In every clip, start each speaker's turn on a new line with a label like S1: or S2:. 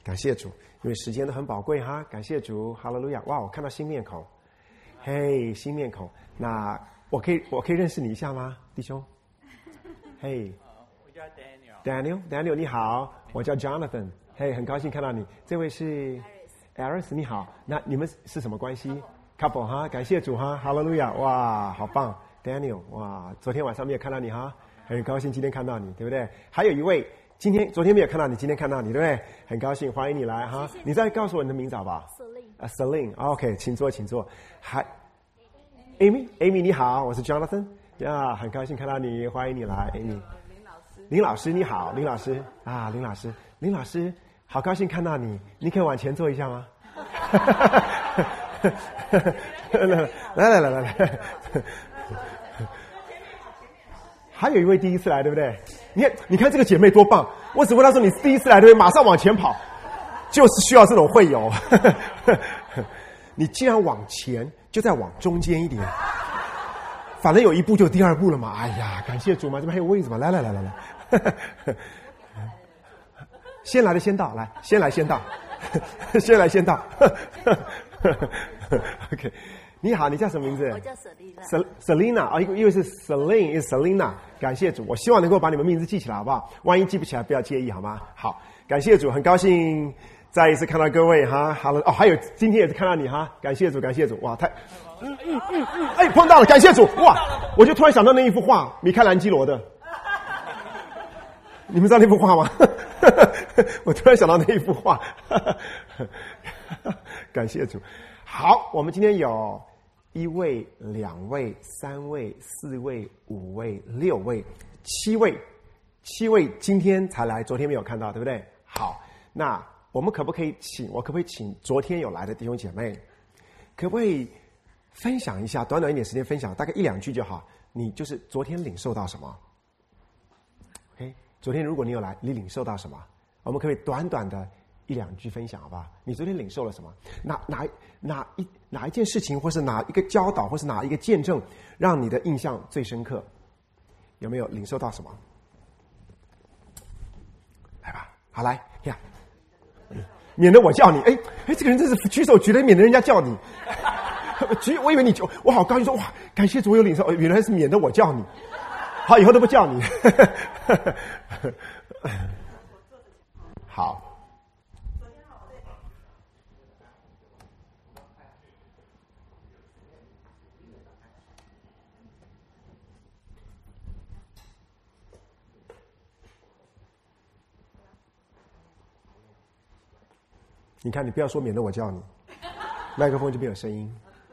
S1: 感谢主，因为时间都很宝贵哈，感谢主，哈利路亚！哇，我看到新面孔，嘿，新面孔，那我可以认识你一下吗，弟兄？嘿，
S2: 我叫 Daniel。Daniel
S1: 你好，我叫 Jonathan， 嘿，很高兴看到你。这位是 Aris， 你好，那你们是什么关系 ？Couple 哈，感谢主哈，哈利路亚！哇，好棒 ，Daniel， 哇，昨天晚上没有看到你哈，很高兴今天看到你，对不对？还有一位。昨天没有看到你，今天看到你，对不对？很高兴，欢迎你来哈！你再告诉我你的名字好不好 ？Celine，OK， 请坐，请坐。Amy， 你好，我是 Jonathan， 呀，很高兴看到你，欢迎你来 ，Amy。林老师你好，林老师啊，林老师，好高兴看到你，你可以往前坐一下吗？来。还有一位第一次来，对不对？你看这个姐妹多棒！我只问她说你是第一次来，对不对？马上往前跑，就是需要这种会友。你既然往前，就再往中间一点，反正有一步就有第二步了嘛。哎呀，感谢主嘛，这边还有位置嘛。来，先来的先到，来，先来先到，先来先到。OK。你好，你叫什么名字？
S3: 我叫 Selina。
S1: 啊，因为是 Celine， 是 Selina。感谢主，我希望能够把你们名字记起来，好不好？万一记不起来，不要介意，好吗？好，感谢主，很高兴再一次看到各位哈。好了，哦，还有今天也是看到你哈，感谢主，哇，哎，碰到了，感谢主，哇！我就突然想到那一幅画，米开朗基罗的，你们知道那幅画吗？我突然想到那一幅画，感谢主。好，我们今天有1位、2位、3位、4位、5位、6位、7位今天才来，昨天没有看到，对不对？好，那我可不可以请昨天有来的弟兄姐妹，可不可以分享一下，短短一点时间分享，大概1-2句就好，你就是昨天领受到什么 ？OK， 昨天如果你有来，你领受到什么？我们可不可以短短的1-2句分享，好吧？你昨天领受了什么？哪一件事情，或是哪一个教导，或是哪一个见证，让你的印象最深刻？有没有领受到什么？来吧，好来呀，免得我叫你。哎，这个人真是举手举得免得人家叫你。我以为你就，我好高兴说哇，感谢主我有领受，原来是免得我叫你。好，以后都不叫你。好。你看，你不要说免得我叫你，麦克风就没有声音。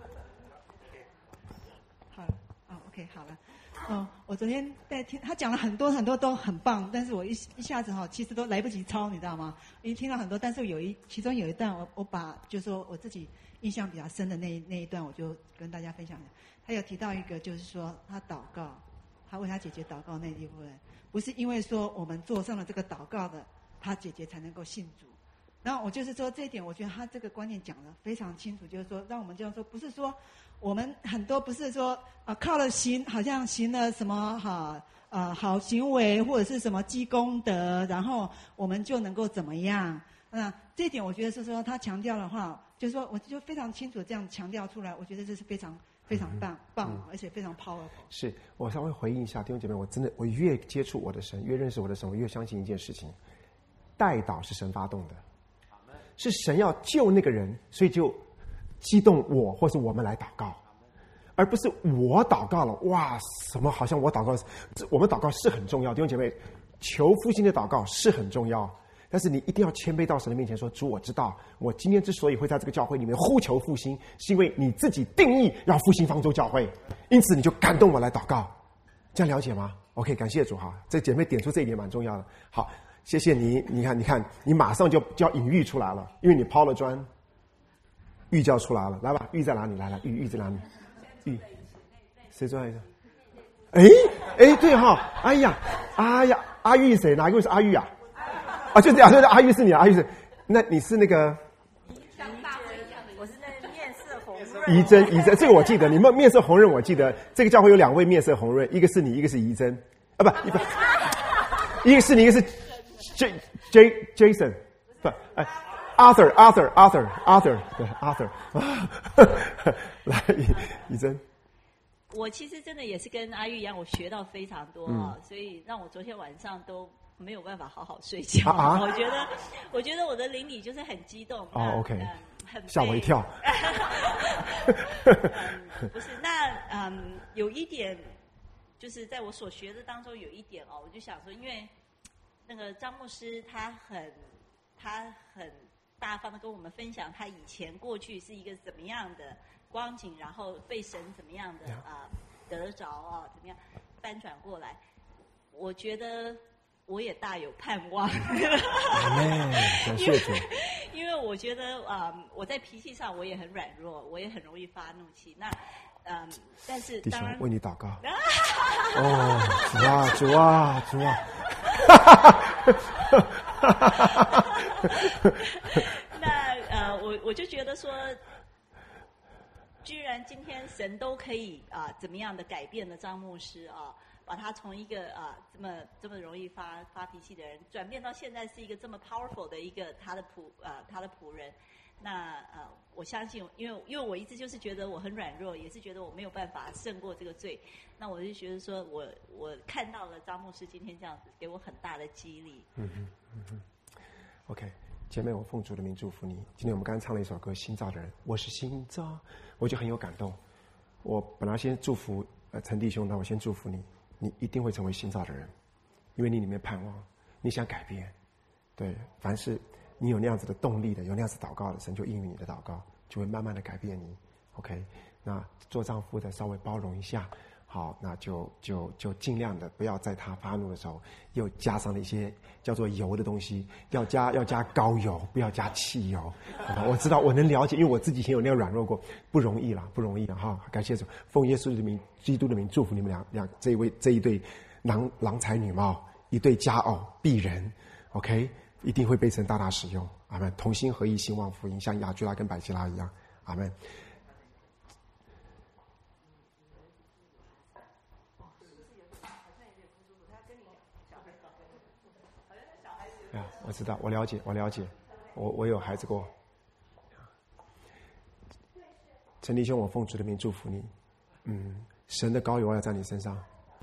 S4: 好，OK， 好了。我昨天在听他讲了很多都很棒，但是我一下子其实都来不及抄，你知道吗？因为听了很多，但是其中有一段我把就是说我自己印象比较深的那一段，我就跟大家分享。他有提到一个，就是说他祷告，他为他姐姐祷告那一部分，不是因为说我们做上了这个祷告的，他姐姐才能够信主。然后我就是说这一点，我觉得他这个观念讲得非常清楚，就是说让我们这样说，不是说我们很多不是说靠了好像行了什么好行为或者是什么积功德，然后我们就能够怎么样？那这一点我觉得是说他强调的话，就是说我就非常清楚这样强调出来，我觉得这是非常非常棒，而且非常 powerful。
S1: 是我稍微回应一下弟兄姐妹，我越接触我的神，越认识我的神，我越相信一件事情：代祷是神发动的。是神要救那个人，所以就激动我或是我们来祷告，而不是我祷告了。哇，什么好像我祷告，我们祷告是很重要，弟兄姐妹，求复兴的祷告是很重要，但是你一定要谦卑到神的面前说：主，我知道我今天之所以会在这个教会里面呼求复兴，是因为你自己定义要复兴方舟教会，因此你就感动我来祷告，这样了解吗 ？OK， 感谢主哈，这姐妹点出这一点蛮重要的。好。谢谢你，你看，你马上就要隐喻出来了，因为你抛了砖，玉就要出来了。来吧，玉在哪里？来，玉在哪里？玉，谁最后一个？哎，对哈，哎呀，阿玉谁？哪一位是阿玉啊？就这样，对，阿玉是你，阿玉是，那你是那个？
S3: 我是那个面色红润。
S1: 怡珍，这个我记得，你们面色红润，我记得这个教会有2位面色红润，一个是你，一个是怡珍，不，一个是你，一个是。Jason， 不，Arthur，对 Arthur， 来，以真。
S3: 我其实真的也是跟阿玉一样，我学到非常多所以让我昨天晚上都没有办法好好睡觉。我觉得我的邻里就是很激动。
S1: OK，吓我一跳。
S3: 不是，那有一点，就是在我所学的当中有一点我就想说，因为那个张牧师他很大方的跟我们分享他以前过去是一个怎么样的光景，然后被神怎么样的得着怎么样翻转过来。我觉得我也大有盼望。
S1: 感谢主。
S3: 因为我觉得我在脾气上我也很软弱，我也很容易发怒气。那但是
S1: 弟兄为你祷告。主啊！
S3: 那我就觉得说，居然今天神都可以怎么样的改变了张牧师把他从一个这么容易发脾气的人，转变到现在是一个这么 powerful 的一个他的仆人。那我相信，因为我一直就是觉得我很软弱，也是觉得我没有办法胜过这个罪。那我就觉得说我看到了张牧师今天这样子，给我很大的激励。
S1: OK， 姐妹，我奉主的名祝福你。今天我们刚刚唱了一首歌《新造的人》，我是新造，我就很有感动。我本来先祝福陈弟兄，那我先祝福你，你一定会成为新造的人，因为你里面盼望，你想改变。对，凡是你有那样子的动力的，有那样子祷告的，神就应允你的祷告，就会慢慢的改变你。OK， 那做丈夫的稍微包容一下，好，那就尽量的不要在他发怒的时候又加上了一些叫做油的东西，要加高油，不要加汽油。我知道，我能了解，因为我自己以前有那样软弱过，不容易啦哈！感谢主，奉耶稣的名、基督的名，祝福你们俩这一对郎才女貌，一对佳偶璧人 ，OK， 一定会被神大大使用，阿们！同心合意，兴旺福音，像雅居拉跟百基拉一样，阿们。我知道，我了解，我有孩子过。陈弟兄，我奉主的名祝福你。神的膏油要在你身上。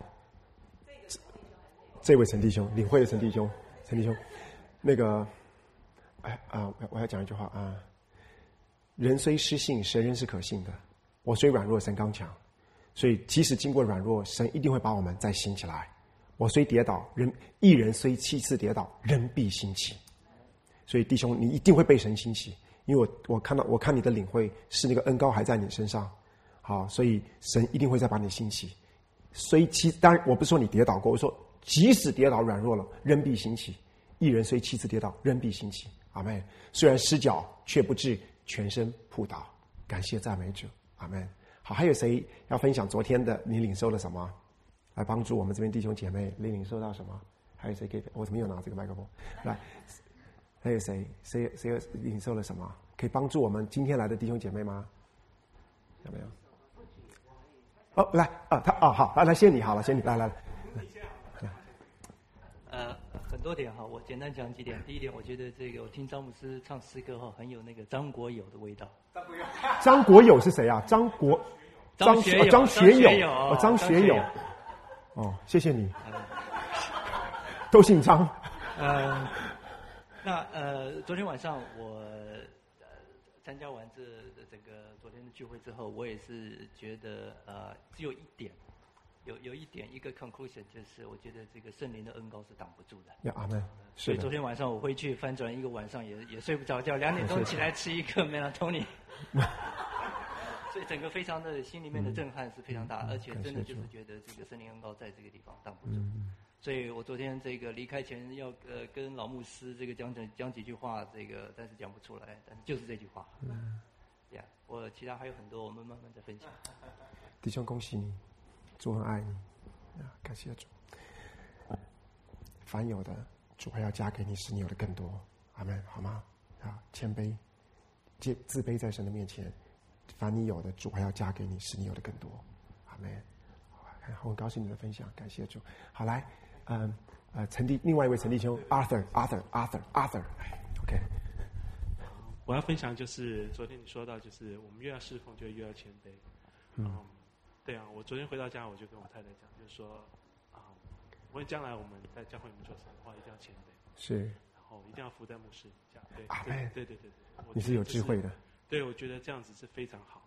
S1: 这位陈弟兄，领会的陈弟兄，那个，我要讲一句话人虽失信，神仍是可信的。我虽软弱，神刚强，所以即使经过软弱，神一定会把我们再兴起来。我虽跌倒，一人虽7次跌倒，仍必兴起。所以弟兄，你一定会被神兴起，因为我看你的领会是那个恩膏还在你身上，好，所以神一定会再把你兴起。当然我不是说你跌倒过，我说即使跌倒软弱了，仍必兴起。一人虽7次跌倒，仍必兴起。阿们。虽然失脚，却不至全身扑倒。感谢赞美主，阿们。好，还有谁要分享昨天的你领受了什么？来帮助我们这边弟兄姐妹领受到什么？还有谁可以？我怎么没有拿这个麦克风？来，还有谁领受了什么？可以帮助我们今天来的弟兄姐妹吗？有没有？来好，来先你好了，先你来。
S5: 很多点哈，我简单讲几点。第一点，我觉得我听张牧师唱诗歌很有那个张国友的味道。
S1: 张国友是谁啊？张学友。谢谢你。都姓张。
S5: 昨天晚上我参加完这整个昨天的聚会之后，我也是觉得只有一点。有一点一个 conclusion 就是我觉得这个圣灵的恩膏是挡不住的。阿们。所以昨天晚上我回去翻转一个晚上也睡不着觉，2点钟起来吃一个 melatonin。所以整个非常的心里面的震撼是非常大，而且真的就是觉得这个圣灵恩膏在这个地方挡不住。所以我昨天离开前要跟老牧师讲几句话，但是讲不出来，但是就是这句话。我其他还有很多，我们慢慢再分享。
S1: 弟兄，恭喜你。主很爱你，感谢主。凡有的，主还要加给你，使你有的更多。阿们，好吗？谦卑，自卑在神的面前。凡你有的，主还要加给你，使你有的更多。阿们。很高兴你的分享，感谢主。好，来，另外一位陈弟兄 Arthur。 OK，
S6: 我要分享就是昨天你说到，就是我们越要侍奉，就越要谦卑。对啊，我昨天回到家，我就跟我太太讲，就是说无论将来我们在教会里面做什么的话，一定要谦卑，
S1: 是，
S6: 然后一定要服在牧师底下。对，对，
S1: 你是有智慧的。
S6: 对，我觉得这样子是非常好。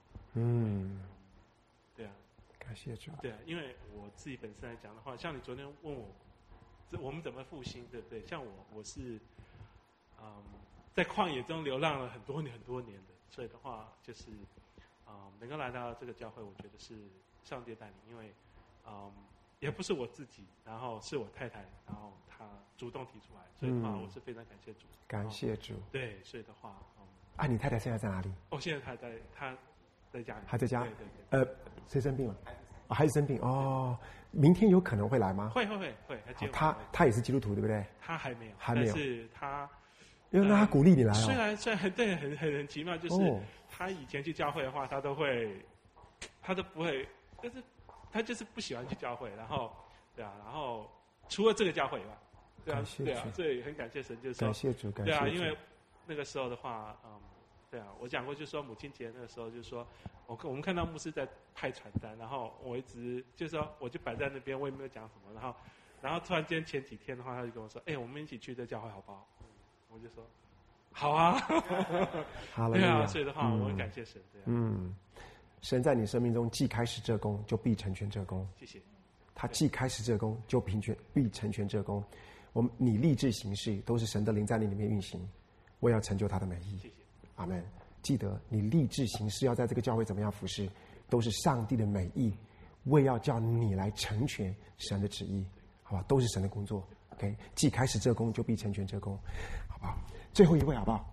S6: 对啊，
S1: 感谢主。
S6: 对啊，因为我自己本身来讲的话，像你昨天问我们怎么复兴，对不对？像我是在旷野中流浪了很多年的，所以的话就是能够来到这个教会，我觉得是上帝带领，因为也不是我自己，然后是我太太，然后她主动提出来，所以的话我是非常感谢主。
S1: 感谢主。
S6: 对，所以的话
S1: 你太太现在在哪里？
S6: 现在她在家里。
S1: 还在家？
S6: 对。
S1: 谁生病了？孩子生病哦。明天有可能会来吗？
S6: 会。
S1: 他也是基督徒，对不对？
S6: 他还没有。
S1: 但
S6: 是他。
S1: 因为他鼓励你来
S6: 虽然很奇妙，就是他以前去教会的话，他都不会，就是他就是不喜欢去教会，然后对啊，然后除了这个教会以外，对啊，所以很感谢神，就是说
S1: 感谢主，
S6: 对啊，因为那个时候的话，对啊，我讲过，就是说母亲节那个时候，就是说我们看到牧师在派传单，然后我一直就是说我就摆在那边，我也没有讲什么，然后突然间前几天的话，他就跟我说，我们一起去这教会好不好？我就说好啊。对啊，所以的话我很感谢神。对啊，
S1: 神在你生命中既开始这功，就必成全这功。
S6: 谢谢。
S1: 他既开始这功，就必成全这功。你立志行事，都是神的灵在你里面运行，为要成就他的美意。
S6: 谢谢。
S1: 阿们。记得你立志行事，要在这个教会怎么样服侍，都是上帝的美意，为要叫你来成全神的旨意，好吧？都是神的工作。OK， 既开始这功，就必成全这功，好不好？最后一位好不好？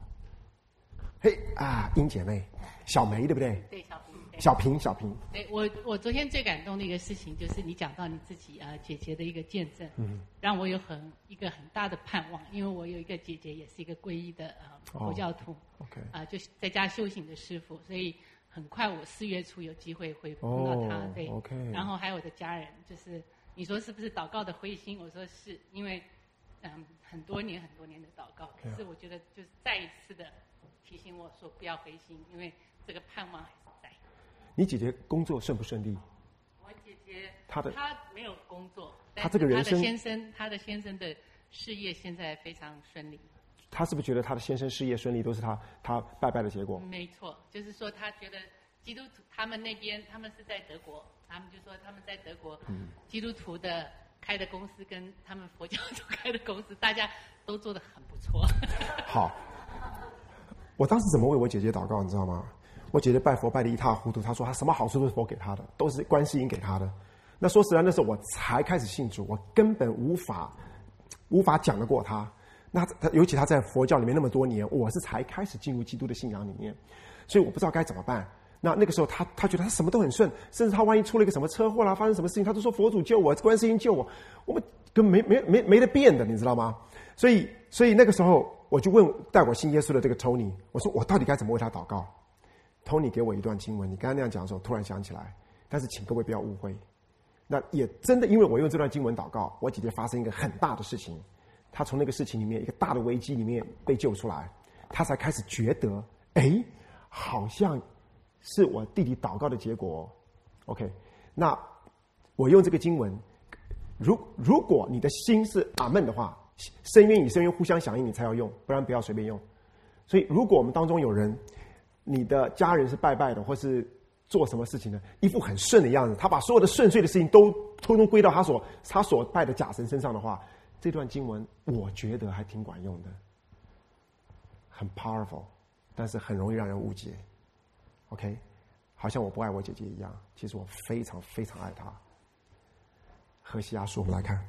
S1: 英姐妹，小梅对不对？
S7: 对，
S1: 小平。
S7: 对，我昨天最感动的一个事情，就是你讲到你自己姐姐的一个见证，让我有一个很大的盼望，因为我有一个姐姐也是一个皈依的佛教徒
S1: ，OK，
S7: 就是在家修行的师父，所以很快我4月初有机会会碰到他，对
S1: ，OK，
S7: 然后还有我的家人，就是你说是不是祷告的灰心？我说是，因为很多年的祷告，可是我觉得就是再一次的提醒我说不要灰心，因为这个盼望还是在。
S1: 你姐姐工作顺不顺利？
S7: 我姐姐
S1: 她
S7: 没有工作，
S1: 她这个人生，
S7: 她的先生的事业现在非常顺利。
S1: 她是不是觉得她的先生事业顺利都是她拜的结果？
S7: 没错，就是说她觉得基督徒他们那边他们是在德国，他们就说他们在德国基督徒的开的公司跟他们佛教徒开的公司，大家都做得很不错。
S1: 好，我当时怎么为我姐姐祷告，你知道吗？我姐姐拜佛拜得一塌糊涂，她说她什么好处都是佛给她的，都是观世音给她的。那说实在，那时候我才开始信主，我根本无法讲得过她。那尤其她在佛教里面那么多年，我是才开始进入基督的信仰里面，所以我不知道该怎么办。那个时候她觉得她什么都很顺，甚至她万一出了一个什么车祸啦，发生什么事情，她都说佛祖救我，观世音救我，我们根本没得变的，你知道吗？所以那个时候我就问带我信耶稣的这个 Tony， 我说我到底该怎么为他祷告？Tony 给我一段经文，你刚才那样讲的时候，突然想起来，但是请各位不要误会。那也真的，因为我用这段经文祷告，我姐姐发生一个很大的事情，她从那个事情里面一个大的危机里面被救出来，她才开始觉得，好像是我弟弟祷告的结果。OK， 那我用这个经文，如果你的心是阿们的话，深渊与深渊互相响应，你才要用，不然不要随便用。所以，如果我们当中有人，你的家人是拜的，或是做什么事情呢？一副很顺的样子，他把所有的顺遂的事情都通通归到他所拜的假神身上的话，这段经文我觉得还挺管用的，很 powerful， 但是很容易让人误解。OK， 好像我不爱我姐姐一样，其实我非常非常爱她。何西阿书，我们来看。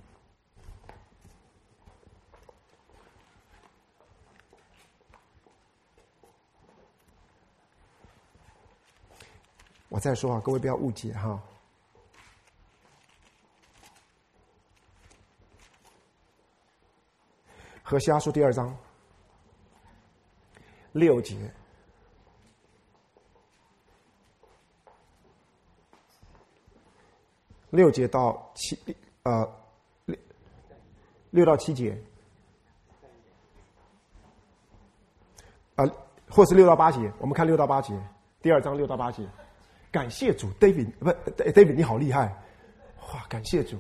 S1: 我再说各位不要误解哈。何西阿书第2章6节，6节到6到7节。 或是6到8节，我们看6到8节，第2章6到8节。感谢主 ，David 你好厉害，哇，感谢主。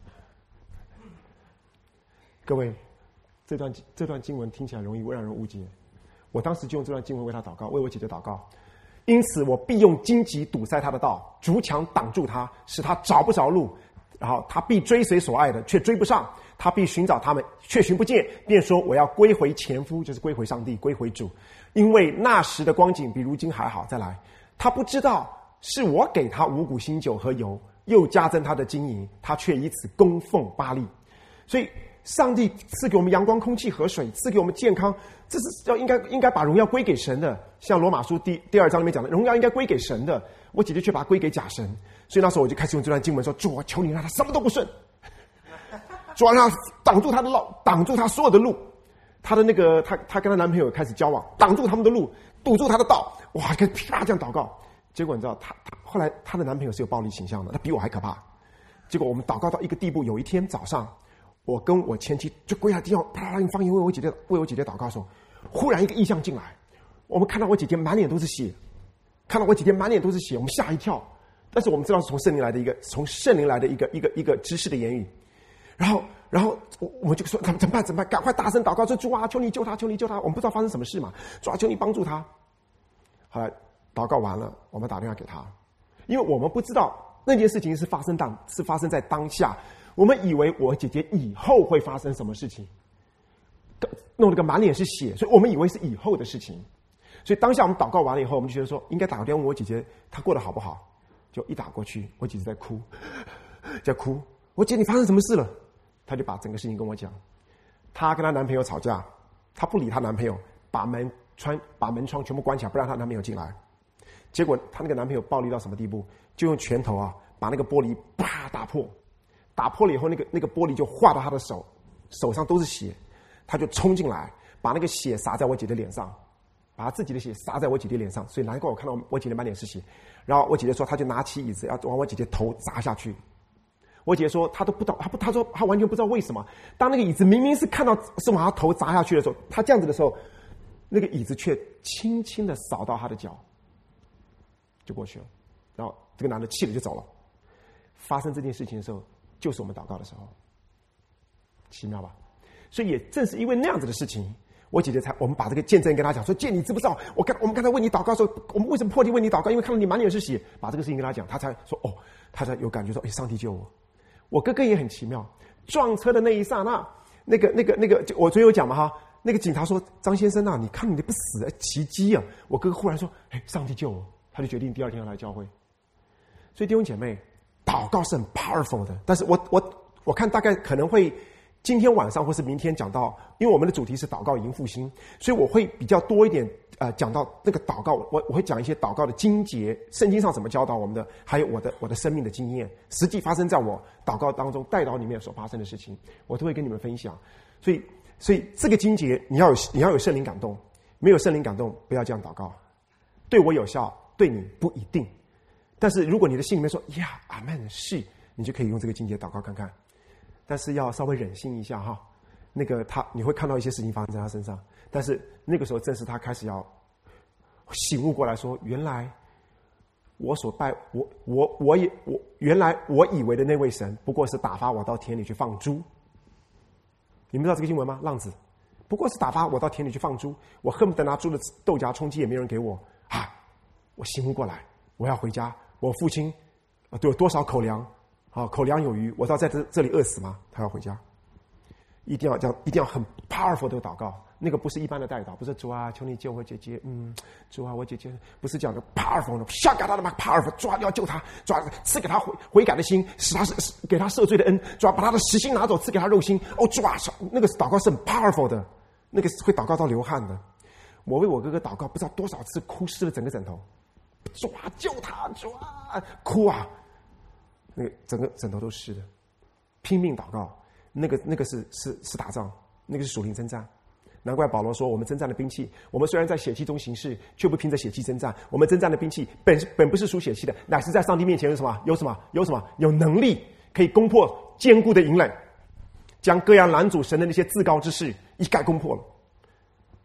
S1: 各位，这段经文听起来容易让人误解。我当时就用这段经文为他祷告，为我姐姐祷告。因此，我必用荆棘堵塞他的道，竹墙挡住他，使他找不着路。然后他必追随所爱的，却追不上；他必寻找他们，却寻不见。便说：我要归回前夫，就是归回上帝，归回主。因为那时的光景比如今还好。再来，他不知道是我给他五谷新酒和油，又加增他的金银，他却以此供奉巴力。所以上帝赐给我们阳光、空气和水，赐给我们健康，这是应该把荣耀归给神的。像罗马书第2章里面讲的，荣耀应该归给神的，我姐姐却把它归给假神。所以那时候我就开始用这段经文说：主啊，求你让他什么都不顺，主啊，让他挡住他的路，挡住他所有的路。他的那个他跟他男朋友开始交往，挡住他们的路，堵住他的道。哇，跟啪这样祷告。结果你知道，他后来他的男朋友是有暴力倾向的，他比我还可怕。结果我们祷告到一个地步，有一天早上，我跟我前妻就跪在地上，啪啦用方言为我姐姐祷告的时候，忽然一个异象进来，我们看到我姐姐满脸都是血，我们吓一跳。但是我们知道是从圣灵来的一个知识的言语。然后我们就说怎么办？赶快大声祷告说：主啊，求你救他，求你救他！我们不知道发生什么事嘛，主啊，求你帮助他。后来祷告完了，我们打电话给他，因为我们不知道那件事情是发生在当下，我们以为我姐姐以后会发生什么事情，弄了个满脸是血，所以我们以为是以后的事情。所以当下我们祷告完了以后，我们就觉得说应该打个电话问我姐姐她过得好不好。就一打过去，我姐姐在哭，我姐你发生什么事了？她就把整个事情跟我讲。她跟她男朋友吵架，她不理她男朋友，把门窗全部关起来，不让她男朋友进来。结果她那个男朋友暴力到什么地步？就用拳头把那个玻璃啪打破了以后，那个玻璃就划到她的手上都是血，她就冲进来，把那个血洒在我姐姐脸上。把他自己的血洒在我姐姐脸上，所以难怪我看到我姐姐满脸是血。然后我姐姐说，她就拿起椅子要往我姐姐头砸下去。我姐姐说，她都不懂，她说她完全不知道为什么。当那个椅子明明是看到是往她头砸下去的时候，她这样子的时候，那个椅子却轻轻的扫到她的脚，就过去了。然后这个男的气了就走了。发生这件事情的时候，就是我们祷告的时候，奇妙吧？所以也正是因为那样子的事情。我姐姐我们把这个见证跟她讲说：姐，你知不知道我们刚才为你祷告的时候，我们为什么破例为你祷告？因为看到你满脸是血。把这个事情跟她讲，她才说她才有感觉说：上帝救我。我哥哥也很奇妙，撞车的那一刹那，那个，我昨天有讲嘛那个警察说：张先生你看你不死，奇迹啊！我哥哥忽然说：上帝救我，他就决定第二天要来教会。所以弟兄姐妹，祷告是很 powerful 的。但是我看大概可能会。今天晚上或是明天讲到，因为我们的主题是祷告迎复兴，所以我会比较多一点讲到那个祷告，我会讲一些祷告的经节，圣经上怎么教导我们的，还有我的生命的经验，实际发生在我祷告当中代祷里面所发生的事情，我都会跟你们分享。所以这个经节你要有圣灵感动，没有圣灵感动不要这样祷告。对我有效，对你不一定。但是如果你的心里面说呀阿们是，你就可以用这个经节祷告看看。但是要稍微忍心一下那个你会看到一些事情发生在他身上，但是那个时候正是他开始要醒悟过来说，原来我所拜原来我以为的那位神不过是打发我到田里去放猪。你们知道这个经文吗？浪子不过是打发我到田里去放猪，我恨不得拿猪的豆荚充饥也没人给我我醒悟过来，我要回家，我父亲对我多少口粮口粮有余，我要在这里饿死吗？他要回家，一定要很 powerful 的祷告，那个不是一般的代祷，不是主啊，求你救我姐姐，主啊，我姐姐，不是讲的 powerful 的，下给他的嘛 powerful， 主啊，要救他，主啊，赐给他悔改的心，使他给他赦罪的恩，主啊，把他的实心拿走，赐给他肉心。主啊，那个祷告是很 powerful 的，那个会祷告到流汗的。我为我哥哥祷告，不知道多少次哭湿了整个枕头，主啊，救他，主啊，哭啊。那个整个枕头都湿的，拼命祷告，那个是打仗，那个是属灵征战。难怪保罗说，我们征战的兵器，我们虽然在血气中行事，却不凭着血气征战。我们征战的兵器本不是属血气的，乃是在上帝面前有能力可以攻破坚固的营垒，将各样拦阻神的那些自高之事一概攻破了。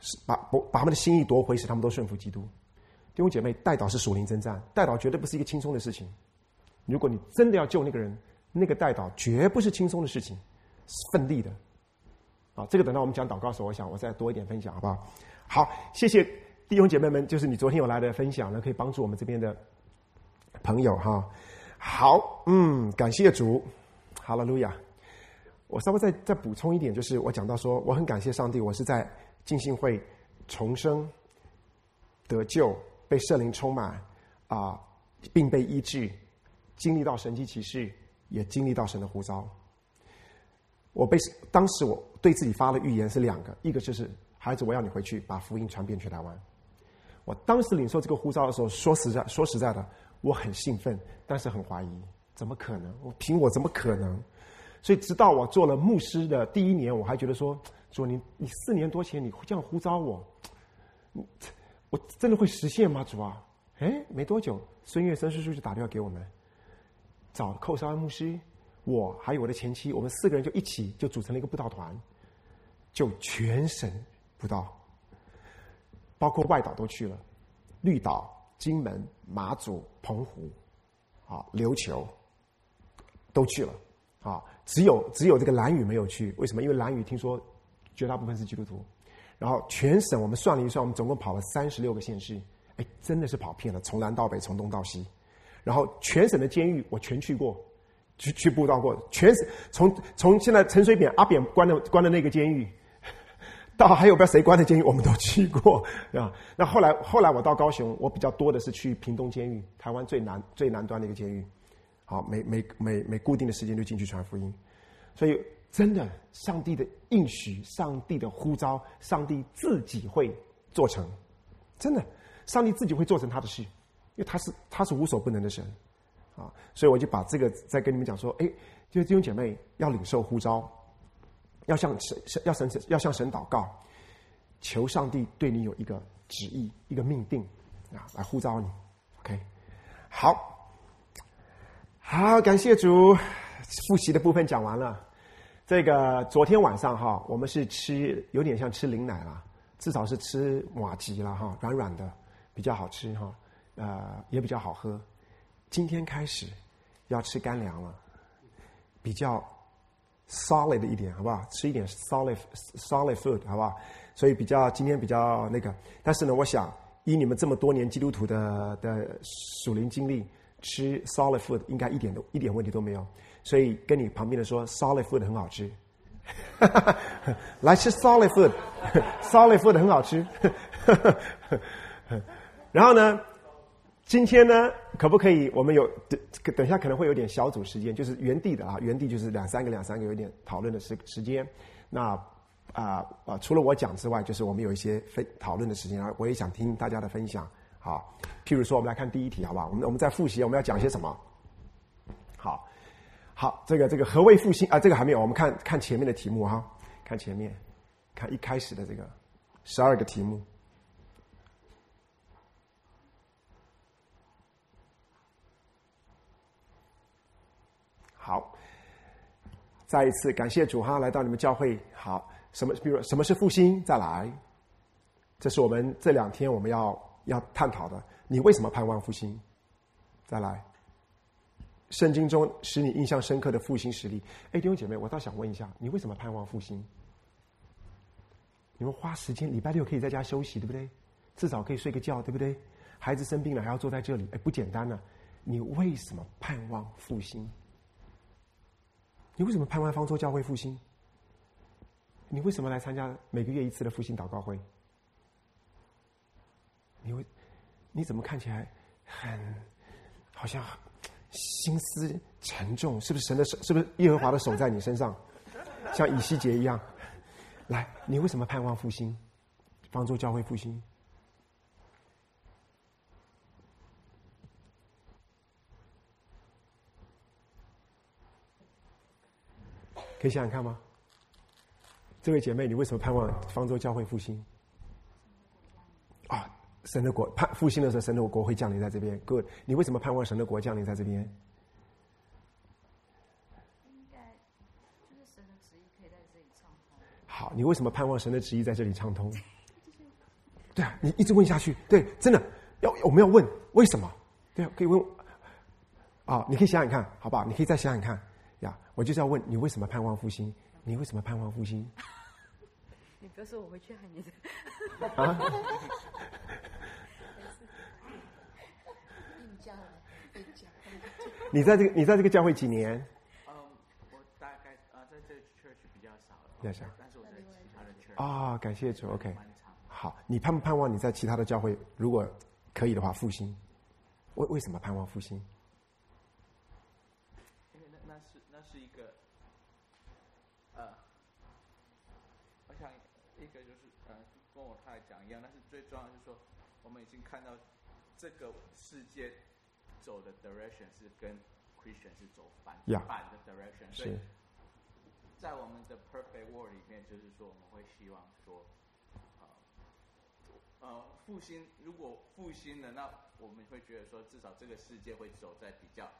S1: 把他们的心意夺回，使他们都顺服基督。弟兄姐妹，代祷是属灵征战，代祷绝对不是一个轻松的事情。如果你真的要救那个人，那个代祷绝不是轻松的事情，是奋力的。啊，这个等到我们讲祷告的时候，我想我再多一点分享，好不好？好，谢谢弟兄姐妹们，就是你昨天有来的分享呢，可以帮助我们这边的朋友哈。好，感谢主，哈利路亚。我稍微再补充一点，就是我讲到说，我很感谢上帝，我是在浸信会重生、得救、被圣灵充满并被医治，经历到神迹奇事，也经历到神的呼召。当时我对自己发了预言是2个，一个就是孩子，我要你回去把福音传遍全台湾。我当时领受这个呼召的时候，说实在的，我很兴奋，但是很怀疑，怎么可能？凭我怎么可能？所以直到我做了牧师的第1年，我还觉得说，主你4年多前你这样呼召我，我真的会实现吗？主啊，没多久，孙岳生叔叔就打电话给我们，找寇绍恩牧师，我还有我的前妻，我们4个人就一起就组成了一个布道团，就全省布道，包括外岛都去了，绿岛、金门、马祖、澎湖，琉球都去了。只有这个兰屿没有去，为什么？因为兰屿听说绝大部分是基督徒，然后全省我们算了一算，我们总共跑了36个县市，真的是跑遍了，从南到北，从东到西，然后全省的监狱我全去过，去布道过，全省从现在陈水扁阿扁关的那个监狱，到还有不知道谁关的监狱，我们都去过啊。那后来我到高雄，我比较多的是去屏东监狱，台湾最南端的一个监狱。好，每固定的时间就进去传福音，所以真的，上帝的应许，上帝的呼召，上帝自己会做成，真的，上帝自己会做成他的事，因为他是无所不能的神啊！所以我就把这个再跟你们讲说，就是弟兄姐妹要领受呼召，要向神祷告，求上帝对你有一个旨意，一个命定来呼召你。OK， 好，感谢主，复习的部分讲完了。这个昨天晚上我们是有点像吃灵奶啦，至少是吃麻糬啦软软的，比较好吃也比较好喝。今天开始要吃干粮了，比较 solid 一点，好不好？吃一点 solid food， 好不好？所以今天比较那个，但是呢，我想以你们这么多年基督徒的属灵经历，吃 solid food 应该一点问题都没有，所以跟你旁边的说 solid food 很好吃，来吃 solid food，solid food 很好吃。然后呢，今天呢，可不可以我们等一下可能会有点小组时间，就是原地就是两三个有点讨论的时间。那除了我讲之外，就是我们有一些讨论的时间，我也想听大家的分享。好，譬如说，我们来看第1题，好不好？我们再复习，我们要讲些什么？好，这个何谓复兴啊？这个还没有，我们看前面的题目哈，看前面，看一开始的这个12个题目。好，再一次感谢主来到你们教会。好，比如什么是复兴？再来，这是我们这2天我们要探讨的，你为什么盼望复兴？再来，圣经中使你印象深刻的复兴实例。弟兄姐妹，我倒想问一下，你为什么盼望复兴？你们花时间，礼拜6可以在家休息，对不对？至少可以睡个觉，对不对？孩子生病了还要坐在这里，不简单啊！你为什么盼望复兴？你为什么盼望方舟教会复兴？你为什么来参加每个月1次的复兴祷告会？你怎么看起来好像心思沉重？是不是神的手？是不是耶和华的手在你身上，像以西结一样？来，你为什么盼望复兴？方舟教会复兴？可以想想看吗？这位姐妹，你为什么盼望方舟教会复兴？神的国复兴的时候，神的国会降临在这边。Good， 你为什么盼望神的国降临在这边？
S8: 应该就是神的旨意可以在这里畅通。
S1: 好，你为什么盼望神的旨意在这里畅通？
S8: 就是
S1: 对啊，你一直问下去，对，真的我们要问为什么？对啊，可以问啊，你可以想想看，好不好？你可以再想想看呀。我就是要问你为什么盼望复兴？你为什么盼望复兴？
S8: 你不要说我回去喊你的
S1: 啊？你在这个教会几年？
S2: 我大概在这个 church 比较少了，
S1: 比较少，
S2: 但是我在其他的 church
S1: 啊，感谢主 ，OK。好，你盼不盼望你在其他的教会，如果可以的话复兴？为什么盼望复兴？
S2: 因为那是一个我想一个就是跟我太太讲一样，但是最重要的是说，我们已经看到这个世界走的 direction 是跟 Christian 是走反的 direction， 所以在我们的 perfect world 里面，就是说我们会希望说，复兴，如果复兴了，那我们会觉得说，至少这个世界会走在比较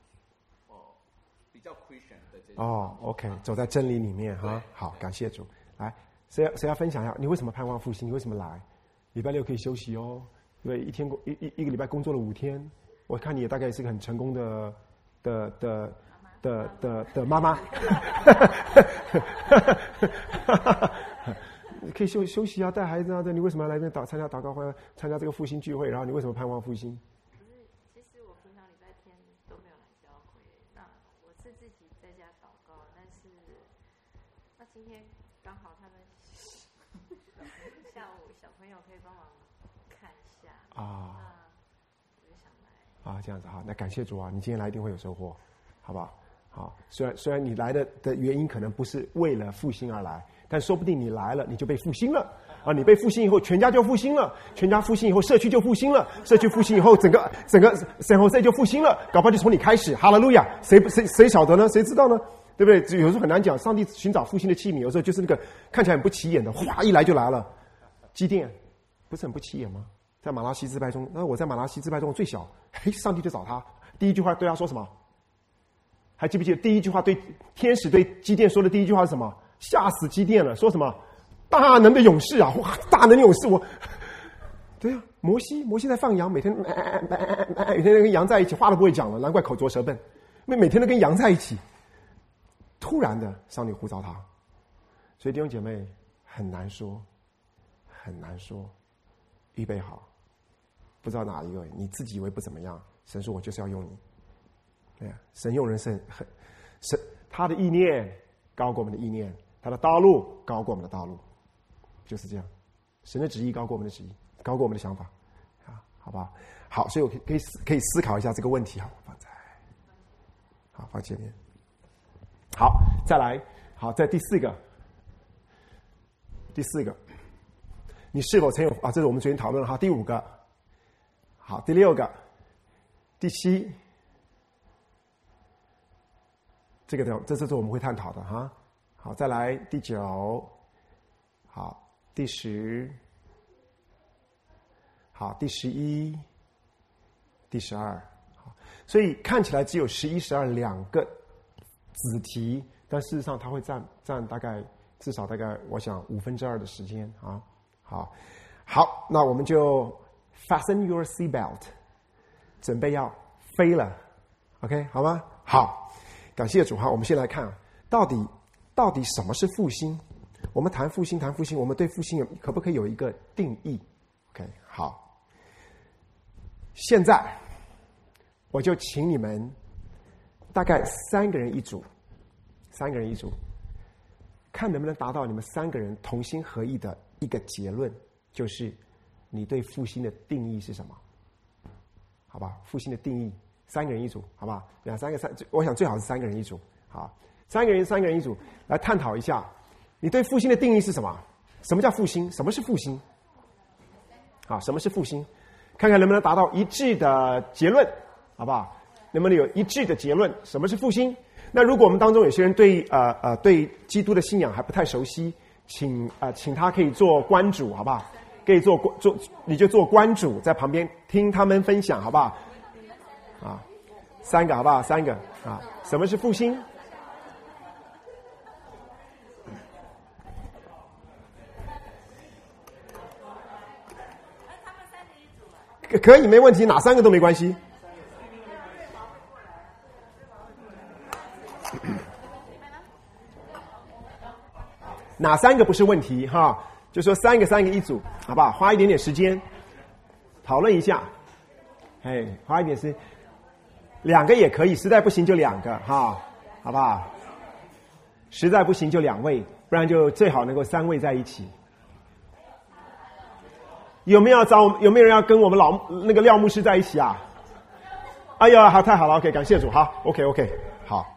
S2: Christian 的这种
S1: OK， 走在真理里面哈。好，感谢主。来，谁要分享一下？你为什么盼望复兴？你为什么来？礼拜六可以休息哦，因为一个礼拜工作了5天。我看你也大概是个很成功的妈妈，可以休息啊，带孩子啊。你为什么要来这参加祷告会，参加这个复兴聚会？然后你为什么盼望复兴？
S8: 其实我平常礼拜天都没有来教会，那我是自己在家祷告，但是那今天刚好他们下午小朋友可以帮忙看一下啊。
S1: 这样子哈，那感谢主啊！你今天来一定会有收获，好不好？好，虽然你来的原因可能不是为了复兴而来，但说不定你来了，你就被复兴了啊！你被复兴以后，全家就复兴了，全家复兴以后，社区就复兴了，社区复兴以后，整个San Jose就复兴了，搞不好就从你开始，哈利路亚！谁晓得呢？谁知道呢？对不对？有时候很难讲。上帝寻找复兴的器皿，有时候就是那个看起来很不起眼的，哗一来就来了。基甸不是很不起眼吗？在马拉西支派中，那我在马拉西支派中最小，上帝就找他，第一句话对他说什么？还记不记得第一句话对天使对基甸说的第一句话是什么？吓死基甸了，说什么？大能的勇士啊！哇，大能的勇士，对啊，摩西在放羊，每天跟羊在一起，话都不会讲了，难怪口拙舌笨，因为每天都跟羊在一起。突然的，上帝呼召他，所以弟兄姐妹很难说，预备好。不知道哪一个，你自己以为不怎么样，神说我就是要用你。对啊，神用人神他的意念高过我们的意念，他的道路高过我们的道路，就是这样。神的旨意高过我们的旨意，高过我们的想法，好吧？好，所以我可以思考一下这个问题。放前面。好，再来，好，在第四个，你是否曾有这是我们昨天讨论了哈。第5个。好，第6个，第7，这是我们会探讨的哈。好，再来第9，好，第10，好，第11，第12。好，所以看起来只有11、122个子题，但事实上它会占大概至少大概我想2/5的时间啊。好，那我们就Fasten your seatbelt， 准备要飞了 ，OK， 好吗？好，感谢主哈。我们先来看，到底什么是复兴？我们谈复兴，我们对复兴可不可以有一个定义 ？OK， 好。现在我就请你们大概3个人一组，看能不能达到你们3个人同心合意的一个结论，就是你对复兴的定义是什么？好吧，复兴的定义，3个人一组，好吧？我想最好是3个人一组，好，3个人一组来探讨一下，你对复兴的定义是什么？什么叫复兴？什么是复兴？好，什么是复兴？看看能不能达到一致的结论，好不好？能不能有一致的结论？什么是复兴？那如果我们当中有些人对基督的信仰还不太熟悉，请他可以做关主，好不好？可以你就做关主，在旁边听他们分享，好不好？3个，好不好？3个啊！什么是复兴？ 可以没问题，哪3个都没关系。哪3个不是问题哈？就说3个一组，好不好？花一点点时间讨论一下，花一点时间，2个也可以，实在不行就2个哈，好不好？实在不行就2位，不然就最好能够3位在一起。有没有人要跟我们那个廖牧师在一起啊？哎呀，好，太好了 ，OK， 感谢主，好 ，OK， 好。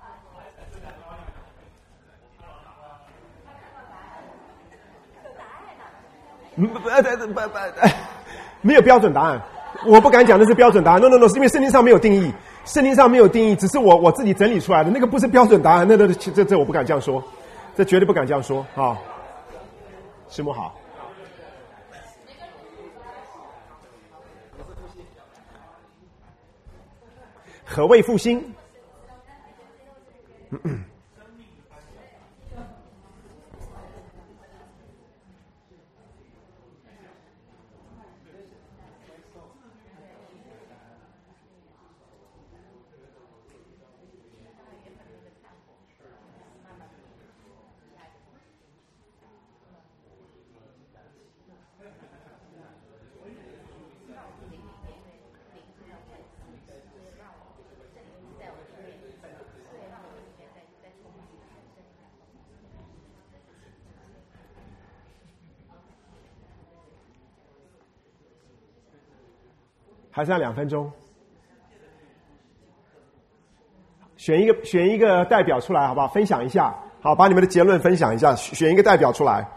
S1: 没有标准答案，我不敢讲那是标准答案。No， 是因为圣经上没有定义，只是我自己整理出来的，那个不是标准答案。这我不敢这样说，这绝对不敢这样说啊。师母好。何谓复兴？还剩2分钟，选一个代表出来，好不好？分享一下，好，把你们的结论分享一下，选一个代表出来。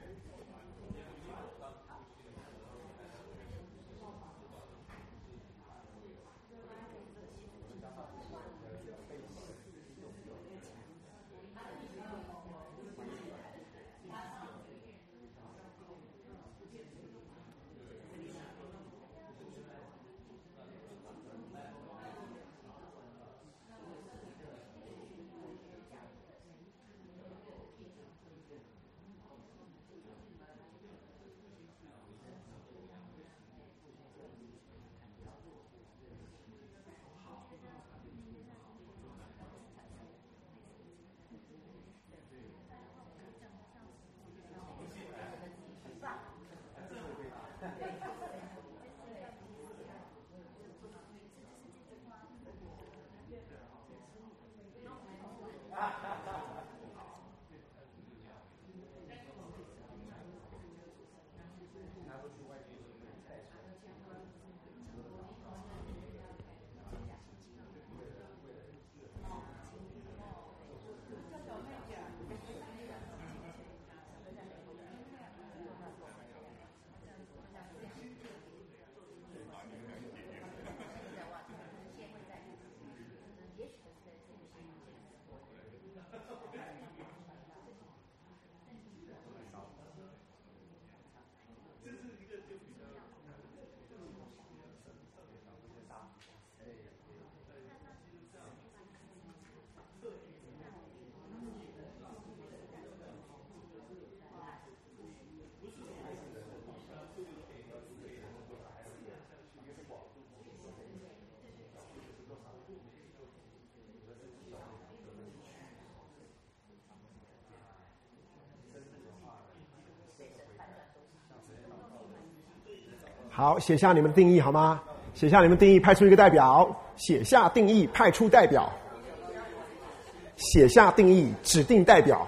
S1: 好，写下你们的定义好吗？写下你们定义，派出一个代表。写下定义，派出代表。写下定义，指定代表。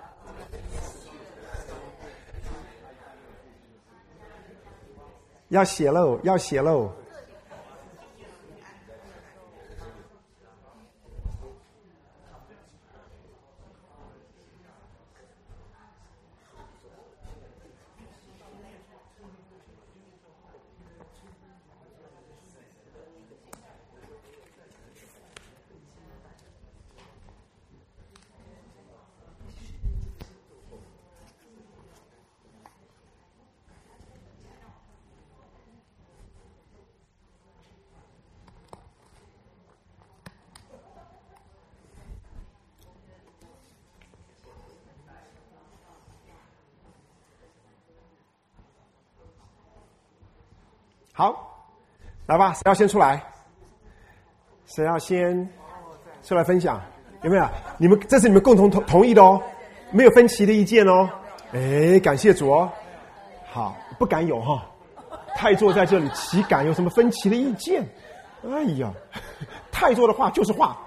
S1: 要写喽，要写喽。好， 来吧，谁要先出来？谁要先出来分享？有没有？你们这是你们共同同意的哦，没有分歧的意见哦。哎，感谢主哦。好，不敢有哈，太座在这里，岂敢有什么分歧的意见？哎呀，太座的话就是话，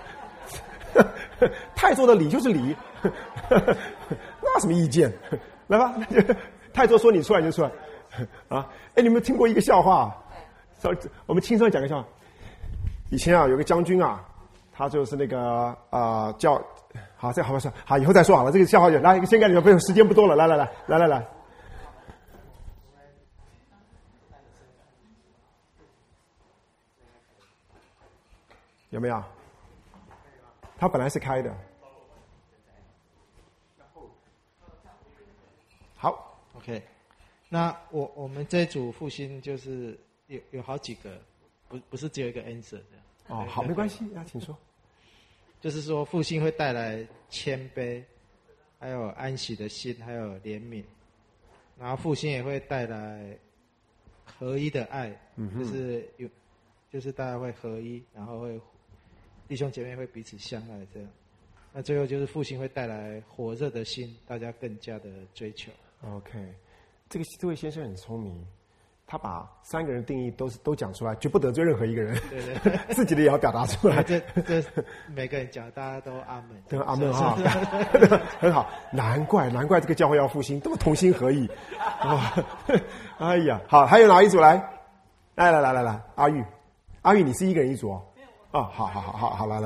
S1: 太座的理就是理，那什么意见？来吧，太座说你出来你就出来啊！哎，你们听过一个笑话？我们轻松讲个笑话。以前啊，有个将军啊，他就是那个叫好，这好吧，好，以后再说好了。这个笑话来，先给你们，时间不多了，来，有没有？他本来是开的。好
S9: ，OK。那我们这组复兴就是有好几个，不是只有一个 answer 的。
S1: 哦，好，没关系，请说。
S9: 就是说，复兴会带来谦卑，还有安息的心，还有怜悯。然后复兴也会带来合一的爱，就是大家会合一，然后会弟兄姐妹会彼此相爱这样。那最后就是复兴会带来火热的心，大家更加的追求。
S1: OK， 这位先生很聪明。他把3个人定义都讲出来，绝不得罪任何一个人。对，自己的也要表达出来。
S9: 这每个人讲，大家都阿门。
S1: 对，阿门哈，很好。难怪这个教会要复兴，这么同心合意。哇，哎呀，好，还有哪一组来？来，阿玉，你是一个人一组哦。啊，好，来。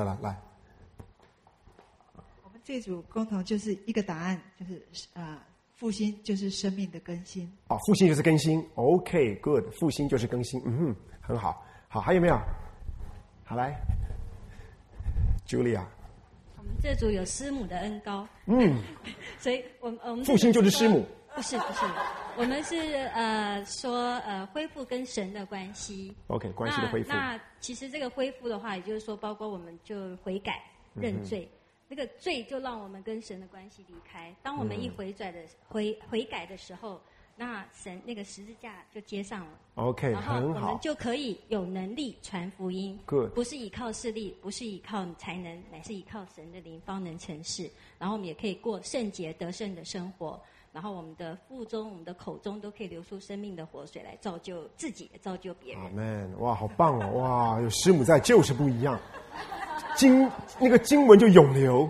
S4: 我们这组共同就是一个答案，就是复兴就是生命的更新。
S1: 哦，复兴就是更新。OK，good， 复兴就是更新。很好。好，还有没有？好，来 ，Julia。
S10: 我们这组有师母的恩膏。所以我们
S1: 复兴就是师母。
S10: 不是，我们是说恢复跟神的关系。
S1: OK， 关系的恢复。
S10: 那其实这个恢复的话，也就是说，包括我们就悔改、认罪。那个罪就让我们跟神的关系离开。当我们一悔改的时候，那神那个十字架就接上了。
S1: OK，
S10: 然后我们就可以有能力传福音。
S1: Good，
S10: 不是依靠势力，不是依靠才能，乃是依靠神的灵方能成事。然后我们也可以过圣洁得胜的生活。然后我们的腹中、我们的口中都可以流出生命的活水来造就自己，也造就别人。
S1: Amen， 哇，好棒哦！哇，有师母在就是不一样。那个经文就涌流，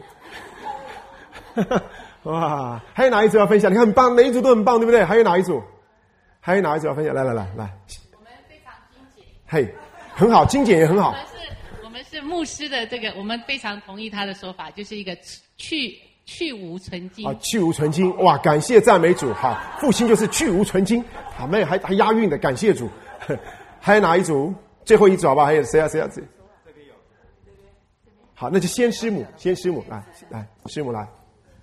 S1: 哇！还有哪一组要分享？你看很棒，每一组都很棒，对不对？还有哪一组要分享？来，
S7: 我们非常精简。
S1: 嘿，很好，精简也很好。
S7: 我们是牧师的这个，我们非常同意他的说法，就是一个去无存精。
S1: 去无存精，哇！感谢赞美主，好，复兴就是去无存精，好，没有还押韵的，感谢主。还有哪一组？最后一组好不好？还有谁要？好，那就先师母来，师母来。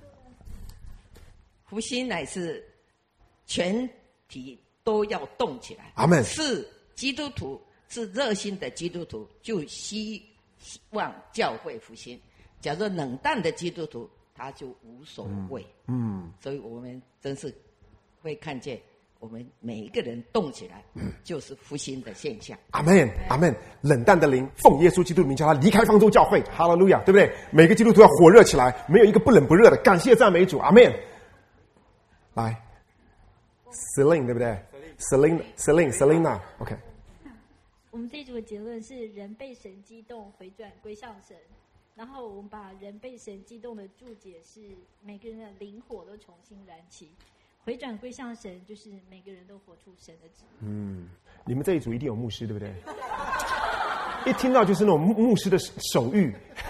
S11: 复兴乃是全体都要动起来。
S1: 阿们。
S11: 是基督徒，是热心的基督徒，就希望教会复兴。假如冷淡的基督徒，他就无所谓。所以我们真是会看见。我们每一个人动起来，就是复兴的现象。
S1: 阿门，阿门。冷淡的灵，奉耶稣基督的名叫他离开方舟教会。哈利路亚，对不对？每个基督徒要火热起来，没有一个不冷不热的。感谢赞美主，阿门。来 ，Celine 对不对 ？Selina，OK。
S10: 我们这一组的结论是：人被神激动，回转归向神。然后我们把人被神激动的注解是：每个人的灵火都重新燃起。回转归向神，就是每个人都活出神的旨意。
S1: 你们这一组一定有牧师，对不对？一听到就是那种牧师的手谕，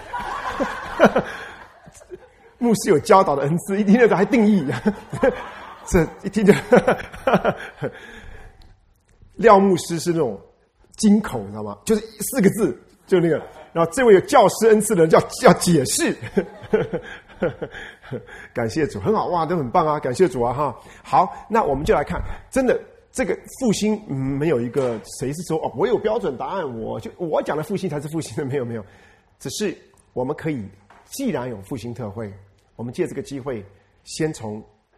S1: 牧师有教导的恩赐，一听到还定义，这一听就廖牧师是那种金口，你知道吗？就是4个字，就那个。然后这位有教师恩赐的人叫解释。感谢主，很好哇，都很棒啊！感谢主啊哈。好，那我们就来看，真的这个复兴，没有一个谁是说我有标准答案，我讲的复兴才是复兴的，没有，只是我们可以，既然有复兴特会，我们借这个机会，先从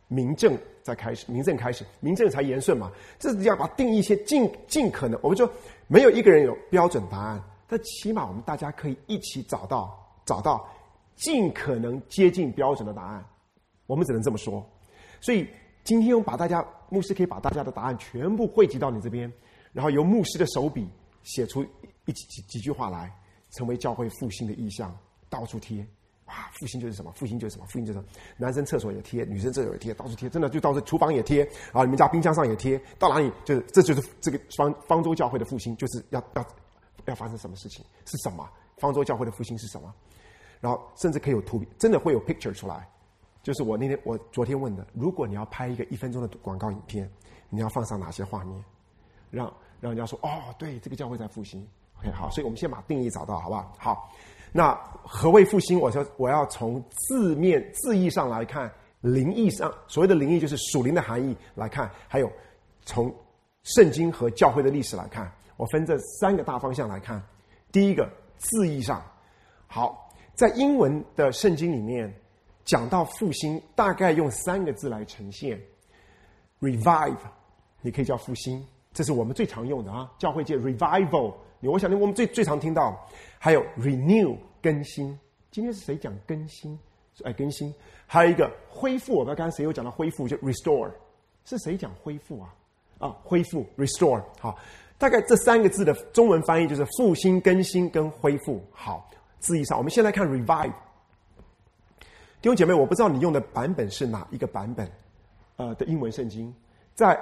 S1: 民政再开始，民政开始，民政才言顺嘛。这是要把定义一些尽可能，我们说没有一个人有标准答案，但起码我们大家可以一起找到尽可能接近标准的答案，我们只能这么说。所以今天牧师可以把大家的答案全部汇集到你这边，然后由牧师的手笔写出几句话来，成为教会复兴的意象，到处贴。哇，复兴就是什么？复兴就是什么？复兴就是什么？男生厕所也贴，女生厕所也贴，到处贴，真的就到处厨房也贴，然后你们家冰箱上也贴，到哪里就是这就是这个方舟教会的复兴，就是要发生什么事情？是什么？方舟教会的复兴是什么？然后甚至可以有图，真的会有 picture 出来。就是我昨天问的，如果你要拍一个1分钟的广告影片，你要放上哪些画面，让人家说哦，对，这个教会在复兴。OK， 好，所以我们先把定义找到，好不好？好。那何谓复兴？我要从字义上来看，灵义上，所谓的灵义就是属灵的含义来看，还有从圣经和教会的历史来看，我分这3个大方向来看。第一个，字义上，好，在英文的圣经里面讲到复兴，大概用3个字来呈现 ：revive， 你可以叫复兴，这是我们最常用的啊，教会界 revival。我想我们最常听到，还有 renew 更新。今天是谁讲更新？更新。还有一个恢复，我们刚才谁有讲到恢复，就 restore， 是谁讲恢复啊？恢复 restore。好，大概这3个字的中文翻译就是复兴、更新跟恢复。好，字义上，我们先来看 revive。弟兄姐妹，我不知道你用的版本是哪一个版本的英文圣经，在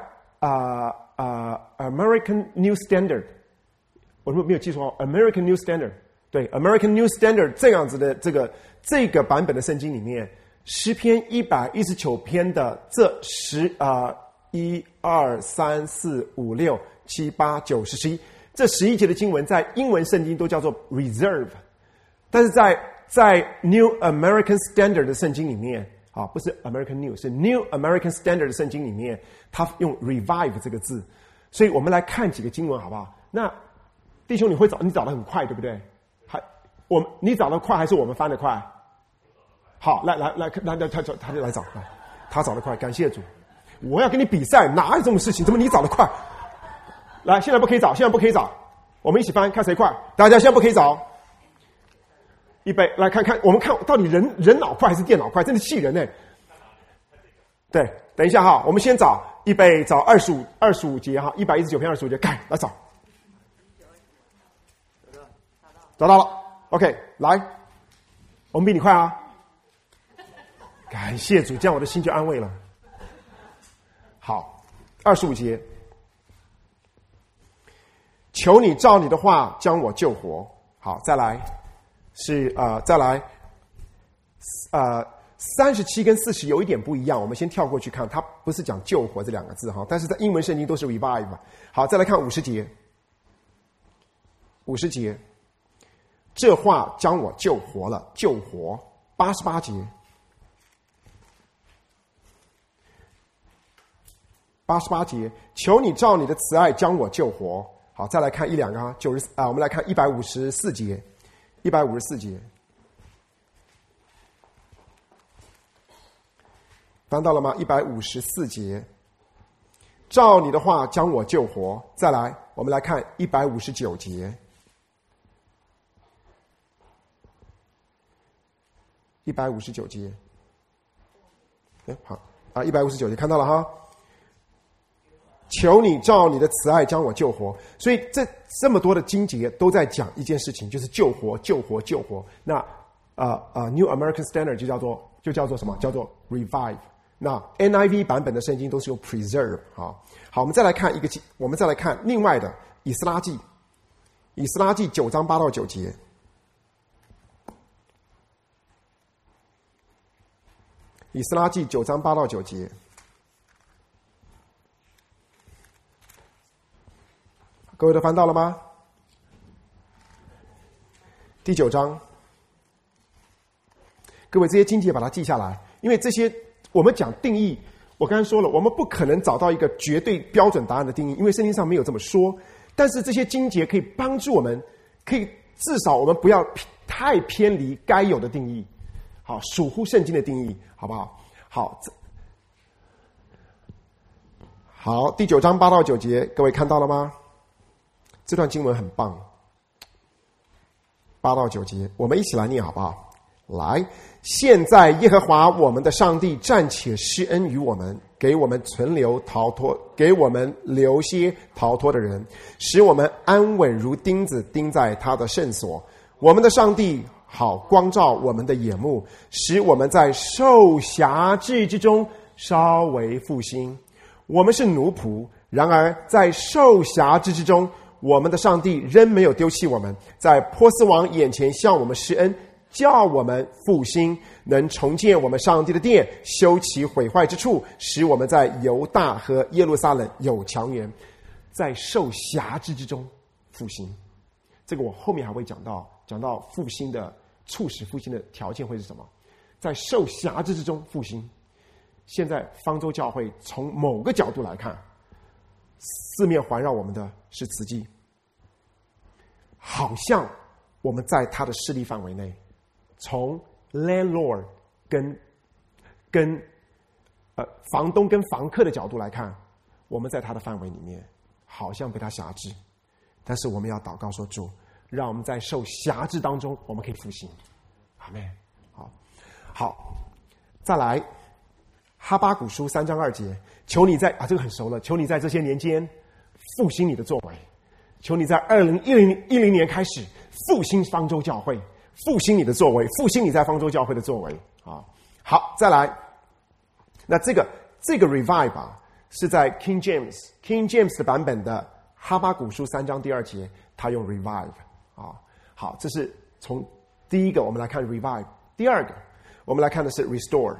S1: American New Standard。我如果没有记错 ，American New Standard， 对 ，American New Standard 这样子的这个版本的圣经里面，诗篇119篇的这1、2、3、4、5、6、7、8、9、10、11这11节的经文，在英文圣经都叫做 reserve， 但是在 New American Standard 的圣经里面，不是 American New， 是 New American Standard 的圣经里面，它用 revive 这个字，所以我们来看几个经文好不好？那弟兄，你找得很快，对不对？你找得快还是我们翻得快？好，来，他就来找，他找得快，感谢主。我要跟你比赛，哪有这种事情？怎么你找得快？来，现在不可以找，我们一起翻，看谁快。大家现在不可以找，预备，来看看，我们看到底人脑快还是电脑快？真是气人呢。对，等一下哈，我们先找，预备找25节哈，119篇25节，来找。找到了 ，OK， 来，我们比你快啊！感谢主，这样我的心就安慰了。好，25节，求你照你的话将我救活。好，再来37跟40有一点不一样，我们先跳过去看，它不是讲救活这2个字哈，但是在英文圣经都是 revive。好，再来看50节，50节。这话将我救活了，救活。88节，88节，求你照你的慈爱将我救活。好，再来看1、2个我们来看154节，154节，翻到了吗？154节，照你的话将我救活。再来，我们来看159节。159节，好，159节看到了哈。求你照你的慈爱将我救活。所以这么多的经节都在讲一件事情，就是救活。那New American Standard 就叫做什么？叫做 revive。那 NIV 版本的圣经都是用 preserve。好，我们再来看另外的以斯拉记9章8到9节。以斯拉记9章8到9节，各位都翻到了吗？第9章，各位这些经节把它记下来，因为这些我们讲定义，我刚才说了，我们不可能找到一个绝对标准答案的定义，因为圣经上没有这么说。但是这些经节可以帮助我们，可以至少我们不要太偏离该有的定义。好，属乎圣经的定义，好不好？好， 好，第9章8到9节，各位看到了吗？这段经文很棒。8到9节，我们一起来念好不好？来，现在耶和华我们的上帝暂且施恩于我们，给我们存留逃脱，给我们留些逃脱的人，使我们安稳如钉子钉在他的圣所。我们的上帝好光照我们的眼目，使我们在受辖制之中稍微复兴。我们是奴仆，然而在受辖制之中，我们的上帝仍没有丢弃我们，在波斯王眼前向我们施恩，叫我们复兴，能重建我们上帝的殿，修其毁坏之处，使我们在犹大和耶路撒冷有强援。在受辖制之中复兴，这个我后面还会讲到复兴的促使复兴的条件会是什么。在受辖制之中复兴。现在方舟教会从某个角度来看，四面环绕我们的是慈济，好像我们在他的势力范围内。从 landlord 跟房东跟房客的角度来看，我们在他的范围里面好像被他辖制，但是我们要祷告说，主让我们在受辖制当中我们可以复兴。阿们。好，再来哈巴谷书3章2节，求你在这个很熟了，求你在这些年间复兴你的作为，求你在2010年开始复兴方舟教会，复兴你的作为，复兴你在方舟教会的作为啊。好，再来，那这个 revive 啊，是在 King James 的版本的哈巴谷书3章2节，他用 revive 啊。好，这是从第一个我们来看 revive， 第二个我们来看的是 restore。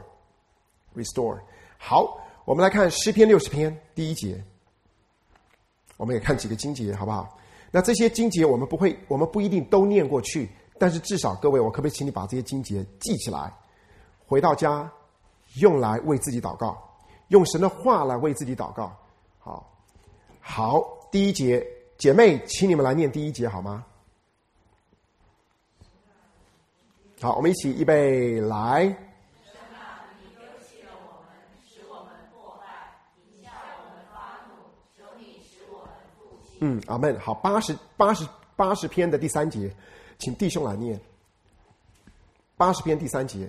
S1: 好，我们来看诗篇60篇第1节，我们也看几个经节好不好？那这些经节我们不一定都念过去，但是至少各位，我可不可以请你把这些经节记起来，回到家用来为自己祷告，用神的话来为自己祷告。好，第1节，姐妹请你们来念第1节好吗？好，我们一起预备来。阿们。好，80篇的第3节，请弟兄来念。80篇第3节，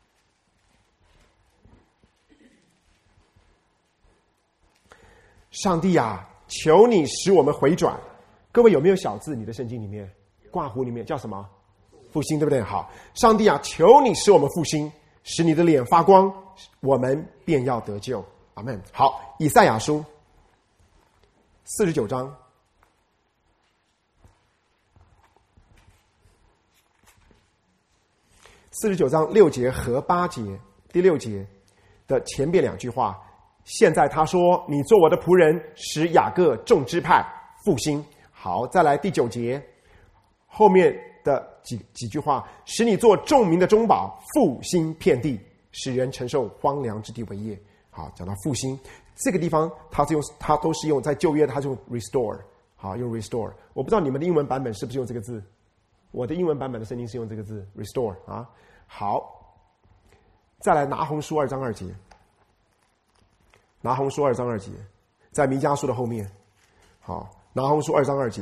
S1: 上帝啊，求你使我们回转。各位有没有小字？你的圣经里面挂弧里面叫什么？复兴，对不对？好，上帝啊，求你使我们复兴，使你的脸发光，我们便要得救。阿们。好，以赛亚书49章。49章6节和8节，第6节的前边2句话。现在他说：“你做我的仆人，使雅各众支派复兴。”好，再来第9节后面的几句话：“使你做众民的中保，复兴遍地，使人承受荒凉之地为业。”好，讲到复兴这个地方，它都是用在旧约，它是用 restore。好，用 restore。我不知道你们的英文版本是不是用这个字，我的英文版本的圣经是用这个字 restore 啊。好，再来拿红书2章2节，拿红书2章2节，在弥迦书的后面。好，拿红书2章2节，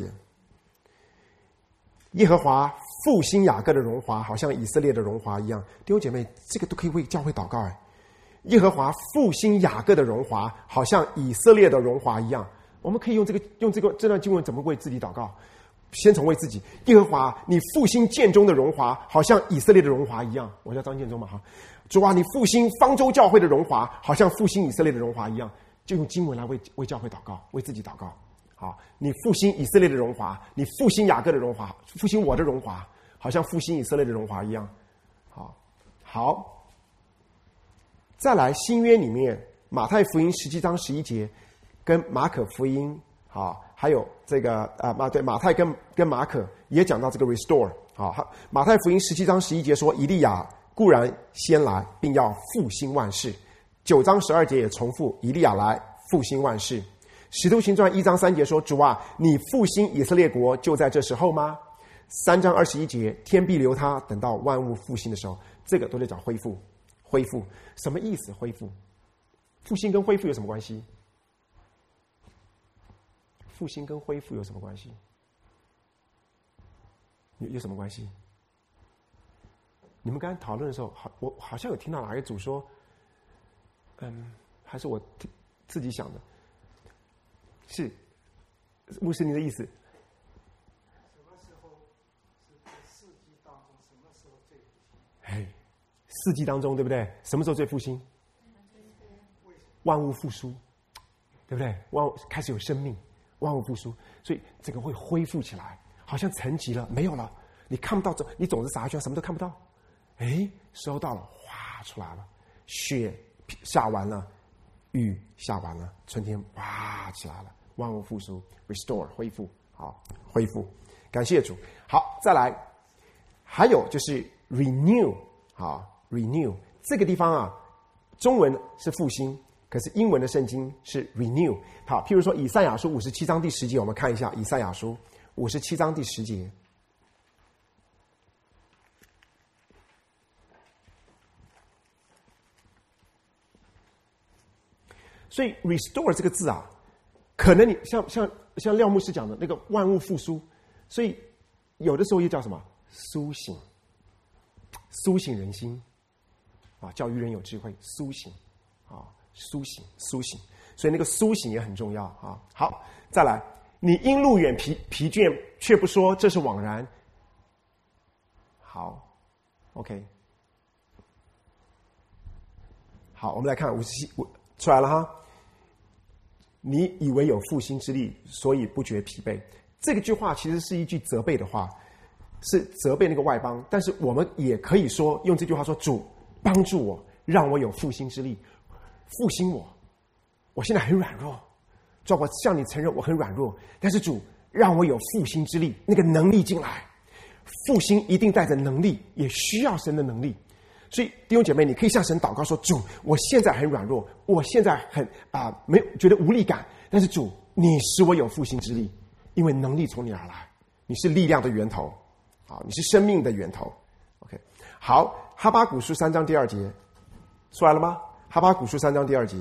S1: 耶和华复兴雅各的荣华，好像以色列的荣华一样。弟兄姐妹，这个都可以为教会祷告哎。耶和华复兴雅各的荣华，好像以色列的荣华一样。我们可以用这段经文怎么为自己祷告？先从为自己，耶和华，你复兴建中的荣华，好像以色列的荣华一样。我叫张建中嘛，哈，主啊，你复兴方舟教会的荣华，好像复兴以色列的荣华一样。就用经文来为教会祷告，为自己祷告。好，你复兴以色列的荣华，你复兴雅各的荣华，复兴我的荣华，好像复兴以色列的荣华一样。好，再来新约里面，马太福音17章11节，跟马可福音还有这个对，马太跟马可也讲到这个 restore。好，马太福音17章11节说，以利亚固然先来，并要复兴万事。9章12节也重复，以利亚来复兴万事。使徒行传1章3节说，主啊，你复兴以色列国就在这时候吗？3章21节，天必留他，等到万物复兴的时候。这个都在讲恢复。恢复什么意思？恢复，复兴跟恢复有什么关系？ 复兴跟恢复有什么关系？有什么关系？你们刚才讨论的时候，我好像有听到哪一个组说，还是我自己想的，是牧师您的意思？
S12: 什么时候是在四季当中？什么时候最复兴？
S1: 哎，四季当中，对不对？什么时候最复兴？万物复苏，对不对？开始有生命，万物复苏，所以整个会恢复起来，好像沉寂了，没有了，你看不到你种子撒下去，什么都看不到。哎，收到了，哗出来了，雪下完了，雨下完了，春天哇起来了，万物复苏 ，restore 恢复，好恢复，感谢主。好，再来，还有就是 renew 啊 renew 这个地方啊，中文是复兴，可是英文的圣经是 renew。好，譬如说以赛亚书57章第10节，我们看一下以赛亚书57章第10节。所以 restore 这个字啊，可能你像廖牧师讲的那个万物复苏，所以有的时候又叫什么苏醒，苏醒人心啊，教育人有智慧，苏醒啊，苏醒，所以那个苏醒也很重要啊。好，再来，你因路远疲倦，却不说这是枉然。好 ，OK， 好，我们来看57出来了哈。你以为有复兴之力，所以不觉疲惫。这个句话其实是一句责备的话，是责备那个外邦。但是我们也可以说，用这句话说：主帮助我，让我有复兴之力，复兴我。我现在很软弱，主，我向你承认我很软弱，但是主让我有复兴之力，那个能力进来。复兴一定带着能力，也需要神的能力。所以弟兄姐妹，你可以向神祷告说：主，我现在很软弱，我现在很没有觉得无力感，但是主，你使我有复兴之力，因为能力从你而来，你是力量的源头，好，你是生命的源头。OK， 好，哈巴谷书3章第2节出来了吗？哈巴谷书3章第2节，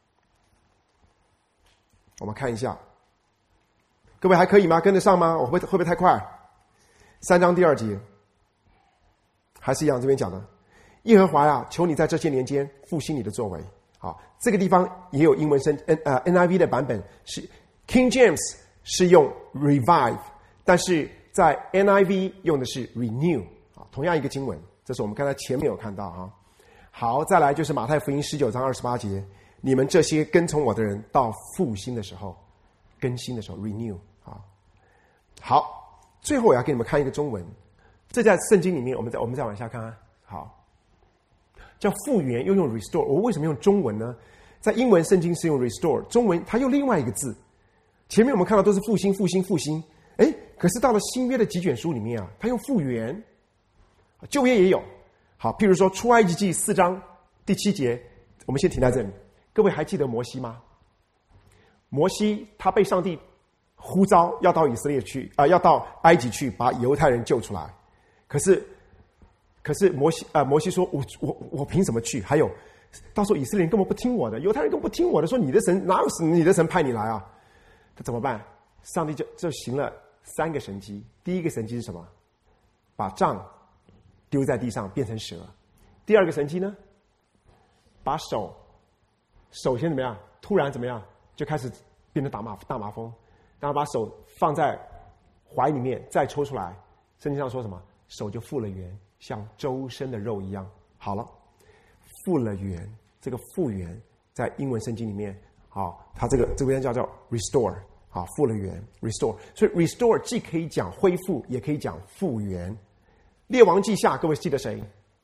S1: 我们看一下，各位还可以吗？跟得上吗？我会不会太快？3章第2节，还是一样，这边讲的。耶和华呀，求你在这些年间复兴你的作为。好，这个地方也有英文NIV 的版本是 King James 是用 revive， 但是在 NIV 用的是 renew。好，同样一个经文，这是我们刚才前面有看到哈。好，再来就是马太福音19章28节，你们这些跟从我的人，到复兴的时候，更新的时候 renew。好，最后我要给你们看一个中文，这在圣经里面，我们再往下看啊。好。叫复原，又用 restore。我为什么用中文呢？在英文圣经是用 restore， 中文它用另外一个字。前面我们看到都是复兴，哎，可是到了新约的几卷书里面啊，它用复原。旧约也有。好，譬如说出埃及记4章第7节，我们先停在这里。各位还记得摩西吗？摩西他被上帝呼召要到以色列去要到埃及去把犹太人救出来，可是摩西说我凭什么去？还有到时候以色列人根本不听我的，犹太人根本不听我的，说你的神哪有你的神派你来啊？他怎么办？上帝就行了3个神迹。第一个神迹是什么？把杖丢在地上变成蛇。第二个神迹呢？把手先怎么样？突然怎么样？就开始变成大麻风，然后把手放在怀里面再抽出来，圣经上说什么？手就复了原，像周身的肉一样。好了，复了原，这个复原在英文圣经里面，好，它这边叫 restore， 好，复了原 restore。所以 restore 既可以讲恢复，也可以讲复原。列王记下，各位记得谁？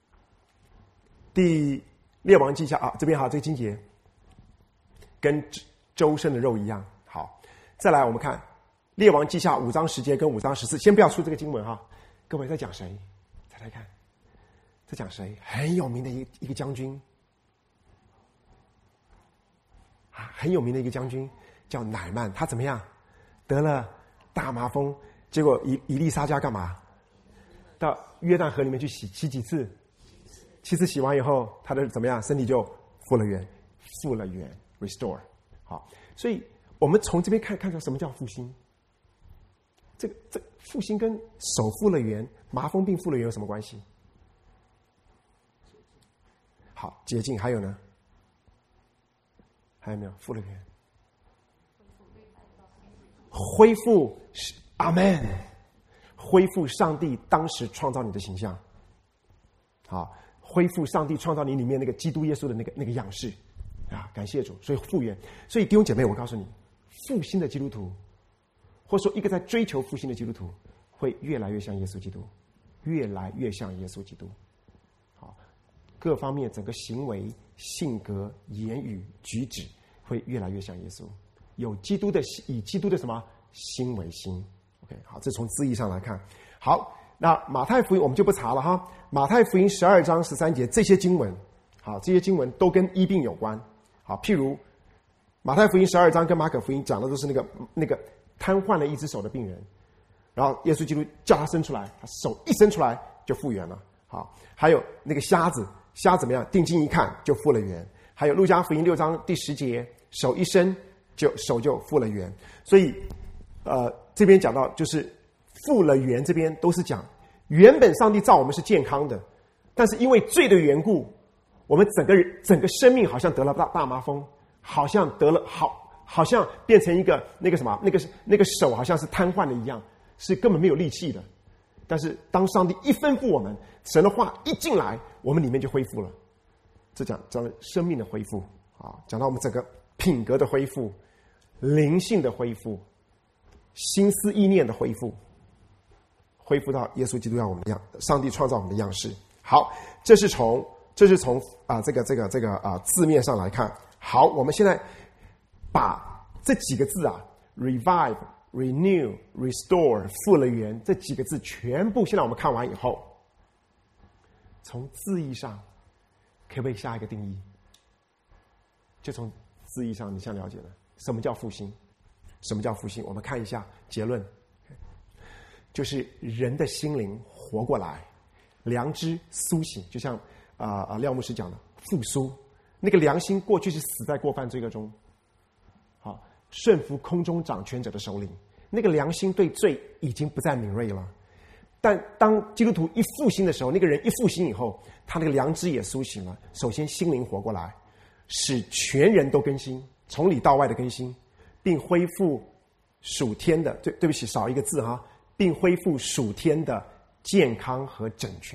S1: 列王记下啊，这边好，这个经节跟周身的肉一样。好，再来我们看列王记下5章10节跟5章14，先不要出这个经文哈。各位在讲谁？再来看，在讲谁？很有名的一个将军啊，很有名的一个将军叫乃曼，他怎么样？得了大麻风，结果以利沙加干嘛？到约旦河里面去洗几次？7次洗完以后，他的怎么样？身体就复了原 restore。好，所以我们从这边看出什么叫复兴。这复兴跟手复了原、麻风病复了原有什么关系？好，洁净还有呢？还有没有复了原？恢复，阿们，恢复上帝当时创造你的形象。好，恢复上帝创造你里面那个基督耶稣的那个样式啊！感谢主，所以复原。所以弟兄姐妹，我告诉你，复兴的基督徒，或者说一个在追求复兴的基督徒，会越来越像耶稣基督，越来越像耶稣基督。好，各方面整个行为、性格、言语、举止会越来越像耶稣，有基督的以基督的什么心为心。OK， 好，这从字义上来看。好，那马太福音我们就不查了哈。马太福音12章13节这些经文，好，这些经文都跟医病有关。好，譬如马太福音12章跟马可福音讲的都是那个瘫痪了一只手的病人，然后耶稣基督叫他伸出来，他手一伸出来就复原了。好，还有那个瞎子怎么样？定睛一看就复了原。还有路加福音6章第10节，手一伸手就复了原。所以这边讲到就是复了原，这边都是讲原本上帝造我们是健康的，但是因为罪的缘故，我们整个生命好像得了大麻风，好像得了好像变成一个那个什么那个手好像是瘫痪的一样，是根本没有力气的。但是当上帝一吩咐我们，神的话一进来，我们里面就恢复了。这讲生命的恢复啊，讲到我们整个品格的恢复、灵性的恢复、心思意念的恢复，恢复到耶稣基督要我们的样，上帝创造我们的样式。好，这是从这个字面上来看。好，我们现在把这几个字啊 ，revive、renew、restore、复了原这几个字全部，现在我们看完以后，从字义上可不可以下一个定义？就从字义上，你现在了解了什么叫复兴？什么叫复兴？我们看一下结论，就是人的心灵活过来，良知苏醒，就像廖牧师讲的复苏。那个良心过去是死在过犯罪恶中，好，顺服空中掌权者的首领。那个良心对罪已经不再敏锐了，但当基督徒一复兴的时候，那个人一复兴以后，他那个良知也苏醒了。首先心灵活过来，使全人都更新，从里到外的更新，并恢复属天的，对不起，少一个字哈，并恢复属天的健康和整全。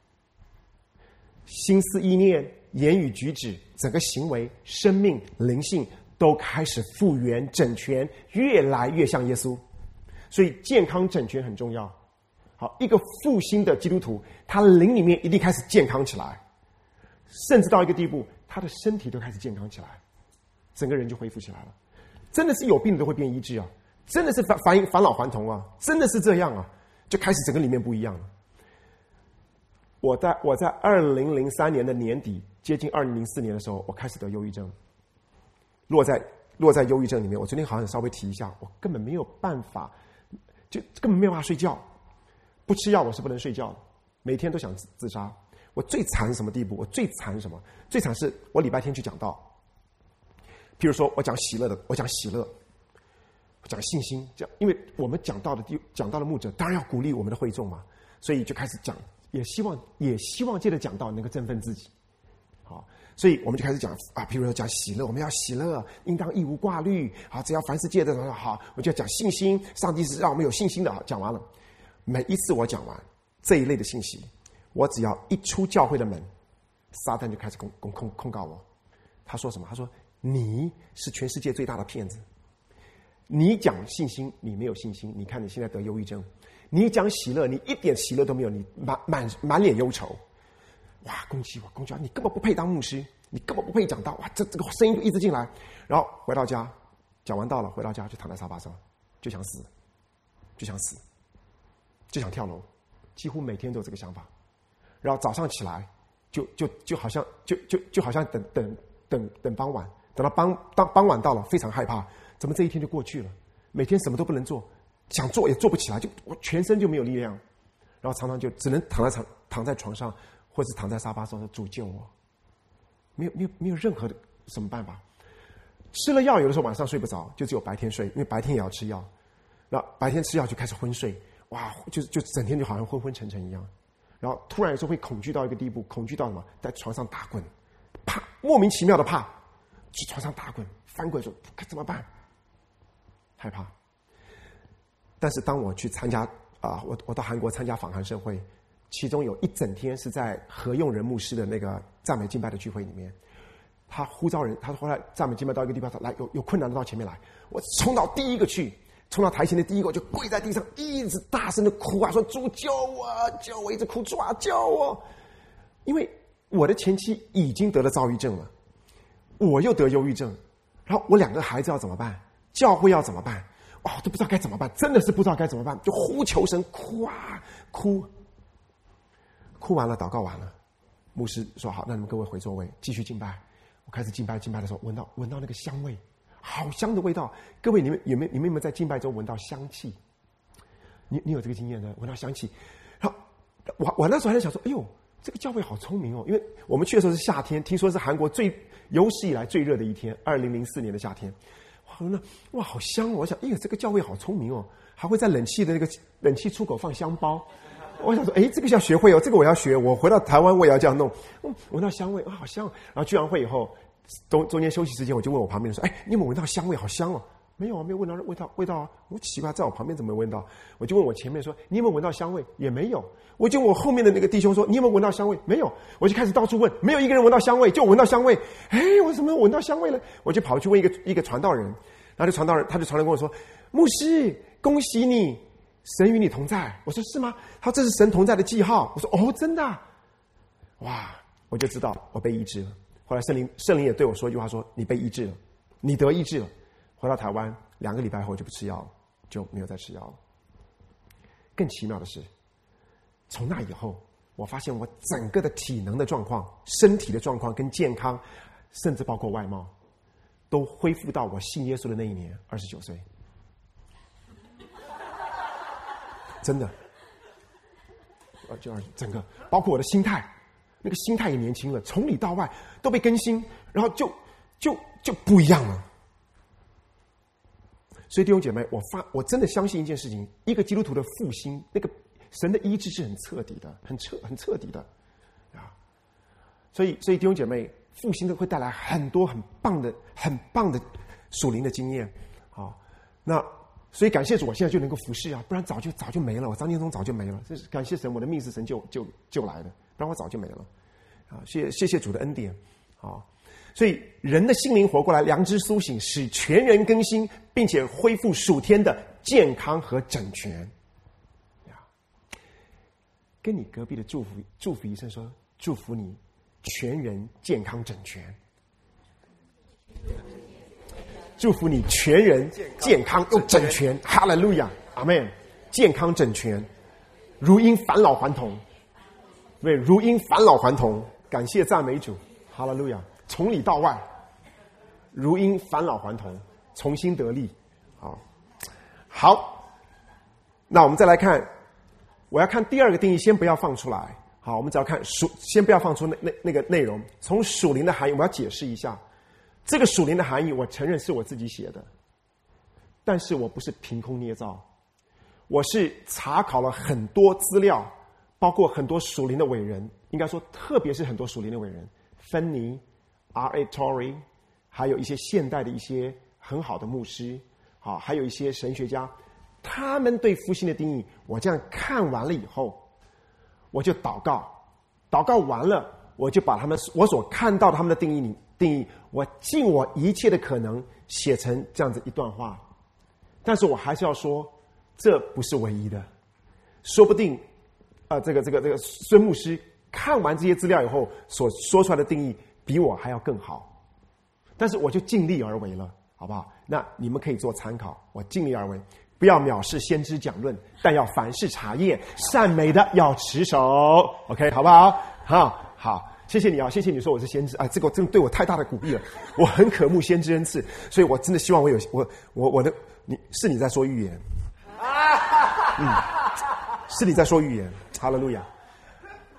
S1: 心思意念、言语举止，整个行为、生命、灵性都开始复原整全，越来越像耶稣。所以健康整全很重要。好，一个复兴的基督徒，他灵里面一定开始健康起来，甚至到一个地步，他的身体都开始健康起来，整个人就恢复起来了。真的是有病的都会变医治啊，真的是返老还童啊，真的是这样啊，就开始整个里面不一样了。我在2003年的年底，接近2004年的时候，我开始得忧郁症，落在忧郁症里面。我昨天好像稍微提一下，我根本没有办法，就根本没有办法睡觉，不吃药我是不能睡觉的，每天都想自杀。我最惨什么地步？我最惨什么？最惨是我礼拜天去讲道，譬如说我讲喜乐，我讲信心，因为我们讲道的牧者当然要鼓励我们的会众嘛，所以就开始讲。也希望借着讲道能够振奋自己，好，所以我们就开始讲啊，比如说讲喜乐，我们要喜乐，应当一无挂虑，好，只要凡事借着好，我就要讲信心，上帝是让我们有信心的。好，讲完了，每一次我讲完这一类的信息，我只要一出教会的门，撒旦就开始控告我。他说什么？他说你是全世界最大的骗子，你讲信心，你没有信心，你看你现在得忧郁症。你讲喜乐，你一点喜乐都没有，你满脸忧愁。哇，攻击我，你根本不配当牧师，你根本不配讲道。哇，这个声音就一直进来，然后回到家，讲完道了，回到家就躺在沙发上，就想死，就想跳楼，几乎每天都有这个想法。然后早上起来，就好像等傍晚，等到傍晚到了，非常害怕，怎么这一天就过去了？每天什么都不能做。想做也做不起来，我全身就没有力量，然后常常就只能躺在床上，或是躺在沙发上说主救我，没有任何的什么办法。 吃了药，有的时候晚上睡不着，就只有白天睡，因为白天也要吃药。那白天吃药就开始昏睡，哇，就整天就好像昏昏沉沉一样。然后突然有时候会恐惧到一个地步，恐惧到什么？在床上打滚，怕，莫名其妙的怕，去床上打滚，翻滚说该怎么办？害怕。但是当我去参加我到韩国参加访韩社会，其中有一整天是在何用仁牧师的那个赞美敬拜的聚会里面，他呼召人，他后来赞美敬拜到一个地方，来有困难的到前面来，我冲到第一个去，冲到台前的第一个，我就跪在地上，一直大声的哭啊，说主救我，救我，一直哭，主啊救我，因为我的前妻已经得了躁郁症了，我又得忧郁症，然后我2个孩子要怎么办？教会要怎么办？哇，都不知道该怎么办，真的是不知道该怎么办，就呼求神，哭啊哭，哭完了，祷告完了，牧师说好，那你们各位回座位，继续敬拜。我开始敬拜的时候，闻到那个香味，好香的味道。各位，你们有没有在敬拜中闻到香气？你有这个经验呢？闻到香气，然后我那时候还在想说，哎呦，这个教会好聪明哦，因为我们去的时候是夏天，听说是韩国有史以来最热的一天，2004年的夏天。哇，好香哦！我想，哎呀，这个教会好聪明哦，还会在冷气的那个冷气出口放香包。我想说，哎，这个要学会哦，这个我要学。我回到台湾我也要这样弄。闻到香味，好香！然后聚完会以后，中间休息时间，我就问我旁边人说，哎，你有没有闻到香味？好香哦！没有啊，没有闻到味道啊！我奇怪，在我旁边怎么闻到？我就问我前面说，你有没有闻到香味？也没有。我就问我后面的那个弟兄说，你有没有闻到香味？没有。我就开始到处问，没有一个人闻到香味，就闻到香味。哎，我怎么闻到香味了？我就跑去问一个传道人，然后他就传来跟我说，牧师，恭喜你，神与你同在。我说是吗？他说这是神同在的记号。我说哦，真的啊？哇，我就知道我被医治了。后来圣灵也对我说一句话，说你被医治了，你得医治了。回到台湾2个礼拜后就不吃药了，就没有再吃药了。更奇妙的是，从那以后，我发现我整个的体能的状况、身体的状况跟健康，甚至包括外貌，都恢复到我信耶稣的那一年，29岁。真的，就整个包括我的心态，那个心态也年轻了，从里到外都被更新，然后就不一样了。所以弟兄姐妹，我真的相信一件事情，一个基督徒的复兴，那个神的医治是很彻底的，很彻底的啊。所以弟兄姐妹，复兴的会带来很多很棒的属灵的经验啊。那所以感谢主，我现在就能够服侍啊，不然早就没了。我张建宗早就没了，这是感谢神，我的命是神救来的，不然我早就没了啊。谢谢主的恩典啊。所以人的心灵活过来，良知苏醒，使全人更新，并且恢复属天的健康和整全。跟你隔壁的祝福一声说，祝福你全人健康整全。祝福你全人健康又整全，哈利路亚，阿们！健康整全，如因返老还童，对，如因返老还童，感谢赞美主，哈利路亚！从里到外，如因返老还童，重新得力。好，那我们再来看，我要看第2个定义，先不要放出来。好，我们只要看先不要放出那个内容。从属灵的含义，我们要解释一下。这个属灵的含义，我承认是我自己写的，但是我不是凭空捏造，我是查考了很多资料，包括很多属灵的伟人，应该说特别是很多属灵的伟人，芬尼、R.A. Torrey， 还有一些现代的一些很好的牧师，还有一些神学家，他们对复兴的定义，我这样看完了以后，我就祷告完了，我就把我所看到的他们的定义，我尽我一切的可能写成这样子一段话。但是我还是要说，这不是唯一的，说不定这个孙牧师看完这些资料以后所说出来的定义比我还要更好，但是我就尽力而为了，好不好？那你们可以做参考，我尽力而为，不要藐视先知讲论，但要凡事查验，善美的要持守。 OK， 好不好？好，谢谢你啊，谢谢你说我是先知啊，这个真的对我太大的鼓励了，我很渴慕先知恩赐，所以我真的希望我的你在说预言，是你在说预言，哈利路亚。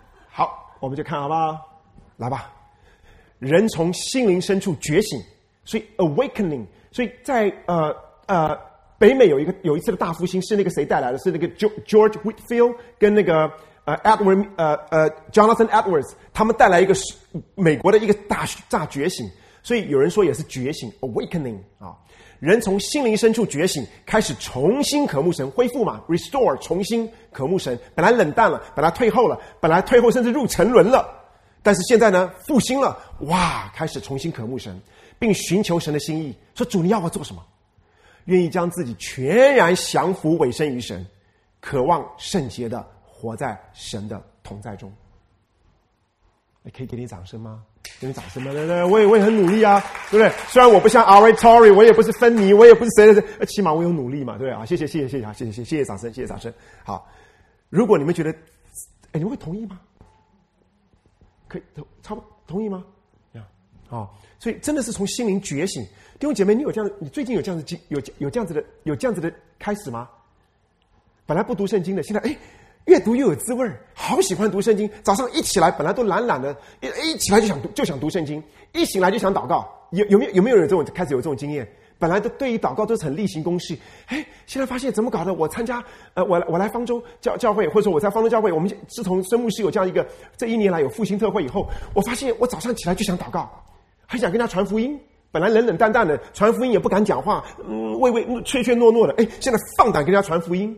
S1: 好，我们就看好不好？来吧。人从心灵深处觉醒， 所以 awakening， 所以在北美有一次的大复兴是那个谁带来的？是那个 George Whitefield 跟那个Jonathan Edwards 他们带来一个美国的一个大觉醒。所以有人说也是觉醒 awakening 啊，人从心灵深处觉醒，开始重新渴慕神，恢复嘛 restore 重新渴慕神。本来冷淡了，本来退后了，本来退后甚至入沉沦了，但是现在呢复兴了，哇，开始重新渴慕神，并寻求神的心意，说主你要我做什么？愿意将自己全然降服委身于神，渴望圣洁的活在神的同在中。可以给你掌声吗？给你掌声吗？对，我也很努力啊，对不对？虽然我不像 R.A. Torrey， 我也不是芬妮，我也不是谁的谁，起码我有努力嘛，对啊，谢谢掌声，谢谢掌声。好，如果你们觉得，你们会同意吗？可以，差不多同意吗？好，所以真的是从心灵觉醒。弟兄姐妹，你最近有这样子的开始吗？本来不读圣经的，现在越读越有滋味，好喜欢读圣经。早上一起来本来都懒懒的，一起来就想读圣经，一醒来就想祷告。有没有人开始有这种经验？本来对于祷告都是很例行公事，现在发现怎么搞的？我参加我来方舟教会，或者说我在方舟教会，我们自从孙牧师有这样一个这一年来有复兴特会以后，我发现我早上起来就想祷告，很想跟他传福音。本来冷冷淡淡的传福音也不敢讲话，怯怯懦懦的，现在放胆跟人家传福音。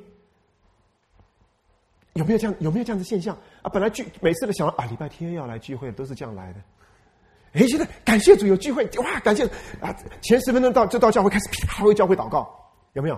S1: 有没有这样的现象啊？本来每次都想礼拜天要来聚会，都是这样来的。现在感谢主有聚会，哇，感谢啊！前10分钟就到教会开始噼啪为教会祷告，有没有？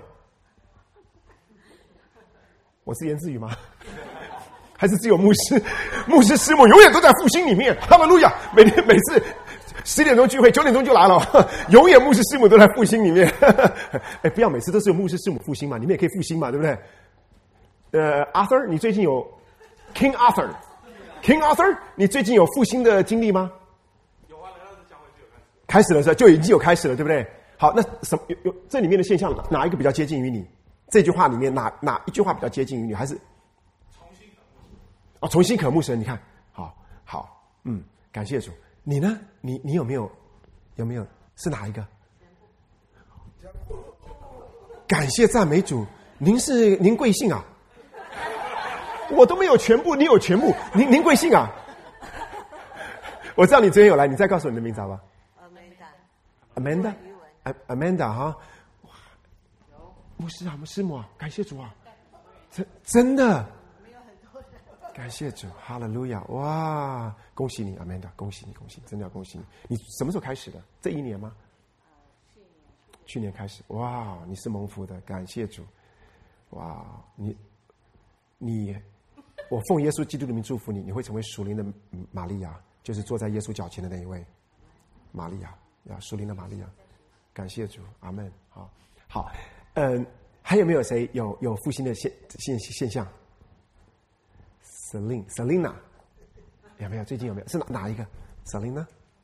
S1: 我自言自语吗？还是只有牧师师母永远都在复兴里面？哈利路亚！每次10点钟聚会，9点钟就来了，永远牧师师母都在复兴里面。不要每次都是有牧师师母复兴嘛，你们也可以复兴嘛，对不对？Arthur， 你最近有 King Arthur， 你最近有复兴的经历吗？
S6: 有啊，来到这教会就有
S1: 开始了，是吧？就已经有开始了，对不对？好，那什么有这里面的现象哪一个比较接近于你？这句话里面哪一句话比较接近于你？还是重新渴慕神？你看，好，感谢主。你呢？你有没有是哪一个？感谢赞美主，您贵姓啊？我都没有全部，你有全部，您贵姓啊？我知道你昨天有来，你再告诉我你的名字好吧 ？Amanda 哈，牧师啊，师母啊，感谢主啊，真的，感谢主，哈利路亚，哇，恭喜你 ，Amanda， 恭喜你，真的要恭喜你。你什么时候开始的？这一年吗？去年开始，哇，你是蒙福的，感谢主，哇，我奉耶稣基督的名祝福你，你会成为属灵的玛利亚，就是坐在耶稣脚前的那一位玛利亚，属灵的玛利亚。感谢主，阿们。好，还有没有谁有复兴的现象 ？Selina 有没有？最近有没有？是哪一个 ？Selina？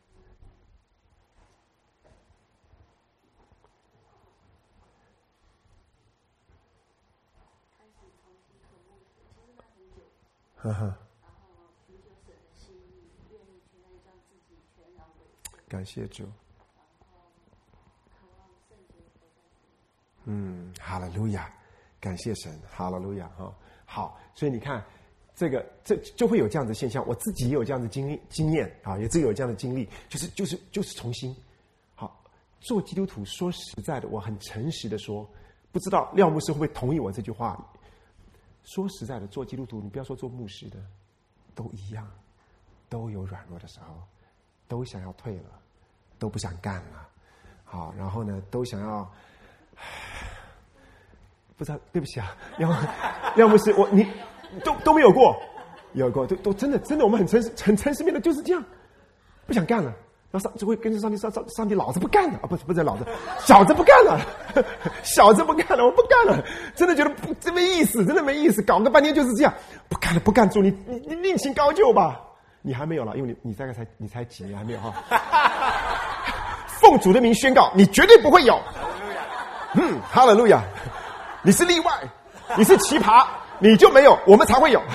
S1: 呵呵，感谢主。哈利路亚，感谢神，哈利路亚哈。好，所以你看，这就会有这样的现象。我自己也有这样的经验啊，也自己有这样的经历，就是重新。好，做基督徒，说实在的，我很诚实的说，不知道廖牧师会不会同意我这句话。说实在的，做基督徒，你不要说做牧师的，都一样，都有软弱的时候，都想要退了，都不想干了，好，然后呢，都想要，不知道，对不起啊，廖牧师，你都没有过，有过，都真的，我们很诚实面的就是这样，不想干了。然后就会跟着上帝说：“上帝，老子不干了啊！不是老子，小子不干了，小子不干了，我不干了。真的觉得真没意思，真的没意思，搞个半天就是这样，不干了，不干，主你另请高就吧。你还没有了，因为你大概你才几年还没有哈。奉主的名宣告，你绝对不会有。哈利路亚，你是例外，你是奇葩，你就没有，我们才会有。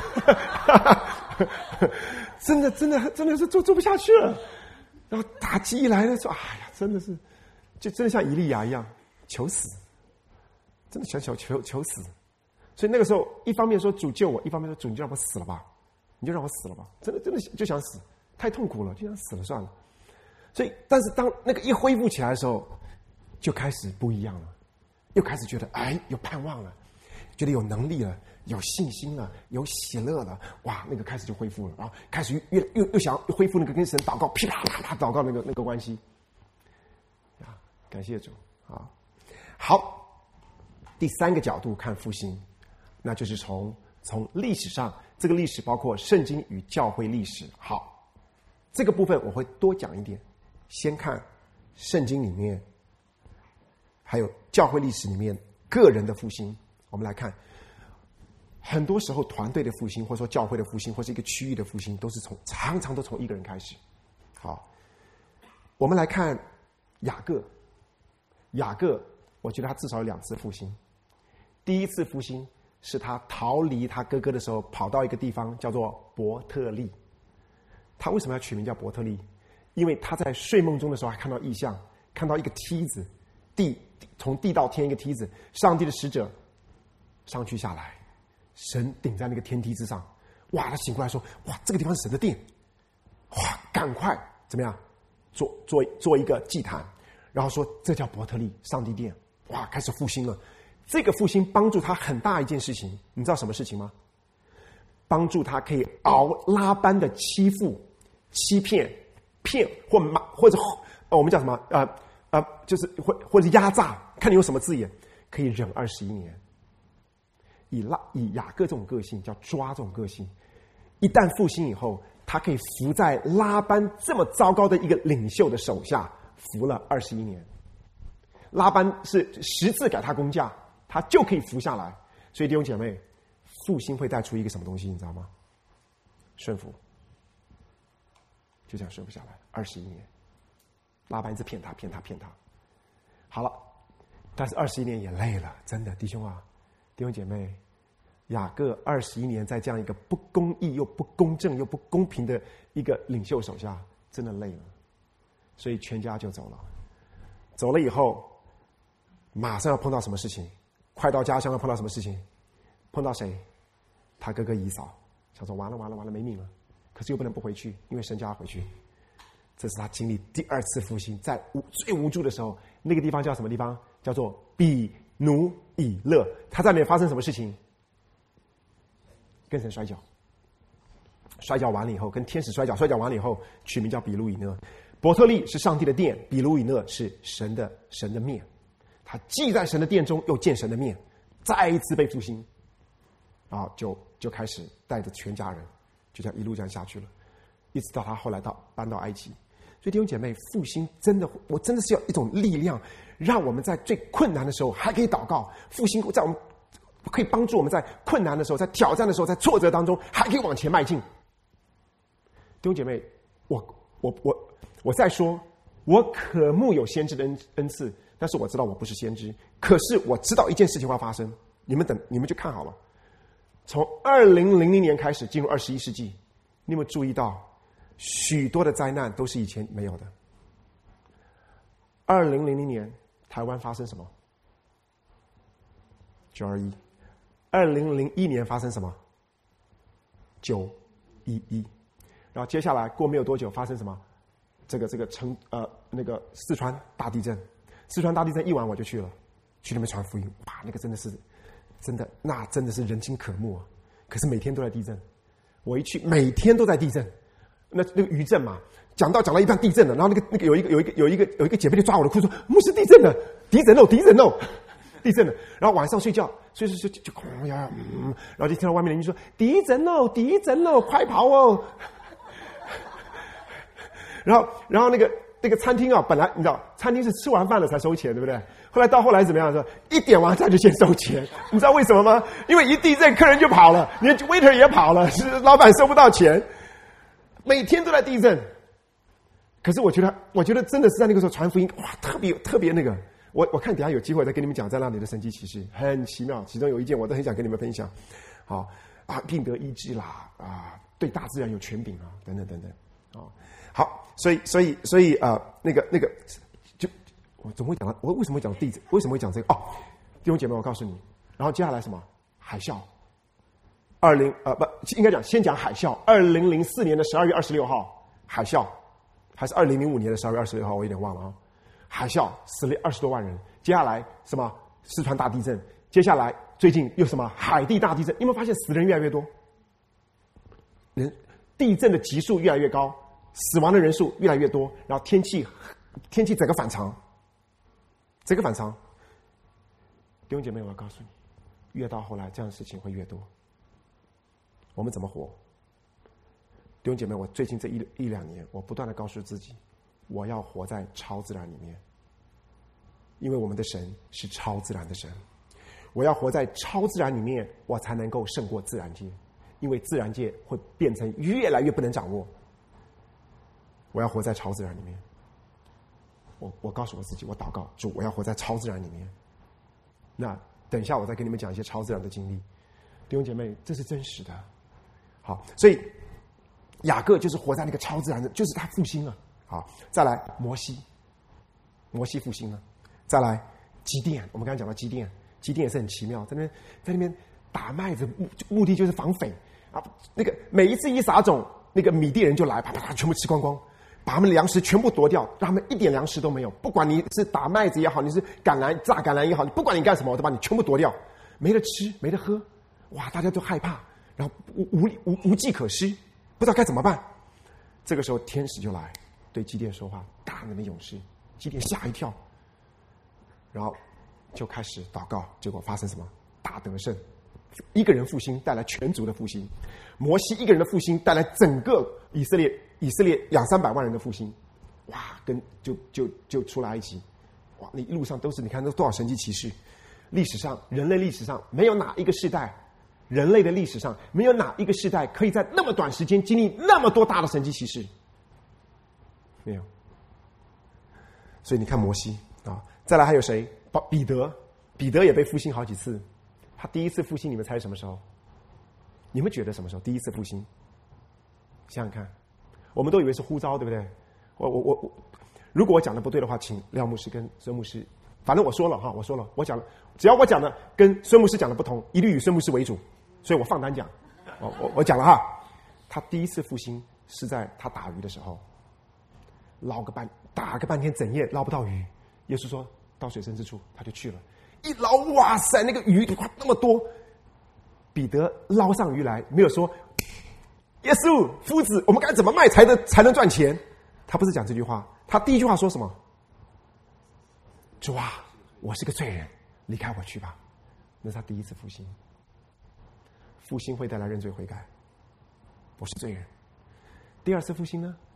S1: 真的是做不下去了。然后打击一来了，说：“哎呀，真的是就真的像以利亚一样求死，真的求死。所以那个时候，一方面说主救我，一方面说主你就让我死了吧，你就让我死了吧，真的就想死，太痛苦了，就想死了算了。所以，但是当那个一恢复起来的时候，就开始不一样了，又开始觉得有盼望了，觉得有能力了，有信心了，有喜乐了，哇，那个开始就恢复了，然后开始又想要恢复那个跟神祷告，噼啪啪啪祷告那个关系。啊，感谢主啊！好，第三个角度看复兴。那就是从历史上，这个历史包括圣经与教会历史。好，这个部分我会多讲一点。先看圣经里面，还有教会历史里面个人的复兴。我们来看，很多时候团队的复兴，或者说教会的复兴，或是一个区域的复兴，常常都从一个人开始。好，我们来看雅各，我觉得他至少有2次复兴。第一次复兴是他逃离他哥哥的时候，跑到一个地方叫做伯特利。他为什么要取名叫伯特利？因为他在睡梦中的时候还看到异象，看到一个梯子，从地到天一个梯子，上帝的使者上去下来，神顶在那个天梯之上。哇，他醒过来说：哇，这个地方是神的殿，哇，赶快怎么样做一个祭坛，然后说这叫伯特利上帝殿。哇，开始复兴了。这个复兴帮助他很大一件事情，你知道什么事情吗？帮助他可以熬拉班的欺负、欺骗、或者我们叫什么就是或者压榨，看你用什么字眼，可以忍21年。以雅各这种个性，叫抓这种个性，一旦复兴以后，他可以服在拉班这么糟糕的一个领袖的手下，服了21年。拉班是10次改他工价，他就可以服下来。所以弟兄姐妹，复兴会带出一个什么东西，你知道吗？顺服，就这样顺服下来21年。拉班一直骗他。好了，但是21年也累了，真的，弟兄姐妹，雅各21年在这样一个不公义又不公正又不公平的一个领袖手下，真的累了，所以全家就走了。走了以后，马上要碰到什么事情？快到家乡要碰到什么事情？碰到谁？他哥哥以扫，想说完了，没命了。可是又不能不回去，因为神叫他回去。这是他经历第2次复兴，在最无助的时候，那个地方叫什么地方？叫做比努以勒。他在那里发生什么事情？跟神摔跤，摔跤完了以后，跟天使摔跤完了以后，取名叫比鲁以勒。伯特利是上帝的殿，比鲁以勒是神的面。他既在神的殿中，又见神的面，再一次被复兴，然后就开始带着全家人，就这样一路这样下去了，一直到他后来搬到埃及。所以弟兄姐妹，复兴我真的是要一种力量，让我们在最困难的时候还可以祷告。复兴在我们可以帮助我们在困难的时候，在挑战的时候，在挫折当中还可以往前迈进。弟兄姐妹，我在说，我渴慕有先知的恩赐，但是我知道我不是先知。可是我知道一件事情会发生，你们就看好了。从2000年开始进入21世纪，你有没有注意到许多的灾难都是以前没有的？2000年台湾发生什么？921。2001年发生什么？911。然后接下来过没有多久发生什么？那个四川大地震。四川大地震一完我就去了，去那边传福音。哇，那个真的是人心可慕啊！可是每天都在地震，我一去每天都在地震。那个余震嘛，讲到一半地震了，然后那个有一个姐妹就抓我的裤说：“牧师地震了，地震了。”然后晚上睡觉，就哐呀，然后就听到外面的人就说：“地震了，快跑哦！”然后那个餐厅本来你知道，餐厅是吃完饭了才收钱，对不对？后来怎么样？说一点完菜就先收钱，你知道为什么吗？因为一地震，客人就跑了，连 waiter 也跑了，是老板收不到钱。每天都在地震，可是我觉得真的是在那个时候传福音，哇，特别那个。我看等一下有机会再跟你们讲在那里的神迹奇事，很奇妙。其中有一件我都很想跟你们分享。好病得医治啦，对大自然有权柄啊，等等。好，所以那个就我怎么会讲到？我为什么会讲地震？为什么会讲这个？哦，弟兄姐妹，我告诉你。然后接下来什么？海啸。应该讲先讲海啸。2004年的12月26号，海啸，还是2005年的12月26号，我有点忘了啊。海啸死了20多万人。接下来什么？四川大地震。接下来最近又什么？海地大地震。你有没有发现死人越来越多？地震的级数越来越高，死亡的人数越来越多，然后天气整个反常。弟兄姐妹，我要告诉你，越到后来这样的事情会越多。我们怎么活？弟兄姐妹，我最近这一两年，我不断的告诉自己，我要活在超自然里面，因为我们的神是超自然的神。我要活在超自然里面，我才能够胜过自然界，因为自然界会变成越来越不能掌握。我要活在超自然里面。我告诉我自己，我祷告主，我要活在超自然里面。那等一下我再跟你们讲一些超自然的经历。弟兄姐妹，这是真实的。好，所以雅各就是活在那个超自然的，就是他复兴了。好，再来摩西复兴了。再来基甸，我们刚才讲到基甸也是很奇妙，在那边打麦子，目的就是防匪啊。那个每一次一撒种，那个米地人就来，啪啪啪，全部吃光光，把他们粮食全部夺掉，让他们一点粮食都没有。不管你是打麦子也好，你是榨橄榄也好，你不管你干什么，我都把你全部夺掉，没得吃，没得喝，哇，大家都害怕，然后无计可施，不知道该怎么办。这个时候天使就来对基甸说话，大能的勇士，基甸吓一跳，然后就开始祷告，结果发生什么？大得胜，一个人复兴带来全族的复兴，摩西一个人的复兴带来整个以色列200-300万人的复兴，哇，就出来埃及，哇，你一路上都是，你看都多少神迹奇事。人类历史上没有哪一个世代，人类的历史上没有哪一个世代可以在那么短时间经历那么多大的神迹奇事，没有。所以你看摩西啊，再来还有谁？彼得也被复兴好几次。他第一次复兴，你们猜什么时候？你们觉得什么时候第一次复兴？想想看，我们都以为是呼召，对不对？如果我讲的不对的话，请廖牧师跟孙牧师，反正我说了，我讲了，只要我讲的跟孙牧师讲的不同，一律以孙牧师为主，所以我放胆讲。我讲了哈，他第一次复兴是在他打鱼的时候，打个半天整夜捞不到鱼，耶稣说到水深之处，他就去了，一捞，哇塞，那个鱼那么多。彼得捞上鱼来，没有说耶稣夫子，我们该怎么卖才能赚钱？他不是讲这句话，他第一句话说什么？主啊，我是个罪人，离开我去吧。那是他第一次复兴。复兴会带来认罪悔改，我是罪人。第二次复兴呢？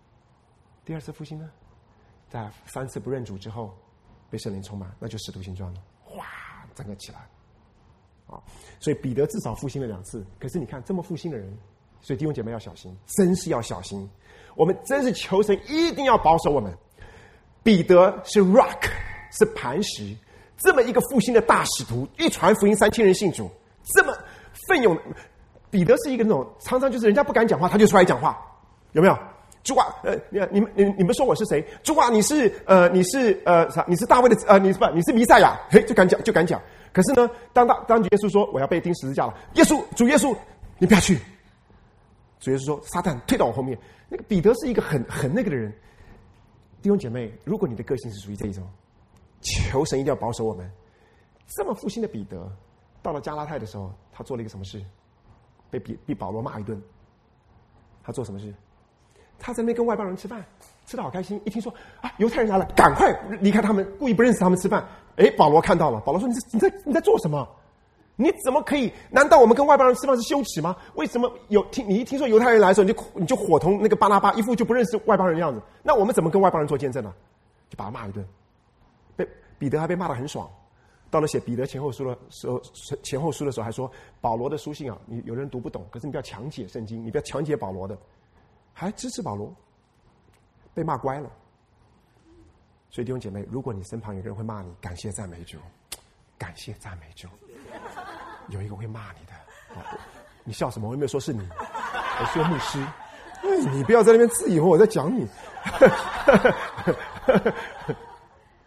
S1: 在3次不认主之后，被圣灵充满，那就使徒行传了，哗，整个起来。所以彼得至少复兴了2次。可是你看这么复兴的人，所以弟兄姐妹要小心，真是要小心。我们真是求神一定要保守我们。彼得是 rock， 是磐石，这么一个复兴的大使徒，一传福音3000人信主，这么奋勇。彼得是一个那种常常就是人家不敢讲话，他就出来讲话，有没有？主啊，你们说我是谁？主啊，你是大卫的你是弥赛亚，嘿，就敢讲。可是呢，当耶稣说我要被钉十字架了，主耶稣，你不要去。主耶稣说，撒旦退到我后面。那个彼得是一个很那个的人。弟兄姐妹，如果你的个性是属于这一种，求神一定要保守我们。这么复兴的彼得，到了加拉太的时候，他做了一个什么事？被保罗骂一顿。他做什么事？他在那边跟外邦人吃饭，吃得好开心。一听说啊，犹太人来了，赶快离开他们，故意不认识他们吃饭。保罗看到了，保罗说：“你在做什么？你怎么可以？难道我们跟外邦人吃饭是羞耻吗？为什么你一听说犹太人来的时候，你就伙同那个巴拿巴，一副就不认识外邦人的样子？那我们怎么跟外邦人做见证呢？就把他骂一顿。彼得还被骂得很爽。到了写彼得前后书的时候，还说保罗的书信啊，有人读不懂，可是你不要强解圣经，你不要强解保罗的，还支持保罗，被骂乖了。所以弟兄姐妹，如果你身旁有人会骂你，感谢赞美主，感谢赞美主。有一个会骂你的，你笑什么？我又没有说是你，我说牧师。你不要在那边自以为我在讲你。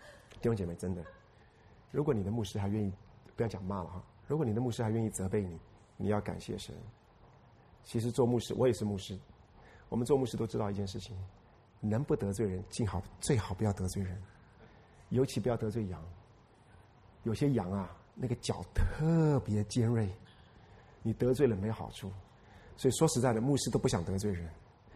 S1: 弟兄姐妹，真的，如果你的牧师还愿意，不要讲骂了哈，如果你的牧师还愿意责备你，你要感谢神。其实做牧师，我也是牧师，我们做牧师都知道一件事情，能不得罪人，最好不要得罪人，尤其不要得罪羊。有些羊啊，那个角特别尖锐，你得罪了没好处。所以说实在的，牧师都不想得罪人。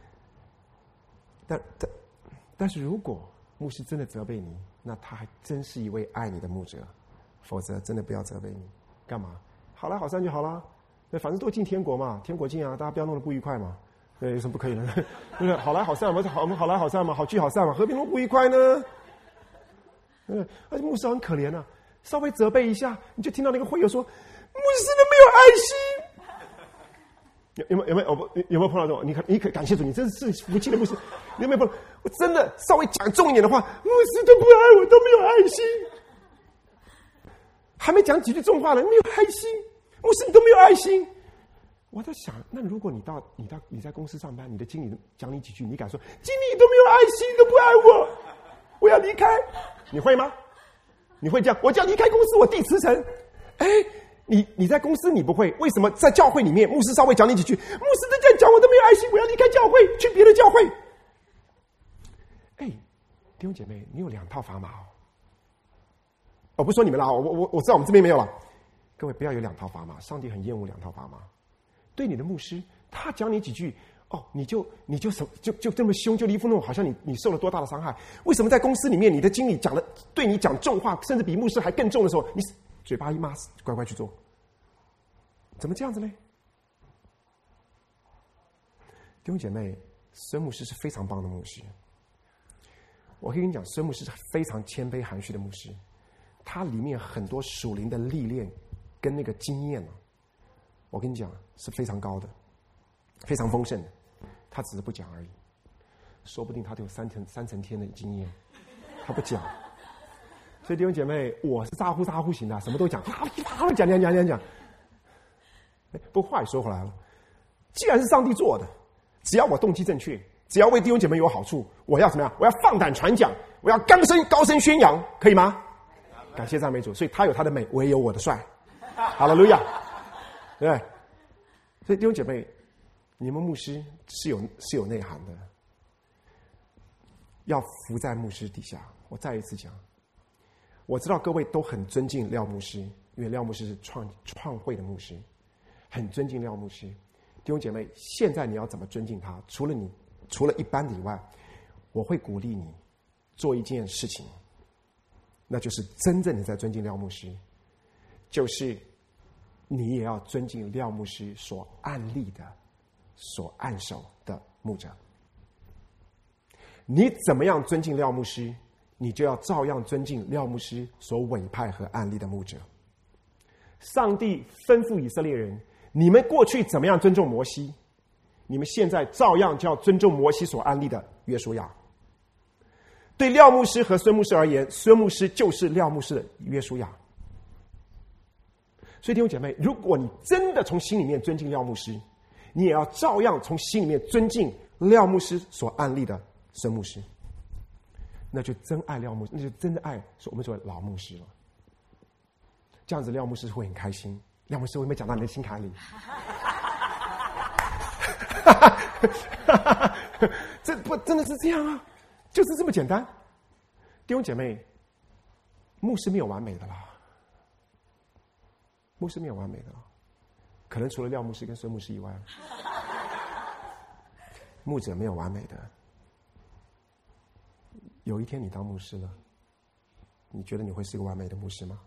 S1: 但是如果牧师真的责备你，那他还真是一位爱你的牧者，否则真的不要责备你。干嘛？好来好散就好了，对，反正都进天国嘛，天国近啊，大家不要弄得不愉快嘛。对，有什么不可以的？对不对？好来好散嘛，好来好散嘛，好聚好散嘛，何必弄不愉快呢？而且牧师很可怜啊，稍微责备一下，你就听到那个会友说：“牧师都没有爱心。”有没有碰到这种？你可感谢主，你真是福气的牧师。你有没有碰到？我真的稍微讲重一点的话，牧师都不爱我，都没有爱心。还没讲几句重话呢，没有爱心，牧师你都没有爱心。我在想，那如果你在公司上班，你的经理讲你几句，你敢说经理都没有爱心，都不爱我，我要离开？你会吗？你会这样？我就要离开公司，我递辞呈。你在公司你不会，为什么在教会里面牧师稍微讲你几句，牧师都这样讲我都没有爱心，我要离开教会去别的教会。弟兄姐妹，你有2套砝码哦。我不说你们了，我知道我们这边没有了。各位不要有2套砝码，上帝很厌恶2套砝码。对你的牧师，他讲你几句，你就这么凶，就离副弄，好像你受了多大的伤害？为什么在公司里面，你的经理对你讲重话，甚至比牧师还更重的时候，你嘴巴一骂，乖乖去做？怎么这样子呢？弟兄姐妹，孙牧师是非常棒的牧师。我可以跟你讲，孙牧师是非常谦卑含蓄的牧师，他里面很多属灵的历练跟那个经验我跟你讲是非常高的，非常丰盛的，他只是不讲而已。说不定他都有3层天的经验，他不讲。所以弟兄姐妹，我是咋呼型的，什么都讲，讲。不过话也说回来了，既然是上帝做的，只要我动机正确，只要为弟兄姐妹有好处，我要怎么样？我要放胆传讲，我要高声宣扬，可以吗？感谢赞美主。所以他有他的美，我也有我的帅。哈利路亚，对不对？所以弟兄姐妹，你们牧师是有内涵的，要服在牧师底下。我再一次讲，我知道各位都很尊敬廖牧师，因为廖牧师是创会的牧师，很尊敬廖牧师。弟兄姐妹，现在你要怎么尊敬他？除了一般的以外，我会鼓励你做一件事情，那就是真正的在尊敬廖牧师，就是你也要尊敬廖牧师所按立的、所按手的牧者。你怎么样尊敬廖牧师，你就要照样尊敬廖牧师所委派和按立的牧者。上帝吩咐以色列人，你们过去怎么样尊重摩西，你们现在照样就要尊重摩西所按立的约书亚。对廖牧师和孙牧师而言，孙牧师就是廖牧师的约书亚。所以弟兄姐妹，如果你真的从心里面尊敬廖牧师，你也要照样从心里面尊敬廖牧师所按立的孙牧师，那就真爱廖牧师，那就真的爱我们所谓老牧师了。这样子廖牧师会很开心。廖牧师，我有没有讲到你的心坎里？这不真的是这样啊，就是这么简单。弟兄姐妹，牧师没有完美的啦，牧师没有完美的啦，可能除了廖牧师跟孙牧师以外，牧者没有完美的。有一天你当牧师了，你觉得你会是一个完美的牧师吗？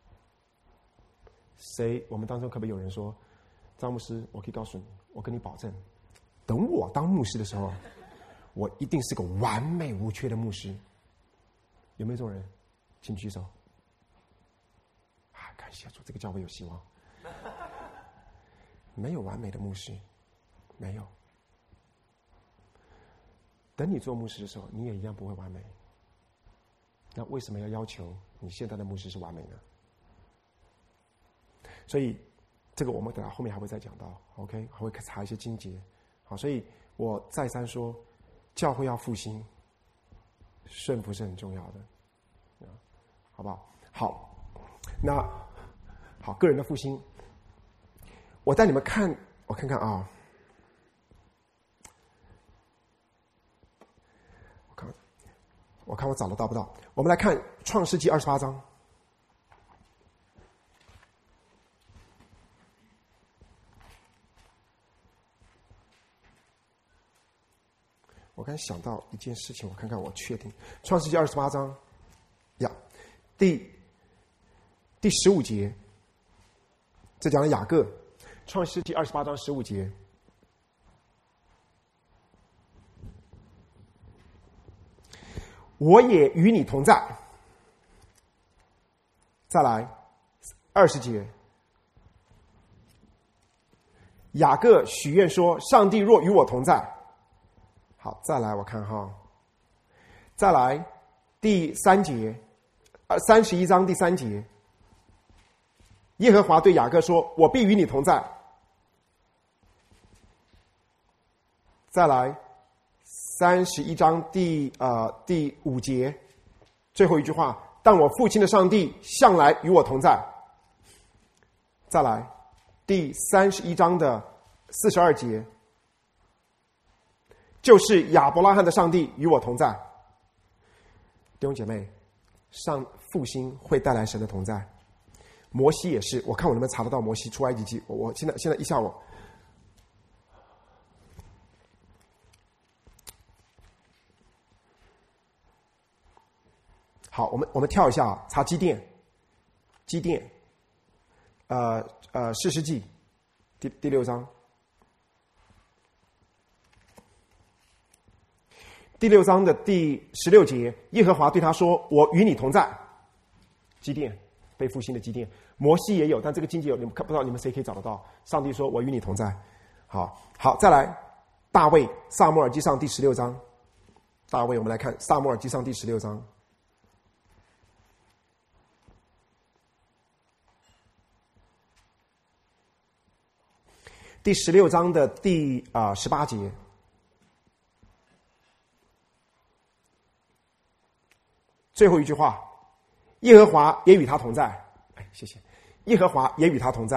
S1: 我们当中可不可以有人说，张牧师，我可以告诉你，我跟你保证，等我当牧师的时候，我一定是个完美无缺的牧师。有没有这种人？请举手。感谢主，这个教会有希望。没有完美的牧师，没有。等你做牧师的时候，你也一样不会完美。那为什么要求你现在的牧师是完美呢？所以这个我们等下后面还会再讲到 ，OK， 还会查一些经节。好，所以我再三说，教会要复兴，顺服是很重要的。 好不好？好，那好，个人的复兴，我带你们看，我看看啊，我看我找得到不到？我们来看创世纪28章。我刚想到一件事情，我看看我确定。创世纪28章，呀，第15节，这讲了雅各。创世纪28章15节，我也与你同在。再来20节，雅各许愿说：“上帝若与我同在。”好，再来我看哈，再来第3节，31章第3节，耶和华对雅各说：“我必与你同在。”再来31章第5节，最后一句话：“但我父亲的上帝向来与我同在。”再来第31章的42节。就是亚伯拉罕的上帝与我同在。弟兄姐妹，复兴会带来神的同在。摩西也是，我看我能不能查得到摩西出埃及记。我现在一下我，好，我们跳一下啊，查基甸，士师记第6章。第6章的第16节，耶和华对他说：“我与你同在。”基甸被复兴的基甸，摩西也有，但这个经节你们看不知道，你们谁可以找得到？上帝说：“我与你同在。”好，再来，大卫，撒母耳记上第16章。大卫，我们来看撒母耳记上第16章。第16章的第18节。最后一句话，耶和华也与他同在。哎，谢谢，耶和华也与他同在。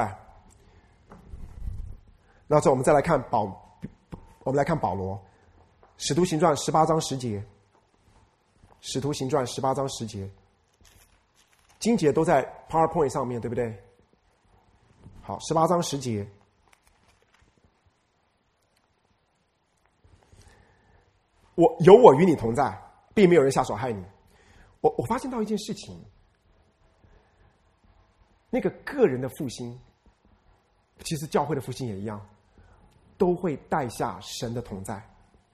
S1: 然后我们再来看保罗，使徒行传18章10节，使徒行传18章10节，经节都在 PowerPoint 上面，对不对？好，18章10节，我与你同在，并没有人下手害你。我发现到一件事情，那个个人的复兴，其实教会的复兴也一样，都会带下神的同在。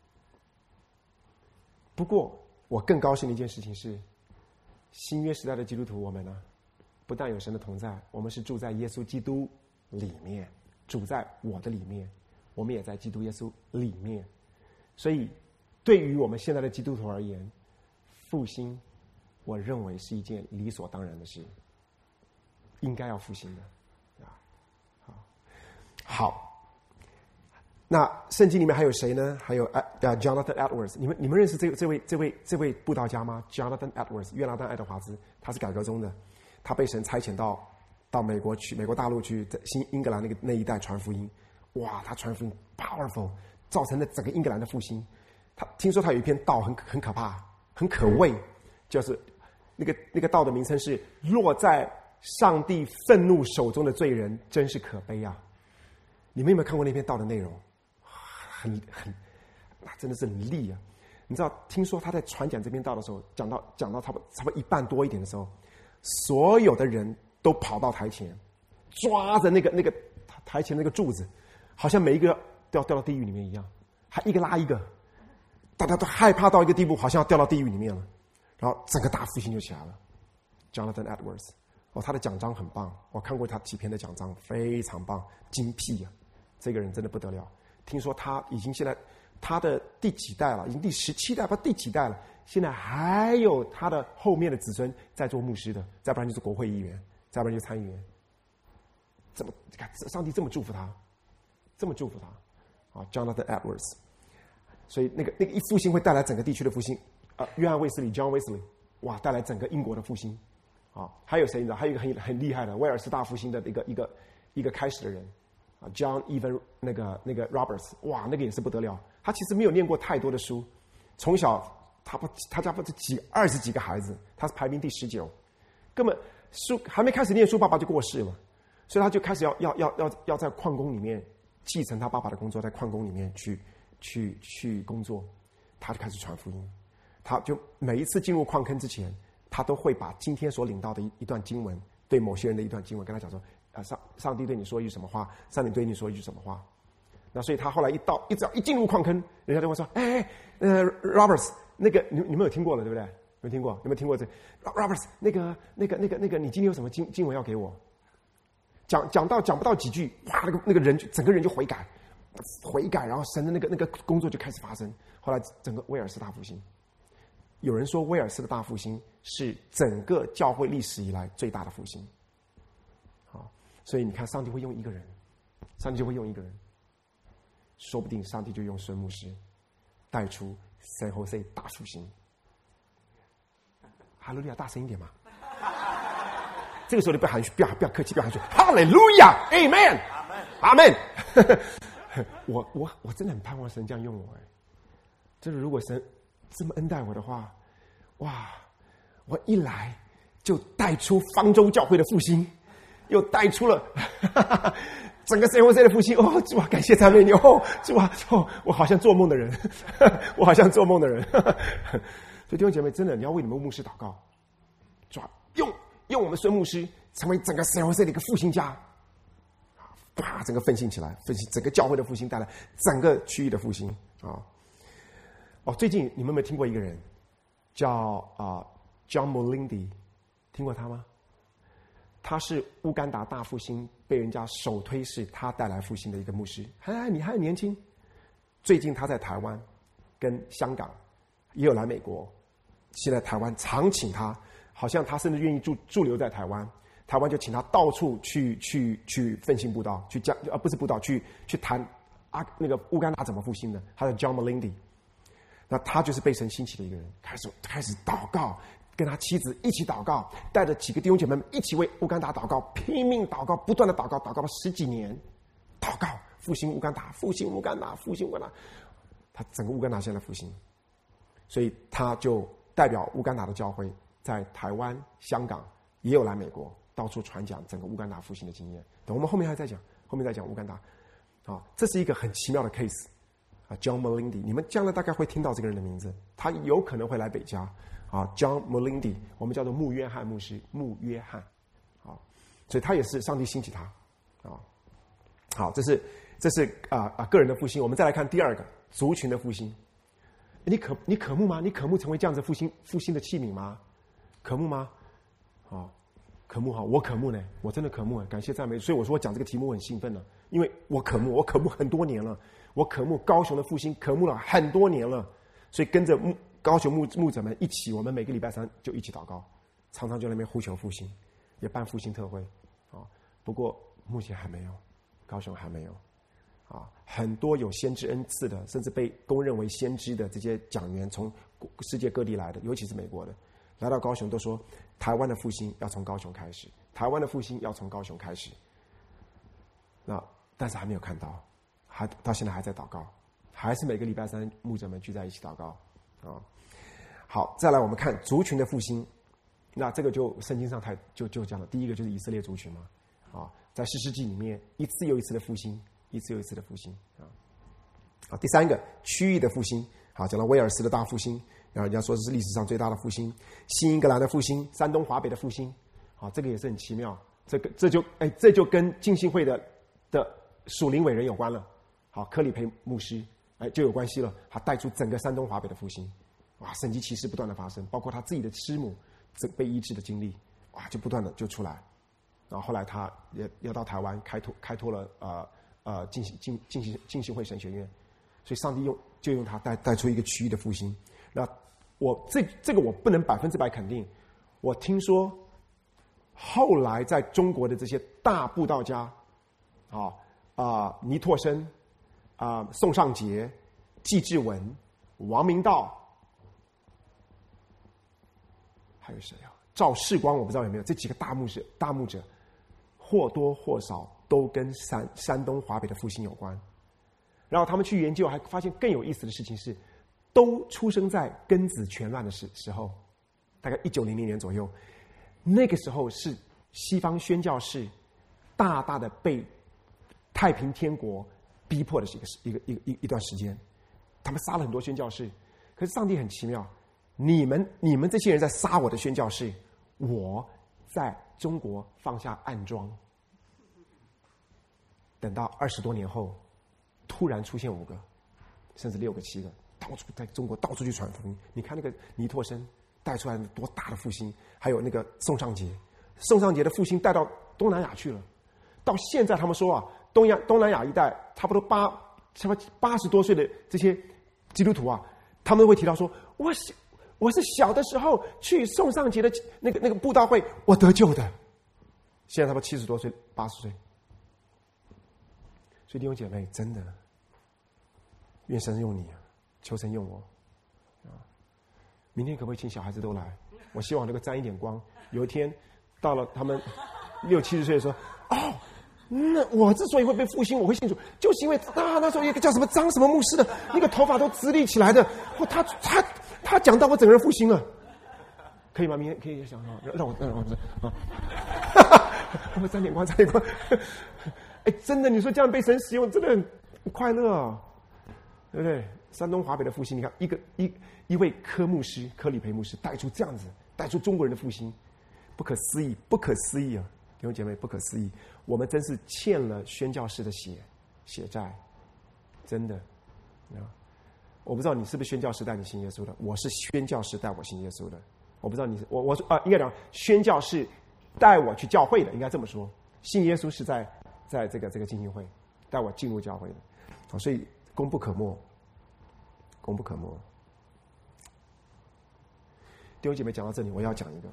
S1: 不过，我更高兴的一件事情是，新约时代的基督徒，我们呢，不但有神的同在，我们是住在耶稣基督里面，主在我的里面，我们也在基督耶稣里面。所以，对于我们现在的基督徒而言，复兴，我认为是一件理所当然的事，应该要复兴的。好，那圣经里面还有谁呢？还有Jonathan Edwards， 你们认识这位布道家吗 ？Jonathan Edwards， 约拿丹·爱德华兹，他是改革宗的，他被神差遣到美国去，美国大陆去，在新英格兰那一带传福音。哇，他传福音 powerful， 造成了整个英格兰的复兴。听说他有一篇道很可怕，很可畏，就是那个道的名称是“落在上帝愤怒手中的罪人，真是可悲啊！”你们有没有看过那篇道的内容？真的是很厉啊！你知道，听说他在传讲这篇道的时候，讲到差不多一半多一点的时候，所有的人都跑到台前，抓着那个台前那个柱子，好像每一个都要掉到地狱里面一样，还一个拉一个，大家都害怕到一个地步，好像要掉到地狱里面了。然后整个大复兴就起来了。Jonathan Edwards， 他的讲章很棒，我看过他几篇的讲章，非常棒，精辟啊！这个人真的不得了。听说他已经现在他的第几代了？已经第17代，不知道第几代了。现在还有他的后面的子孙在做牧师的，再不然就是国会议员，再不然就是参议员。上帝这么祝福他，啊 ，Jonathan Edwards。所以那个一复兴会带来整个地区的复兴。约翰卫斯理 John Wesley， 哇，带来整个英国的复兴， 还有谁你知道？还有一个很厉害的威尔士大复兴的一个开始的人，John Even 那个 Roberts， 哇，那个也是不得了。他其实没有念过太多的书，从小他家不是20几个孩子，他是排名第19，根本书还没开始念书，爸爸就过世了，所以他就开始要在矿工里面继承他爸爸的工作，在矿工里面去工作，他就开始传福音。他就每一次进入矿坑之前，他都会把今天所领到的一段经文，对某些人的一段经文，跟他讲说，上帝对你说一句什么话，上帝对你说一句什么话。那所以他后来只要一进入矿坑，人家就会说，Roberts， 那个你们有听过了对不对？有听过？有没有听过这 Roberts？ 那个，你今天有什么经文要给我？讲不到几句，哇，那个人整个人就悔改，然后神的那个工作就开始发生。后来整个威尔士大复兴。有人说威尔士的大复兴是整个教会历史以来最大的复兴，所以你看，上帝会用一个人，上帝就会用一个人，说不定上帝就用孙牧师带出San Jose大复兴。哈利路亚，大声一点嘛！这个时候你不要含蓄，不要客气，不要含蓄，哈利路亚 ，Amen， 阿门。我真的很盼望神这样用我就是如果神这么恩待我的话，哇！我一来就带出方舟教会的复兴，又带出了整个San Jose的复兴。主啊，感谢赞美你！主啊，我好像做梦的人，我好像做梦的人。所以弟兄姐妹，真的你要为你们牧师祷告，主啊，用我们孙牧师成为整个San Jose的一个复兴家，把整个奋兴起来，奋兴整个教会的复兴，带来整个区域的复兴啊！最近你们有没有听过一个人叫John Molindi？ 听过他吗？他是乌干达大复兴被人家首推是他带来复兴的一个牧师。你还很年轻。最近他在台湾跟香港也有来美国，现在台湾常请他，好像他甚至愿意驻留在台湾，台湾就请他到处去奋兴布道，去讲不是布道，去谈那个乌干达怎么复兴的。他叫 John Molindi。那他就是被神兴起的一个人，开始祷告，跟他妻子一起祷告，带着几个弟兄姐妹们一起为乌干达祷告，拼命祷告，不断的祷告了10几年，祷告复兴乌干达，复兴乌干达，复兴乌干达，他整个乌干达现在复兴，所以他就代表乌干达的教会在台湾、香港也有来美国，到处传讲整个乌干达复兴的经验。等我们后面再讲乌干达这是一个很奇妙的 case。John Molindi， 你们将来大概会听到这个人的名字，他有可能会来北加John Molindi， 我们叫做穆约翰牧师，穆约翰所以他也是上帝兴起他好，这是个人的复兴。我们再来看第二个族群的复兴。你渴慕吗？你渴慕成为这样子复兴的器皿吗？渴慕吗？渴慕我渴慕呢，我真的渴慕感谢赞美。所以我说我讲这个题目我很兴奋了，因为我渴慕很多年了。我渴慕高雄的复兴，渴慕了很多年了，所以跟着高雄牧者们一起，我们每个礼拜3就一起祷告，常常就在那边呼求复兴，也办复兴特会不过目前还没有，高雄还没有很多有先知恩赐的，甚至被公认为先知的这些讲员，从世界各地来的，尤其是美国的，来到高雄都说台湾的复兴要从高雄开始，台湾的复兴要从高雄开始。但是还没有看到，到现在还在祷告，还是每个礼拜3牧者们聚在一起祷告好，再来我们看族群的复兴。那这个就圣经上就讲了，第一个就是以色列族群嘛在士师记里面一次又一次的复兴，一次又一次的复兴第三个区域的复兴讲到威尔士的大复兴，然后人家说这是历史上最大的复兴，新英格兰的复兴，山东华北的复兴这个也是很奇妙，这就跟浸信会的属灵伟人有关了。柯里培牧师就有关系了，他带出整个山东华北的复兴，神迹奇事不断的发生，包括他自己的师母被医治的经历就不断的就出来。然后后来他也要到台湾开拓了浸信会神学院，所以上帝就用他带出一个区域的复兴。那这个我不能100%肯定，我听说后来在中国的这些大布道家倪柝声宋尚杰、纪志文、王明道，还有谁赵世光，我不知道有没有，这几个大牧者或多或少都跟山东华北的复兴有关。然后他们去研究，还发现更有意思的事情是，都出生在庚子拳乱的时候，大概1900年左右。那个时候是西方宣教士大大的被太平天国逼迫的一段时间，他们杀了很多宣教士。可是上帝很奇妙，你们这些人在杀我的宣教士，我在中国放下暗桩。等到20多年后，突然出现5个，甚至6个、7个，到处在中国到处去传福音。你看那个尼托生带出来的多大的复兴，还有那个宋尚杰的复兴带到东南亚去了。到现在他们说啊，东南亚一带差不多80多岁的这些基督徒啊，他们会提到说，我是小的时候去宋尚杰的那个布道会，我得救的。现在他们70多岁、80岁。所以弟兄姐妹，真的，愿神用你，求神用我。明天可不可以请小孩子都来？我希望能够沾一点光。有一天到了他们60、70岁的时候，哦，那我之所以会被复兴，我会信主，就是因为那时候一个叫什么张什么牧师的，那个头发都直立起来的，他讲到我整个人复兴了，可以吗？明天可以想让我我沾点光。哎，真的，你说这样被神使用，真的很快乐啊，对不对？山东华北的复兴，你看一位柯里培牧师带出这样子，带出中国人的复兴，不可思议，不可思议啊！弟兄姐妹，不可思议，我们真是欠了宣教士的血债，真的。我不知道你是不是宣教士带你信耶稣的，我是宣教士带我信耶稣的。我不知道你是我应该讲宣教士带我去教会的，应该这么说。信耶稣是在这个浸信会带我进入教会的，所以功不可没，功不可没。弟兄姐妹，讲到这里，我要讲一个。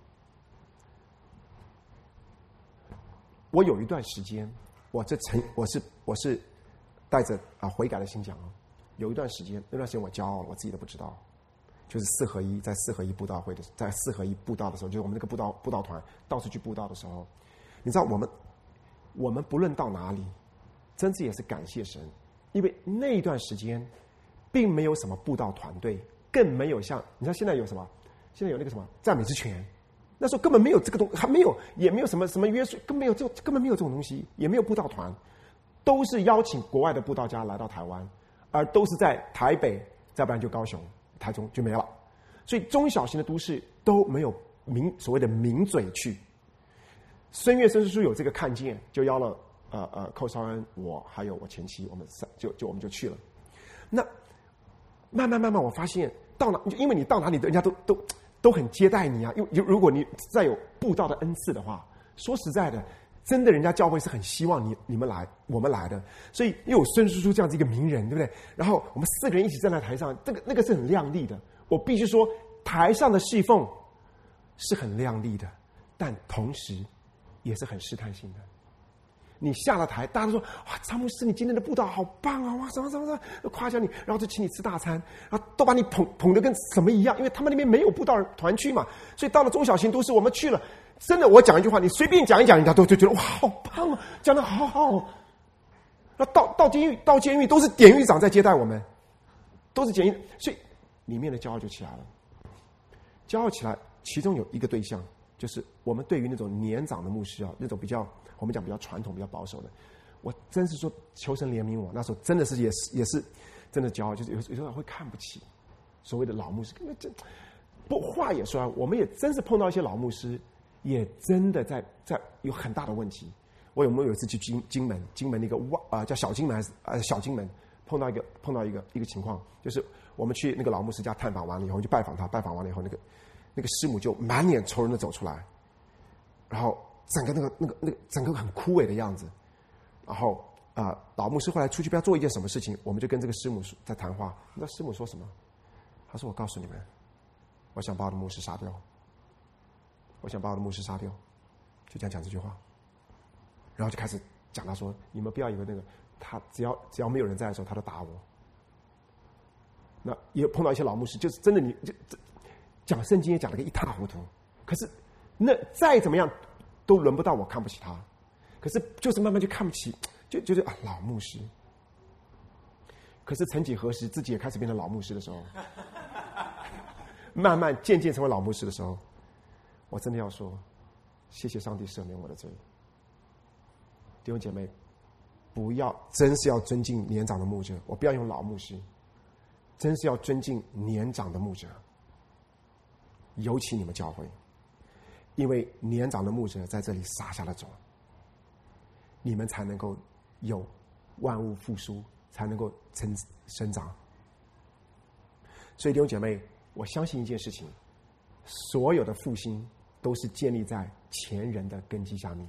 S1: 我有一段时间，我是带着悔改的心讲哦。有一段时间，那段时间我骄傲了，我自己都不知道。就是4合一，在4合一布道会的，在4合一布道的时候，就是我们那个布道团到处去布道的时候，你知道我们不论到哪里，真是也是感谢神，因为那一段时间并没有什么布道团队，更没有像你知道现在有什么？现在有那个什么赞美之泉，那时候根本没有这个东，还没有，也没有什么约束，根本没有这种东西，也没有布道团，都是邀请国外的布道家来到台湾，而都是在台北，再不然就高雄、台中就没了，所以中小型的都市都没有所谓的名嘴去。孙岳生师叔有这个看见，就邀了寇绍恩，我还有我前妻，我们就去了。那慢慢，我发现到哪，因为你到哪里，人家都很接待你啊。因为如果你再有布道的恩赐的话，说实在的，真的人家教会是很希望你们来，我们来的。所以又有孙叔叔这样子一个名人，对不对？然后我们4个人一起站在台上，那个是很亮丽的。我必须说，台上的侍奉是很亮丽的，但同时也是很试探性的。你下了台，大家都说哇，张牧师，你今天的布道好棒啊！哇，什么，夸奖你，然后就请你吃大餐，然后都把你捧得跟什么一样，因为他们那边没有布道团去嘛，所以到了中小型都市，我们去了，真的，我讲一句话，你随便讲一讲，人家都就觉得哇，好棒啊，讲得好好。那到监狱都是典狱长在接待我们，都是监狱，所以里面的骄傲就起来了。骄傲起来，其中有一个对象，就是我们对于那种年长的牧师啊，那种我们讲比较传统、比较保守的，我真是说求神怜悯我。那时候真的是也是真的骄傲，就是有时候会看不起所谓的老牧师。话也说，我们也真是碰到一些老牧师，也真的在有很大的问题。我有一次去金门那个叫小金门还是小金门，碰到一个情况，就是我们去那个老牧师家探访完了以后，就拜访他，拜访完了以后，那个师母就满脸愁容的走出来，然后整个那个整个很枯萎的样子，然后老牧师后来出去不要做一件什么事情，我们就跟这个师母在谈话。你知道师母说什么？他说：“我告诉你们，我想把我的牧师杀掉，我想把我的牧师杀掉。”就讲这句话，然后就开始讲他说：“你们不要以为那个他只要没有人在的时候，他都打我。”那也碰到一些老牧师，就是真的你讲圣经也讲了个一塌糊涂， 可是那再怎么样都轮不到我看不起他。可是就是慢慢就看不起，就觉得啊老牧师。可是曾几何时，自己也开始变成老牧师的时候，慢慢渐渐成为老牧师的时候，我真的要说，谢谢上帝赦免我的罪。弟兄姐妹，不要，真是要尊敬年长的牧者，我不要用老牧师，真是要尊敬年长的牧者，尤其你们教会，因为年长的牧者在这里撒下了种，你们才能够有万物复苏，才能够生长。所以弟兄姐妹，我相信一件事情，所有的复兴都是建立在前人的根基下面。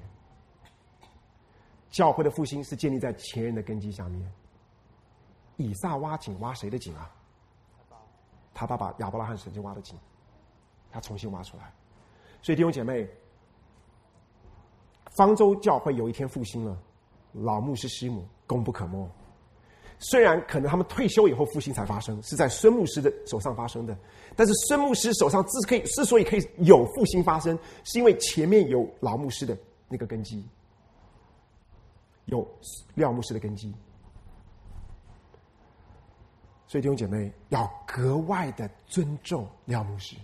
S1: 教会的复兴是建立在前人的根基下面。以撒挖井，挖谁的井啊？他爸爸亚伯拉罕曾经挖的井，他重新挖出来。所以弟兄姐妹，方舟教会有一天复兴了，老牧师师母功不可没。虽然可能他们退休以后复兴才发生，是在孙牧师的手上发生的，但是孙牧师手上之所以可以有复兴发生，是因为前面有老牧师的那个根基，有廖牧师的根基。所以弟兄姐妹要格外的尊重廖牧师，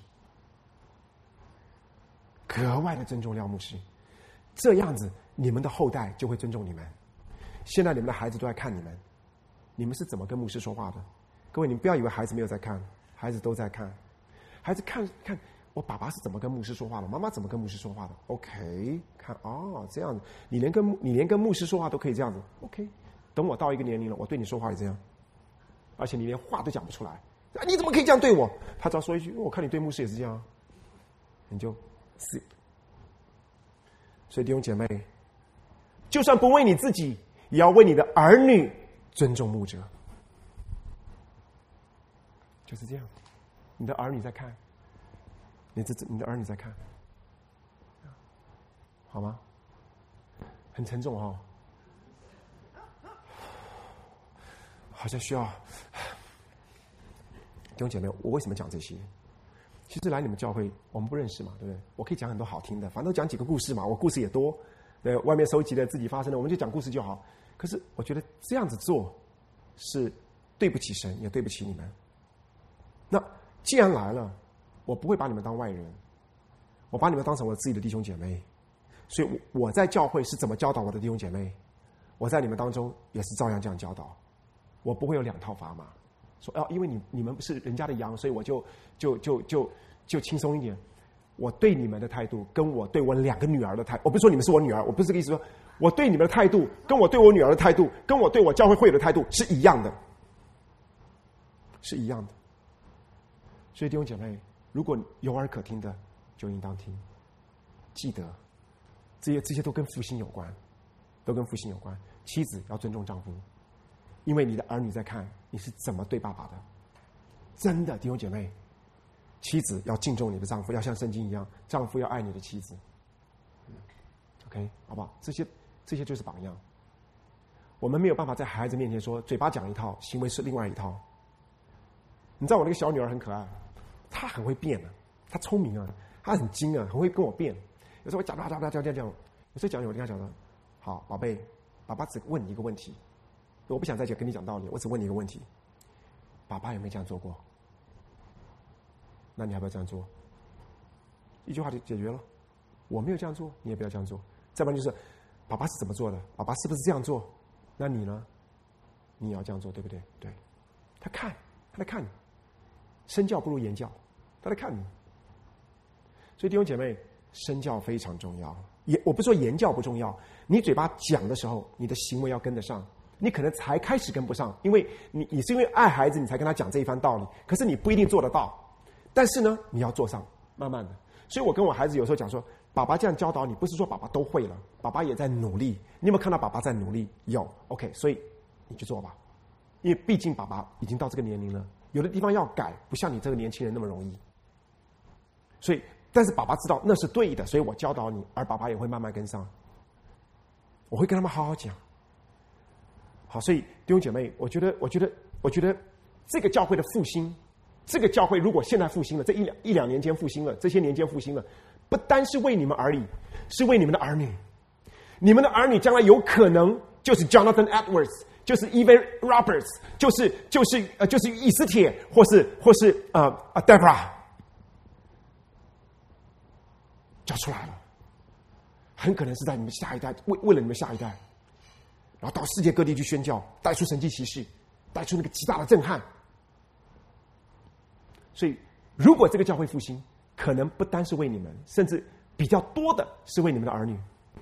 S1: 格外的尊重廖牧师，这样子你们的后代就会尊重你们。现在你们的孩子都在看你们，你们是怎么跟牧师说话的？各位，你们不要以为孩子没有在看，孩子都在看。孩子看看我爸爸是怎么跟牧师说话的，妈妈怎么跟牧师说话的。OK， 看哦，这样子，你连跟牧师说话都可以这样子。OK， 等我到一个年龄了，我对你说话也这样，而且你连话都讲不出来，啊，你怎么可以这样对我？他只要说一句，我看你对牧师也是这样，你就死。所以弟兄姐妹，就算不为你自己，也要为你的儿女尊重牧者，就是这样。你的儿女在看，你的儿女在看，好吗？很沉重哦，好像需要。弟兄姐妹，我为什么讲这些？其实来你们教会，我们不认识嘛，对不对？我可以讲很多好听的，反正都讲几个故事嘛，我故事也多。对，外面收集的自己发生的，我们就讲故事就好。可是我觉得这样子做是对不起神，也对不起你们。那既然来了，我不会把你们当外人，我把你们当成我自己的弟兄姐妹。所以我在教会是怎么教导我的弟兄姐妹，我在你们当中也是照样这样教导。我不会有两套砝码，说因为你们是人家的羊，所以我就轻松一点。我对你们的态度，跟我对我2个女儿的态度，我不是说你们是我女儿，我不是这个意思，说我对你们的态度，跟我对我女儿的态度，跟我对我教会会友的态度是一样的，是一样的。所以弟兄姐妹，如果有耳可听的，就应当听。记得，这些都跟复兴有关，都跟复兴有关。妻子要尊重丈夫，因为你的儿女在看你是怎么对爸爸的。真的，弟兄姐妹，妻子要敬重你的丈夫，要像圣经一样，丈夫要爱你的妻子。OK， 好不好？这些就是榜样。我们没有办法在孩子面前说嘴巴讲一套，行为是另外一套。你知道我那个小女儿很可爱，她很会变啊，她聪明啊，她很精啊，很会跟我变。有时候我讲，有时候讲，我跟她讲说：“好，宝贝，爸爸只问你一个问题，我不想再跟你讲道理，我只问你一个问题，爸爸有没有这样做过？那你要不要这样做？”一句话就解决了。我没有这样做，你也不要这样做。再不然就是爸爸是怎么做的，爸爸是不是这样做？那你呢？你也要这样做，对不对？对，他在看你，身教不如言教，他在看你。所以弟兄姐妹，身教非常重要。我不是说言教不重要，你嘴巴讲的时候，你的行为要跟得上。你可能才开始跟不上，因为你是因为爱孩子，你才跟他讲这一番道理，可是你不一定做得到。但是呢，你要做上，慢慢的。所以我跟我孩子有时候讲说，爸爸这样教导你，不是说爸爸都会了，爸爸也在努力。你有没有看到爸爸在努力？有 ，OK， 所以你去做吧。因为毕竟爸爸已经到这个年龄了，有的地方要改，不像你这个年轻人那么容易。所以，但是爸爸知道那是对的，所以我教导你，而爸爸也会慢慢跟上。我会跟他们好好讲。好，所以弟兄姐妹，我觉得这个教会的复兴，这个教会如果现在复兴了，这一两年间复兴了，这些年间复兴了， 不单是为你们而立，是为你们的儿女。你们的儿女将来有可能就是 Jonathan Edwards， 就是 Evan Roberts， 就是以斯帖，或是Deborah， 就出来了。很可能是在你们下一代，为了你们下一代，然后到世界各地去宣教，带出神迹奇事，带出那个极大的震撼。所以，如果这个教会复兴，可能不单是为你们，甚至比较多的是为你们的儿女。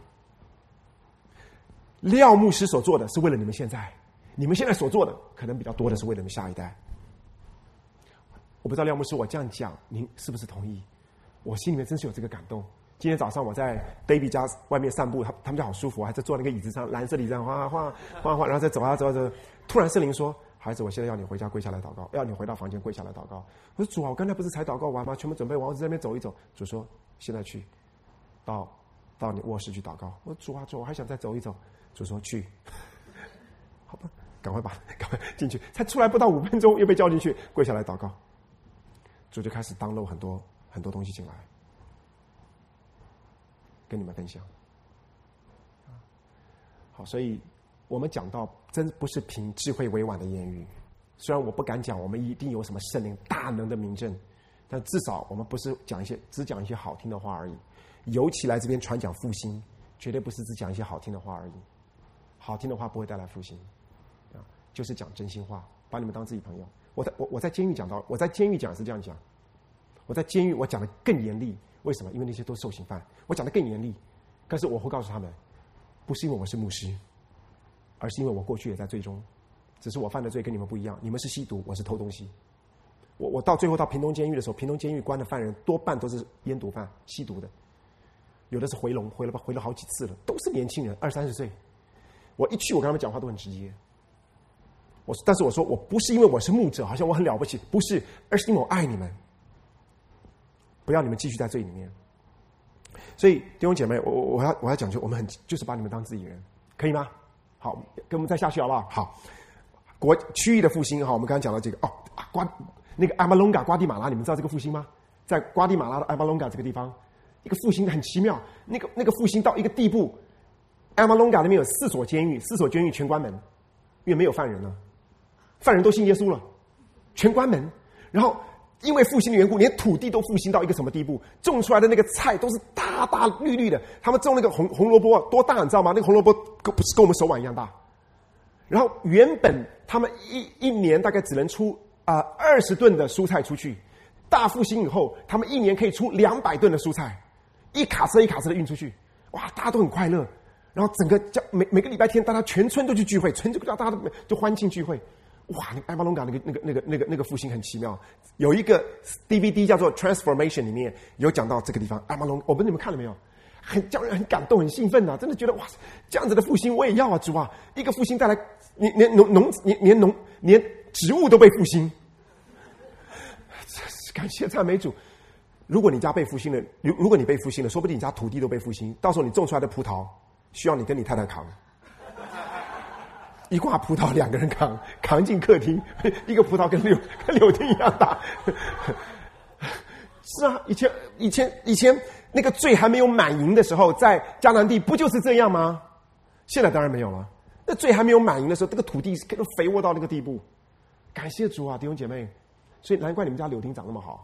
S1: 廖牧师所做的是为了你们现在，你们现在所做的可能比较多的是为了你们下一代。我不知道廖牧师我这样讲，您是不是同意？我心里面真是有这个感动。今天早上我在 David 家外面散步，他们家好舒服，还在坐那个椅子上，蓝色的椅子上晃晃，然后再走啊走啊走。突然圣灵说：“孩子，我现在要你回家跪下来祷告，要你回到房间跪下来祷告。”我说：“主啊，我刚才不是才祷告完吗？全部准备完，我在那边走一走。”主说：“现在去，到你卧室去祷告。”我说：“主啊，主，我还想再走一走。”主说：“去。”好吧，赶快进去。才出来不到5分钟，又被叫进去跪下来祷告。主就开始download很多东西进来。跟你们分享，好，所以我们讲到，真不是凭智慧委婉的言语。虽然我不敢讲我们一定有什么圣灵大能的明证，但至少我们不是只讲一些好听的话而已。尤其来这边传讲复兴，绝对不是只讲一些好听的话而已。好听的话不会带来复兴，就是讲真心话，把你们当自己朋友。我在监狱讲到，我在监狱讲是这样讲，我在监狱我讲的更严厉。为什么？因为那些都受刑犯，我讲的更严厉。但是我会告诉他们，不是因为我是牧师，而是因为我过去也在罪中，只是我犯的罪跟你们不一样。你们是吸毒，我是偷东西。我到最后到屏东监狱的时候，屏东监狱关的犯人多半都是烟毒犯、吸毒的，有的是回笼，回了好几次了，都是年轻人，20-30岁。我一去，我跟他们讲话都很直接。但是我说，我不是因为我是牧者，好像我很了不起，不是，而是因为我爱你们。不要你们继续在罪里面。所以弟兄姐妹，我要讲究，我们就是把你们当自己人，可以吗？好，跟我们再下去好不好？好，区域的复兴哈，我们刚刚讲到这个那个阿马隆嘎瓜地马拉，你们知道这个复兴吗？在瓜地马拉的阿马隆嘎这个地方，一个复兴很奇妙，那个复兴到一个地步，阿马隆嘎那边有4所监狱，4所监狱全关门，因为没有犯人了，犯人都信耶稣了，全关门，然后。因为复兴的缘故，连土地都复兴到一个什么地步？种出来的那个菜都是大大绿绿的。他们种那个红萝卜多大，你知道吗？那个红萝卜不是跟我们手腕一样大。然后原本他们一年大概只能出20吨的蔬菜出去，大复兴以后，他们一年可以出200吨的蔬菜，一卡车一卡车的运出去。哇，大家都很快乐。然后整个每个礼拜天，大家全村都去聚会，全村大家都欢庆聚会。哇，那个埃巴隆港那个复兴很奇妙。有一个 DVD 叫做 Transformation， 里面有讲到这个地方。埃巴隆，我不知道你们看了没有？叫人很感动、很兴奋呐、真的觉得哇，这样子的复兴我也要啊，主啊！一个复兴带来，连植物都被复兴。感谢赞美主。如果你家被复兴了，如果你被复兴了，说不定你家土地都被复兴。到时候你种出来的葡萄，需要你跟你太太扛。一挂葡萄2个人扛进客厅，一个葡萄跟柳丁一样大。是啊，以前那个罪还没有满盈的时候，在迦南地不就是这样吗？现在当然没有了。那罪还没有满盈的时候，这个土地都肥沃到那个地步。感谢主啊，弟兄姐妹，所以难怪你们家柳丁长那么好。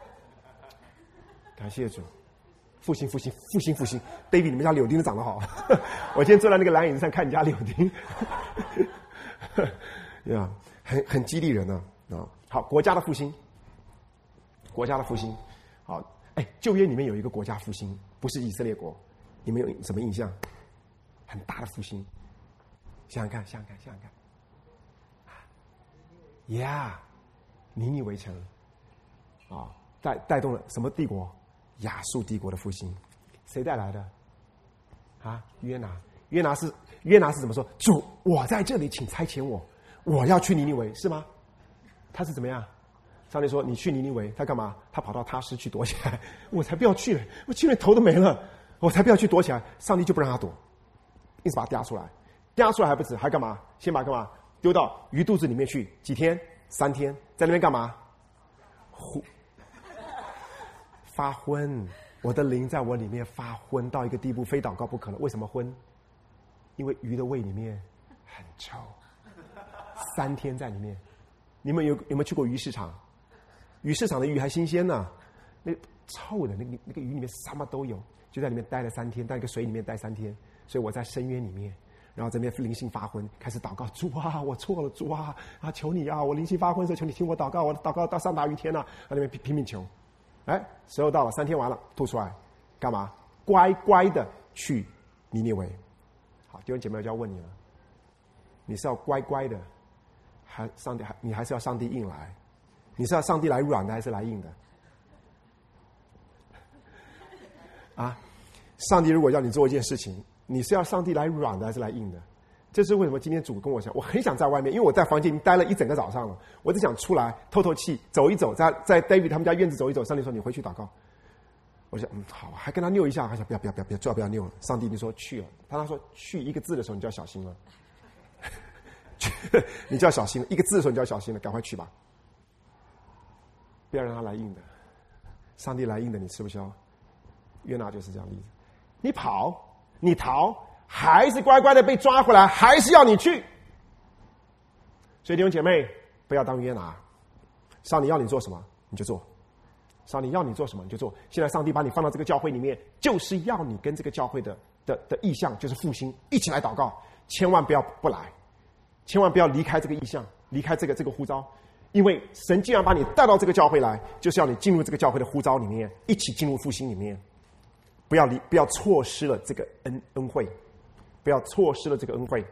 S1: 感谢主。复兴 David 你们家柳丁都长得好。我今天坐在那个蓝椅子上看你家柳丁。呀，很激励人呢啊。好，国家的复兴。好，旧约里面有一个国家复兴，不是以色列国，你们有什么印象？很大的复兴，想想看。尼尼微城啊，带动了什么帝国？亚述帝国的复兴，谁带来的？约拿是怎么说？主，我在这里，请差遣我要去尼尼微，是吗？他是怎么样？上帝说你去尼尼微，他干嘛？他跑到他施去躲起来。我才不要去了，我去了头都没了，我才不要去躲起来。上帝就不让他躲，一直把他叼出来还不止，还干嘛？先把干嘛丢到鱼肚子里面去？几天？3天，在那边干嘛？发昏， 我的灵在我里面发昏到一个地步，非祷告不可了。为什么昏？因为鱼的胃里面很臭，3天在里面。你们有没有去过鱼市场？鱼市场的鱼还新鲜呢，那臭的那个鱼里面什么都有，就在里面待了3天，在一个水里面待3天。所以我在深渊里面，然后这边灵性发昏，开始祷告：主啊，我错了，主啊，求你啊！我灵性发昏的时候，求你听我祷告，我祷告到上大雨天了，在那边拼命求。哎，时候到了，3天完了，吐出来，干嘛？乖乖的去尼尼微。好，弟兄姐妹，我就要问你了，你是要乖乖的，你还是要上帝硬来？你是要上帝来软的，还是来硬的？啊，上帝如果要你做一件事情，你是要上帝来软的，还是来硬的？这是为什么今天主跟我讲，我很想在外面，因为我在房间已经待了一整个早上了，我只想出来透透气，走一走，在 David 他们家院子走一走。上帝说你回去祷告，我想好，还跟他拗一下，他说不要，最好不要拗了。上帝你说去了，他说去一个字的时候你就要小心了，你就要小心了，一个字的时候你就要小心了，赶快去吧，不要让他来硬的。上帝来硬的你吃不消。约拿就是这样的例子，你跑，你逃，还是乖乖的被抓回来，还是要你去。所以弟兄姐妹，不要当约拿。上帝要你做什么你就做，上帝要你做什么你就做。现在上帝把你放到这个教会里面，就是要你跟这个教会的意向，就是复兴，一起来祷告。千万不要不来，千万不要离开这个意向，离开这个呼召。因为神既然把你带到这个教会来，就是要你进入这个教会的呼召里面，一起进入复兴里面。不要错失了这个恩惠，不要错失了这个恩惠。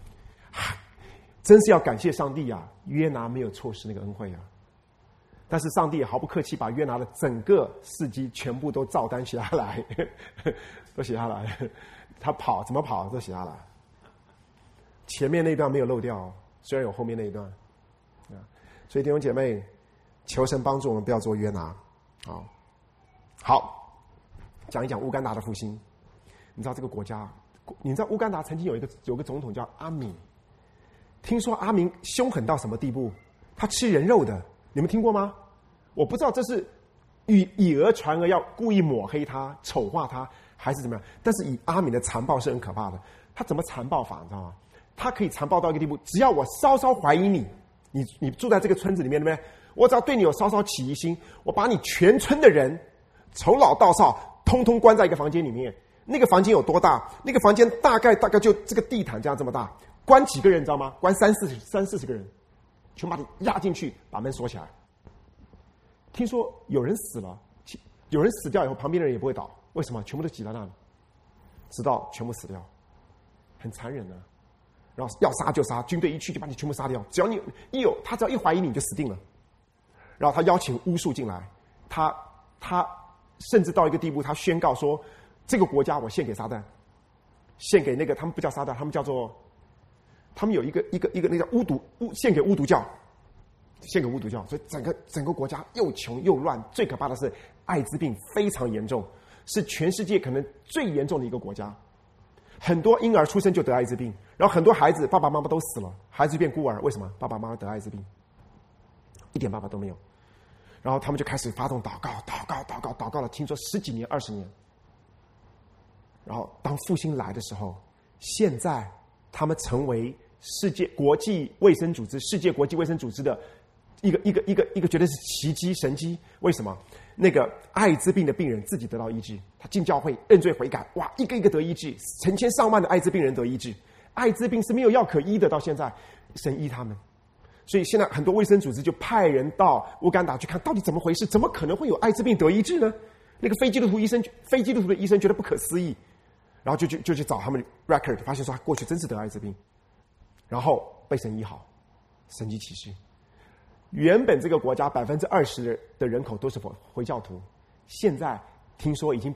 S1: 真是要感谢上帝啊！约拿没有错失那个恩惠啊，但是上帝也毫不客气，把约拿的整个事迹全部都照单写下来，都写下来。他跑怎么跑都写下来，前面那一段没有漏掉，虽然有后面那一段。所以弟兄姐妹，求神帮助我们不要做约拿。好。讲一讲乌干达的复兴。你知道这个国家，你知道乌干达曾经有个总统叫阿敏，听说阿敏凶狠到什么地步？他吃人肉的，你们听过吗？我不知道这是以讹传讹，要故意抹黑他、丑化他，还是怎么样？但是以阿敏的残暴是很可怕的。他怎么残暴法？你知道吗？他可以残暴到一个地步，只要我稍稍怀疑你住在这个村子里面，对不对？我只要对你有稍稍起疑心，我把你全村的人从老到少通通关在一个房间里面。那个房间有多大？那个房间大概就这个地毯这样这么大，关几个人你知道吗？关30-40个人，全把你压进去，把门锁起来。听说有人死了，有人死掉以后，旁边的人也不会倒，为什么？全部都挤在那里，直到全部死掉，很残忍的。然后要杀就杀，军队一去就把你全部杀掉，只要你他只要一怀疑你就死定了。然后他邀请巫术进来，他甚至到一个地步，他宣告说，这个国家我献给撒旦，献给那个他们不叫撒旦，他们有一个那叫献给巫毒教，献给巫毒教。所以整个国家又穷又乱，最可怕的是艾滋病非常严重，是全世界可能最严重的一个国家。很多婴儿出生就得艾滋病，然后很多孩子爸爸妈妈都死了，孩子变孤儿，为什么？爸爸妈妈得艾滋病，一点办法都没有。然后他们就开始发动祷告了，听说10几年、20年。然后当复兴来的时候，现在他们成为世界国际卫生组织的一个觉得是奇迹神迹。为什么？那个艾滋病的病人自己得到医治，他进教会认罪悔改，哇，一个一个得医治，成千上万的艾滋病人得医治。艾滋病是没有药可医的，到现在神医他们。所以现在很多卫生组织就派人到乌干达去看到底怎么回事，怎么可能会有艾滋病得医治呢？那个非基督徒的医生觉得不可思议，然后就去找他们 record， 发现说他过去真是得艾滋病，然后被神医好，神迹奇事。原本这个国家20%的人口都是回教徒，现在听说已经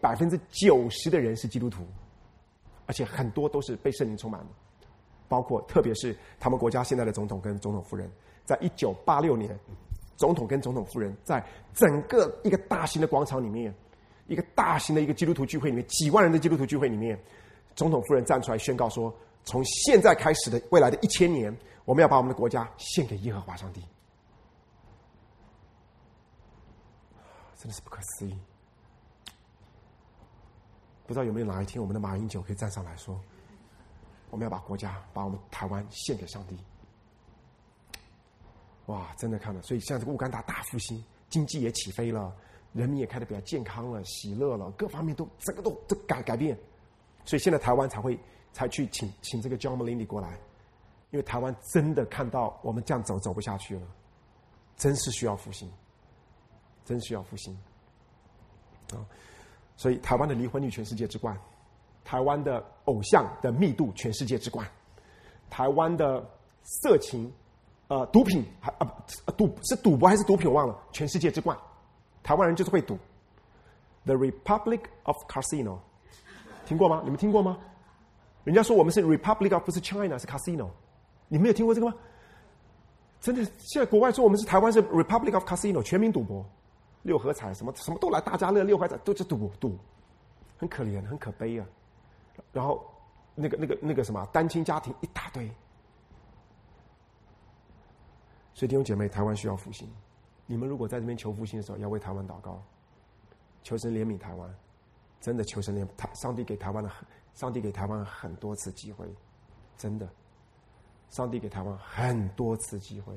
S1: 90%的人是基督徒，而且很多都是被圣灵充满的，包括特别是他们国家现在的总统跟总统夫人，在1986年，总统跟总统夫人在整个一个大型的广场里面，一个大型的一个基督徒聚会里面，几万人的基督徒聚会里面，总统夫人站出来宣告说，从现在开始的未来的1000年，我们要把我们的国家献给耶和华上帝。真的是不可思议。 不知道有没有哪一天我们的马英九可以站上来说，我们要把国家、把我们台湾献给上帝。哇，真的看了，所以像这个乌干达大复兴，经济也起飞了，人民也开始比较健康了、喜乐了，各方面都整个都改变。所以现在台湾才去请这个 John Malindi 过来，因为台湾真的看到我们这样走不下去了，真是需要复兴，真需要复兴啊！所以台湾的离婚率全世界之冠，台湾的偶像的密度全世界之冠，台湾的色情毒品是赌博还是毒品我忘了，全世界之冠。台湾人就是会赌。The Republic of Casino， 听过吗？你们听过吗？人家说我们是 Republic of 不是 China 是 Casino， 你们有听过这个吗？真的，现在国外说我们是台湾是 Republic of Casino， 全民赌博，6合彩什么都来，大家乐6合彩都是赌，很可怜很可悲啊。然后那个什么单亲家庭一大堆。所以弟兄姐妹，台湾需要复兴。你们如果在这边求复兴的时候，要为台湾祷告，求神怜悯台湾，真的求神怜悯。上帝给台湾很多次机会，真的，上帝给台湾很多次机会。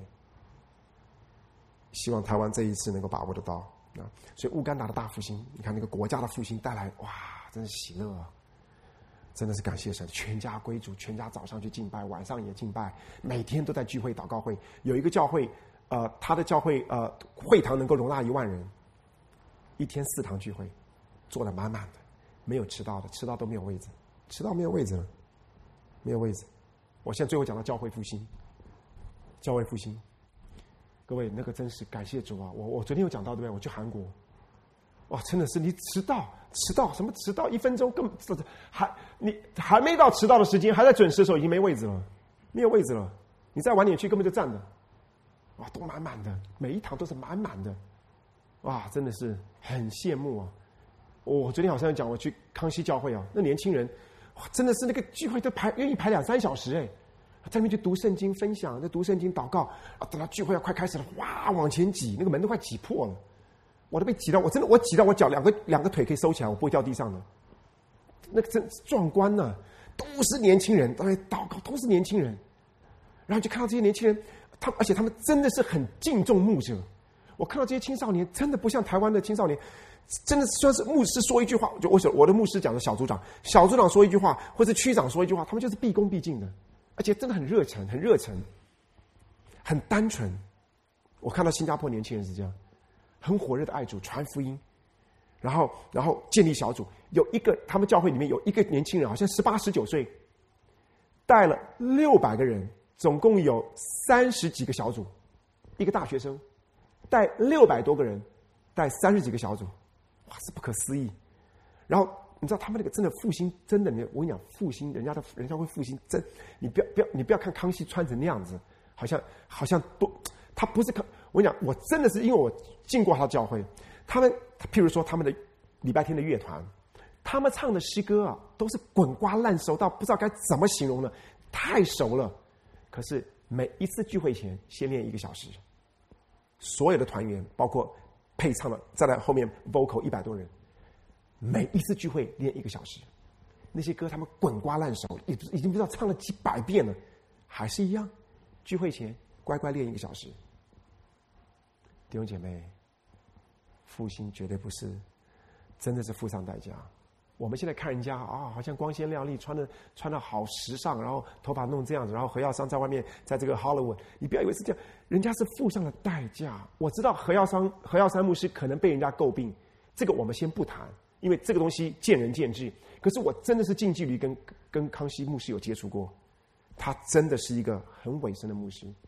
S1: 希望台湾这一次能够把握得到啊！所以乌干达的大复兴，你看那个国家的复兴带来，哇，真是喜乐啊！真的是感谢神，全家归主，全家早上去敬拜，晚上也敬拜，每天都在聚会祷告会。有一个教会，他的教会会堂能够容纳1万人，一天4堂聚会，坐得满满的，没有迟到的，迟到都没有位置，迟到没有位置了，没有位置。我现在最后讲到教会复兴，教会复兴，各位那个真是感谢主啊！我昨天有讲到对不对？我去韩国，哇，真的是你迟到什么迟到1分钟，根本你还没到迟到的时间，还在准时的时候已经没位置了，没有位置了。你再晚点去根本就站着，哇，都满满的，每一堂都是满满的，哇，真的是很羡慕啊！我昨天好像讲我去康熙教会啊，那年轻人，哇，真的是那个聚会都愿意排2-3小时哎，在那边去读圣经分享，在读圣经祷告啊，等到聚会要快开始了，哇，往前挤，那个门都快挤破了。我都被挤到，我挤到我脚两个腿可以收起来，我不会掉地上的。那个真壮观呐、都是年轻人，当然祷告都是年轻人，然后就看到这些年轻人，而且他们真的是很敬重牧者。我看到这些青少年，真的不像台湾的青少年，真的算是牧师说一句话，就我的牧师讲的小组长说一句话，或者区长说一句话，他们就是毕恭毕敬的，而且真的很热忱，很单纯。我看到新加坡年轻人是这样。很火热的爱主传福音，然后建立小组。有一个他们教会里面有一个年轻人，好像18、19岁，带了600个人，总共有30几个小组。一个大学生带600多个人，带30几个小组，哇，是不可思议。然后你知道他们那个真的复兴，真的，我跟你讲，复兴人家会复兴，真你不要看康熙穿成那样子，好像都他不是我跟你讲，我真的是因为我进过他的教会，他们譬如说他们的礼拜天的乐团，他们唱的诗歌啊，都是滚瓜烂熟到不知道该怎么形容了，太熟了。可是每一次聚会前先练1个小时，所有的团员包括配唱的，再来后面 vocal 100多人，每一次聚会练1个小时，那些歌他们滚瓜烂熟，已经不知道唱了几百遍了，还是一样，聚会前乖乖练1个小时。弟兄姐妹，复兴绝对不是，真的是付上代价。我们现在看人家啊，好像光鲜亮丽，穿的好时尚，然后头发弄这样子，然后何耀商在外面，在这个 Hollywood， 你不要以为是这样，人家是付上了代价。我知道何耀山牧师可能被人家诟病，这个我们先不谈，因为这个东西见仁见智。可是我真的是近距离跟康熙牧师有接触过，他真的是一个很委身的牧师，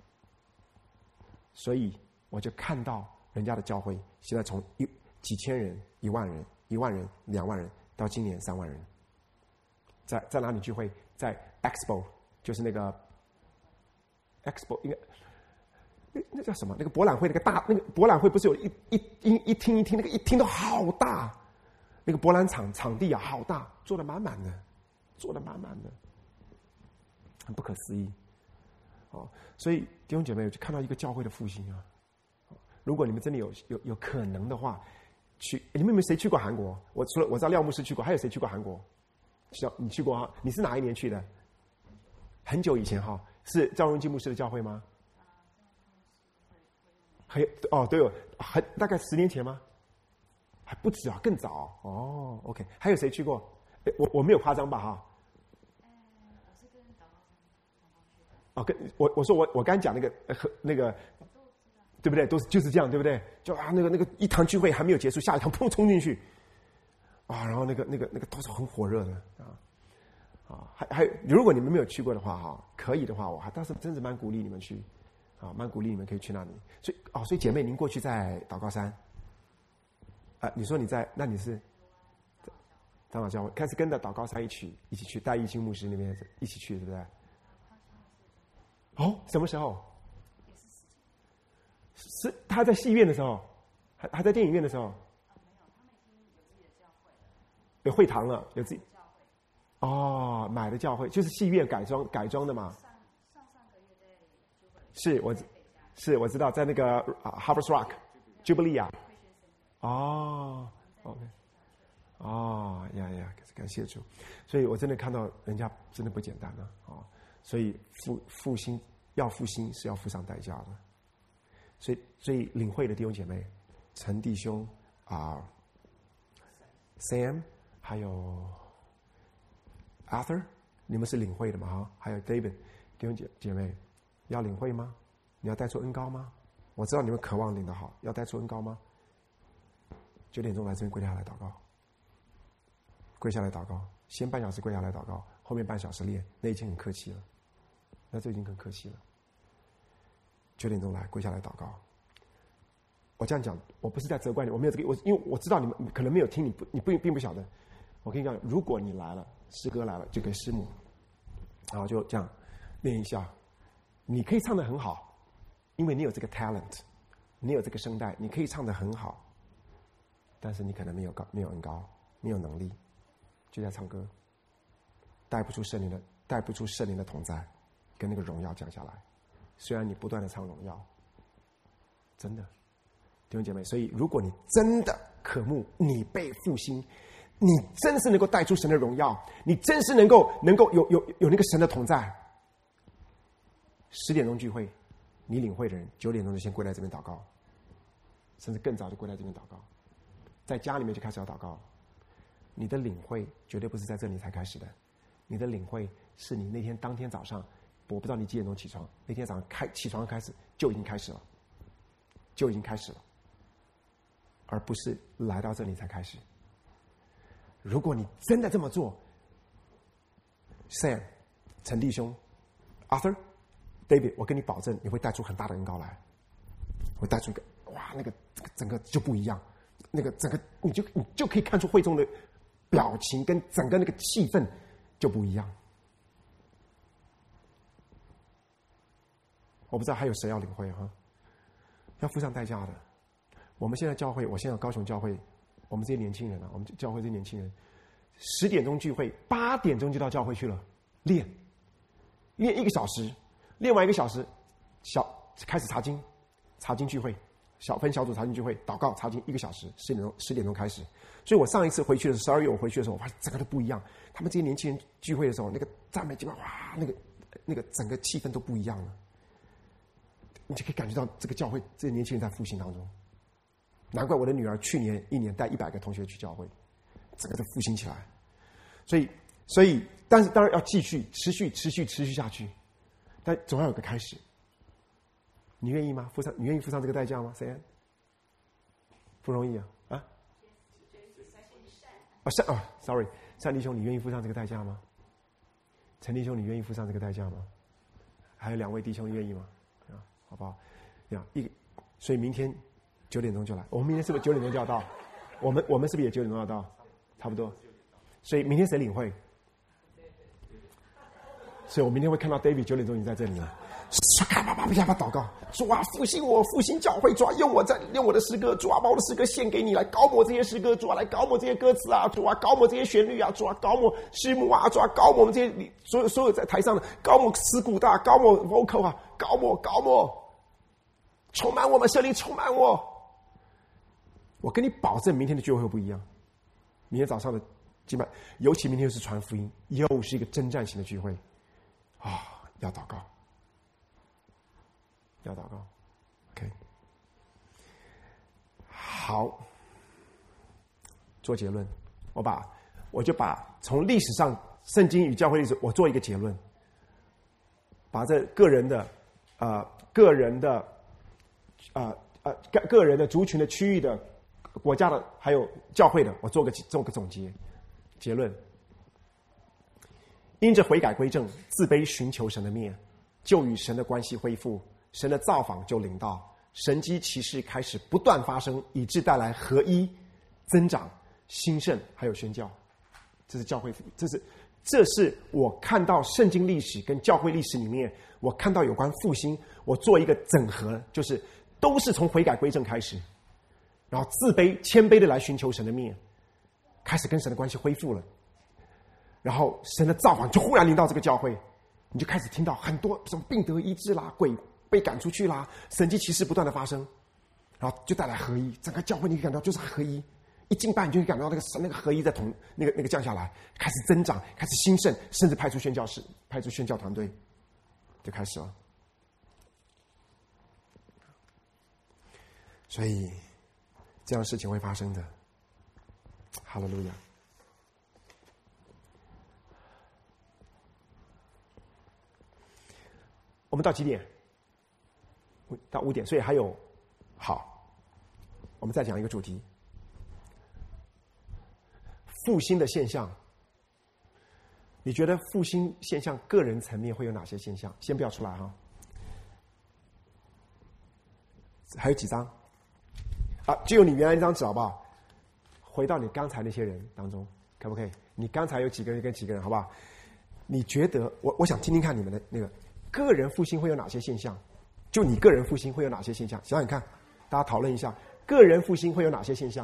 S1: 所以我就看到人家的教会现在从几千人、1万人、1万人、2万人，到今年3万人。在哪里聚会？在 Expo， 就是那个 Expo， 应该那叫什么？那个博览会，那个博览会不是有一厅，那个一厅都好大，那个博览场地啊好大，坐得满满的，很不可思议。哦，所以弟兄姐妹，我就看到一个教会的复兴啊。如果你们真的有可能的话， 去，你们有没有谁去过韩国？我除了我知道廖牧师去过，还有谁去过韩国？你去过哈？你是哪一年去的？很久以前哈，是赵荣基牧师的教会吗？还有对哦，大概10年前吗？还不止啊，更早哦。OK， 还有谁去过？我没有夸张吧哈？
S8: 我是跟祷告
S1: 跟我说我刚讲那个，对不对？就是这样，对不对？就那个一堂聚会还没有结束，下一堂砰冲进去，然后那个都是很火热的还有，如果你们没有去过的话哈，可以的话，我还倒是真是蛮鼓励你们去蛮鼓励你们可以去那里。所以姐妹，您过去在祷告山你说你在，那你是长老教会开始跟着祷告山一起去带义兴牧师那边一起去，对不对？什么时候？是他在戏院的时候，还在电影院的时候。
S8: 没有，他们已经有自己的教会了，
S1: 有会堂了，有自己买的教会，就是戏院改装的嘛。
S8: 上个月在聚会，
S1: 我知道，在那个Harvest Rock Jubilee OK， 感谢主，所以我真的看到人家真的不简单了所以复兴是要付上代价的，所以领会的弟兄姐妹，陈弟兄Sam 还有 Arthur， 你们是领会的嘛还有 David 弟兄姐妹，要领会吗？你要带出恩膏吗？我知道你们渴望领得好，要带出恩膏吗？9点钟来这边跪下来祷告，先半小时跪下来祷告，后面半小时练，那已经很客气了，这已经很客气了。9点钟来跪下来祷告。我这样讲，我不是在责怪你，我没有这个，因为我知道你们可能没有听，你并不晓得。我跟你讲，如果你来了，师哥来了，就给师母，然后就这样练一下。你可以唱得很好，因为你有这个 talent， 你有这个声带，你可以唱得很好，但是你可能没有恩膏，没有能力，就在唱歌，带不出圣灵的同在，跟那个荣耀降下来。虽然你不断的唱荣耀，真的，弟兄姐妹，所以如果你真的渴慕你被复兴，你真是能够带出神的荣耀，你真是能够有那个神的同在。10点钟聚会，你领会的人9点钟就先跪在这边祷告，甚至更早就跪在这边祷告，在家里面就开始要祷告。你的领会绝对不是在这里才开始的，你的领会是你当天早上，我不知道你几点钟起床，那天早上起床开始就已经开始了，而不是来到这里才开始。如果你真的这么做 ，Sam、陈弟兄、Arthur、David， 我跟你保证，你会带出很大的恩膏来，会带出一个那个整个就不一样，那个整个你就可以看出会众的表情跟整个那个气氛就不一样。我不知道还有谁要领会要付上代价的。我们现在教会，我现在高雄教会，我们这些年轻人我们教会这些年轻人，10点钟聚会，8点钟就到教会去了，练1个小时，练完1个小时，开始查经聚会，分小组查经聚会，祷告查经1个小时，10点钟开始。所以我上一次回去的时候，12月我回去的时候，我发现整个都不一样。他们这些年轻人聚会的时候，那个赞美经那个整个气氛都不一样了。你就可以感觉到这个教会这些年轻人在复兴当中。难怪我的女儿去年1年带100个同学去教会，整个都复兴起来。所以，但是当然要继续持续下去，但总要有个开始。你愿意吗？你愿意付上这个代价吗？谁？不容易sorry， 单弟兄，你愿意付上这个代价吗？陈弟兄，你愿意付上这个代价吗？还有2位弟兄愿意吗？好不好？所以明天9点钟就来。我们明天是不是9点钟就要到？我们是不是也9点钟要到？差不多。所以明天谁领会？所以我明天会看到 David 9点钟已经在这里了。啪祷告，主啊，复兴我，复兴教会，主啊，用我的诗歌，主啊，把我的诗歌献给你，来高抹这些诗歌，主啊，来高抹这些歌词啊，主啊，高抹这些旋律啊，主啊，高抹诗幕啊，主啊，高抹我们这些所有在台上的，高抹词鼓的，高抹 vocal 啊，高抹，充满我们，圣灵充满我， 我跟你保证，明天的聚会会不一样。明天早上的基本，尤其明天又是传福音，又是一个征战型的聚会，要祷告，要祷告。OK， 好，做结论。我就把从历史上圣经与教会历史，我做一个结论，把这个人的族群的区域的国家的还有教会的，我做个总结论。因着悔改归正，自卑寻求神的面，就与神的关系恢复，神的造访就临到，神迹奇事开始不断发生，以致带来合一、增长、兴盛，还有宣教。这是教会，这是我看到圣经历史跟教会历史里面，我看到有关复兴，我做一个整合，就是都是从悔改归正开始，然后自卑谦卑的来寻求神的面，开始跟神的关系恢复了，然后神的造访就忽然临到这个教会，你就开始听到很多什么病得医治啦，鬼被赶出去啦，神迹奇事不断的发生，然后就带来合一，整个教会你可以感到就是合一，一敬拜你就会感到那个神那个合一在那个降下来，开始增长，开始兴盛，甚至派出宣教团队，就开始了。所以这样的事情会发生的。哈利路亚。我们到几点？到5点，所以还有好，我们再讲一个主题：复兴的现象。你觉得复兴现象个人层面会有哪些现象？先不要出来哈，还有几张啊？就有你原来那张纸好不好？回到你刚才那些人当中，可不可以？你刚才有几个人跟几个人，好不好？你觉得我想听听看你们的那个个人复兴会有哪些现象？就你个人复兴会有哪些现象？想想看，大家讨论一下，个人复兴会有哪些现象？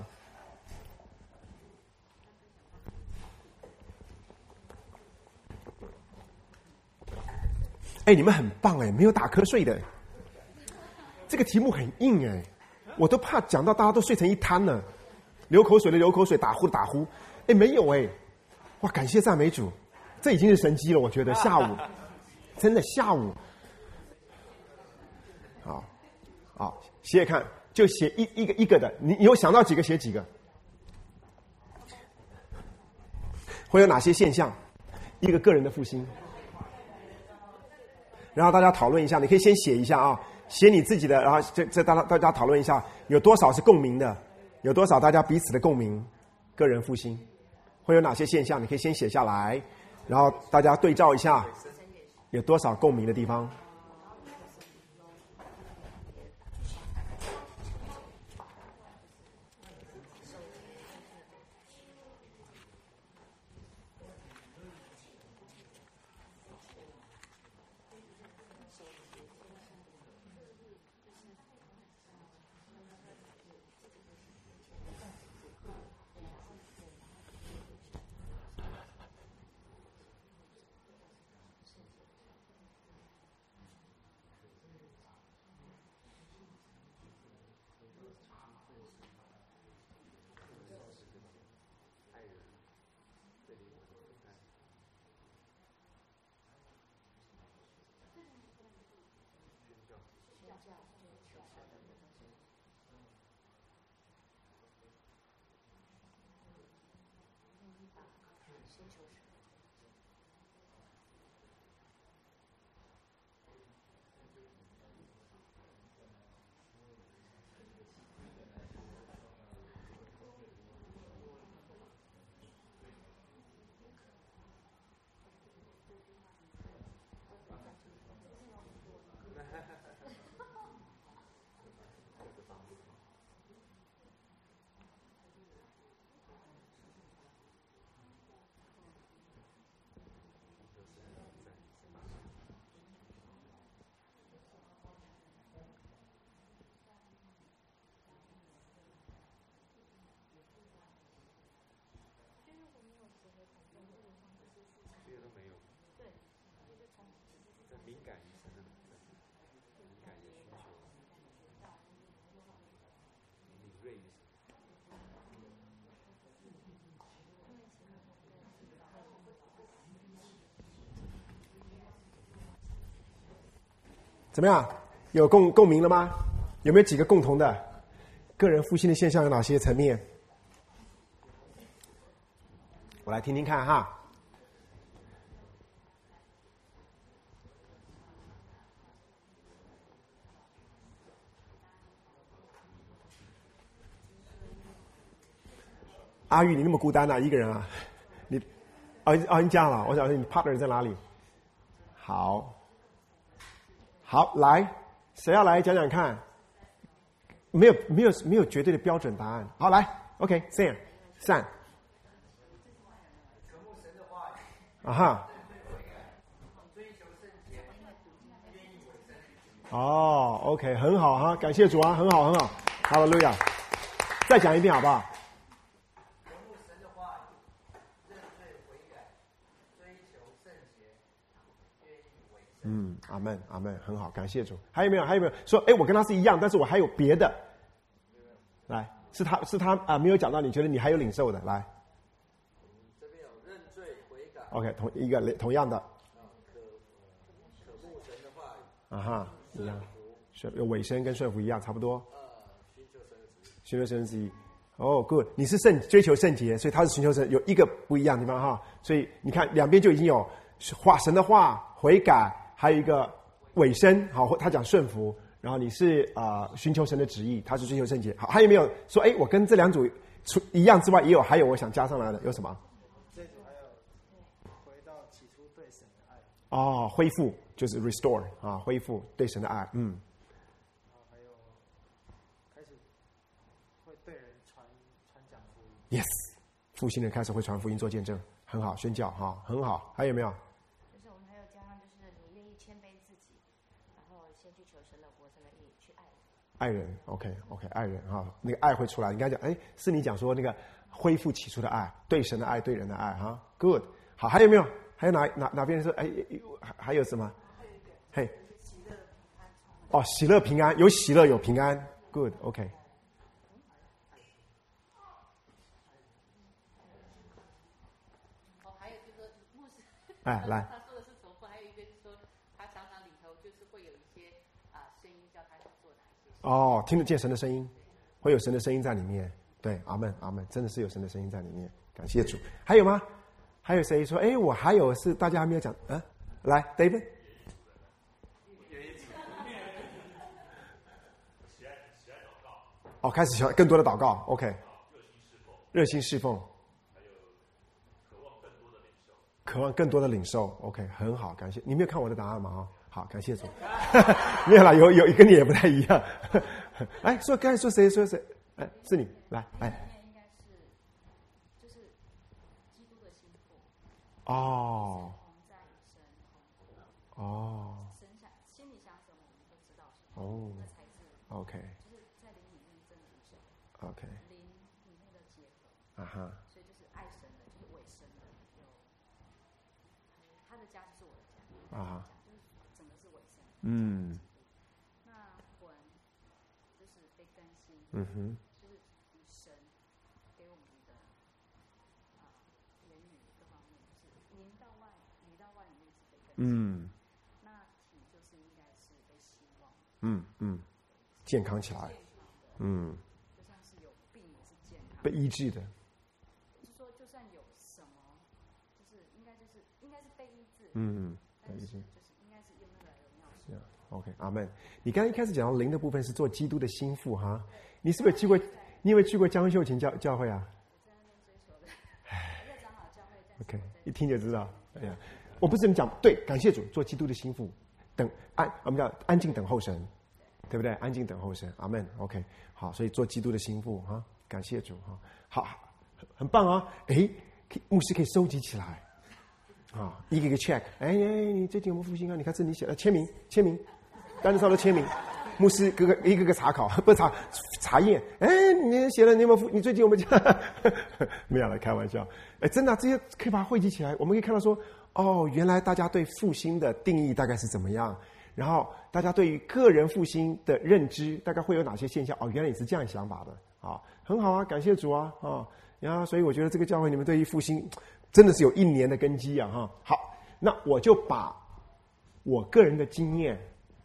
S1: 你们很棒没有打瞌睡的。这个题目很硬我都怕讲到大家都睡成一滩了，流口水的流口水，打呼的打呼。没有哇，感谢赞美主，这已经是神迹了，我觉得下午真的下午。好，写写看，就写一个的，你有想到几个写几个，会有哪些现象？一个个人的复兴，然后大家讨论一下，你可以先写一下啊，写你自己的，然后这大家讨论一下，有多少是共鸣的，有多少大家彼此的共鸣，个人复兴会有哪些现象？你可以先写下来，然后大家对照一下，有多少共鸣的地方。 怎么样？有共鸣了吗？有没有几个共同的？个人复兴的现象有哪些层面？我来听听看哈。阿玉，你那么孤单啊，一个人啊？你，你这样了。我想问你 partner 在哪里？好，来，谁要来讲讲看？没有绝对的标准答案。好，来 ，OK， Sam，啊哈。哦 ，OK， 很好哈，感谢主啊，很好，哈利路亚。再讲一遍好不好？阿们，阿们，很好，感谢主。还有没有说？我跟他是一样，但是我还有别的。来，是他没有讲到，你觉得你还有领受的？来，
S13: 这边有认罪悔改。
S1: OK， 同样的。
S13: 渴慕神的话语。
S1: 啊哈，一样。有尾声跟顺服一样，差不多。寻求神的旨意。哦 ，good， 你是追求圣洁，所以他是寻求神，有一个不一样的地方哈。所以你看，两边就已经有神的话、悔改，还有一个尾声。好，他讲顺服，然后你是寻求神的旨意，他是追求圣洁。好，还有没有说？我跟这两组一样之外，还有我想加上来的有什么？
S12: 这组还有回到起初对神的爱。
S1: 哦，恢复就是 restore 啊，恢复对神的爱。
S12: 还有开始会对人传讲福音。
S1: Yes， 复兴人开始会传福音做见证，很好，宣教哈，很好。还有没有？
S8: 就是我们还有加上，就是你愿意谦卑自己，然后先去求神的国、神的义，去爱人。
S1: 爱人 ，OK， 爱人哈，那个爱会出来。你刚才讲，是你讲说那个恢复起初的爱，对神的爱，对人的爱哈 ，Good。好，还有没有？还有哪边说？还有什么？嘿，喜乐平安，有喜乐有平安 ，Good，OK。
S7: 还有就是牧师，
S1: 来。
S7: 他说的是重复，还有一个就是说，他常常里头就是会有一些声音叫他去做哪些。
S1: 听得见神的声音，会有神的声音在里面。对，阿们，阿们，真的是有神的声音在里面，感谢主。还有吗？还有谁说？我还有是大家还没有讲来 ，David。开始喜欢更多的祷告 ，OK。热心侍奉。渴望更多的领受 ，OK， 很好，感谢。你没有看我的答案吗？好，感谢主。没有啦，有一个你也不太一样。刚才说谁？是你，来。
S8: 应该是，就是基督的心腹。
S1: 哦。
S8: 同在与神同活。神想心里想什么，我们都知道什么。那才是
S1: OK。
S8: 就是在灵里面真的是
S1: OK。
S8: 灵里面的结合。所以就是爱神的，就是委身的，他的家就是我的家。就是整个是委身。那魂就是被更新。就是神给我们的言语各方面，就是灵到外里面是被更新。那体就是应该是被希望。
S1: 健康起来。
S8: 就像是有病也是健康。
S1: 被医治的。
S8: 就是说，就算有什么，就是应该是被医治。
S1: 被医治。
S8: 就是应该是用那个荣耀神。
S1: OK， 阿们。你刚刚一开始讲到灵的部分是做基督的心腹哈，你是不是有去过？你有没有去过江秀琴教会啊？
S8: 我在那边追求的，我在长老教会。
S1: OK， 一听就知道。我不是这么讲，对，感谢主，做基督的心腹，我们叫安静等候神，对不对？安静等候神，阿们。OK， 好，所以做基督的心腹哈，感谢主哈，好，很棒啊！牧师可以收集起来。一个一个 check， 你最近有没有复兴啊？你看这你写签名，单子上的签名，牧师一个个查考，不是查验。你写了，你有没有你最近有没有讲？没有了，开玩笑。真的这些可以把它汇集起来，我们可以看到说，原来大家对复兴的定义大概是怎么样，然后大家对于个人复兴的认知大概会有哪些现象？原来你是这样想法的很好啊，感谢主啊所以我觉得这个教会你们对于复兴真的是有1年的根基好，那我就把我个人的经验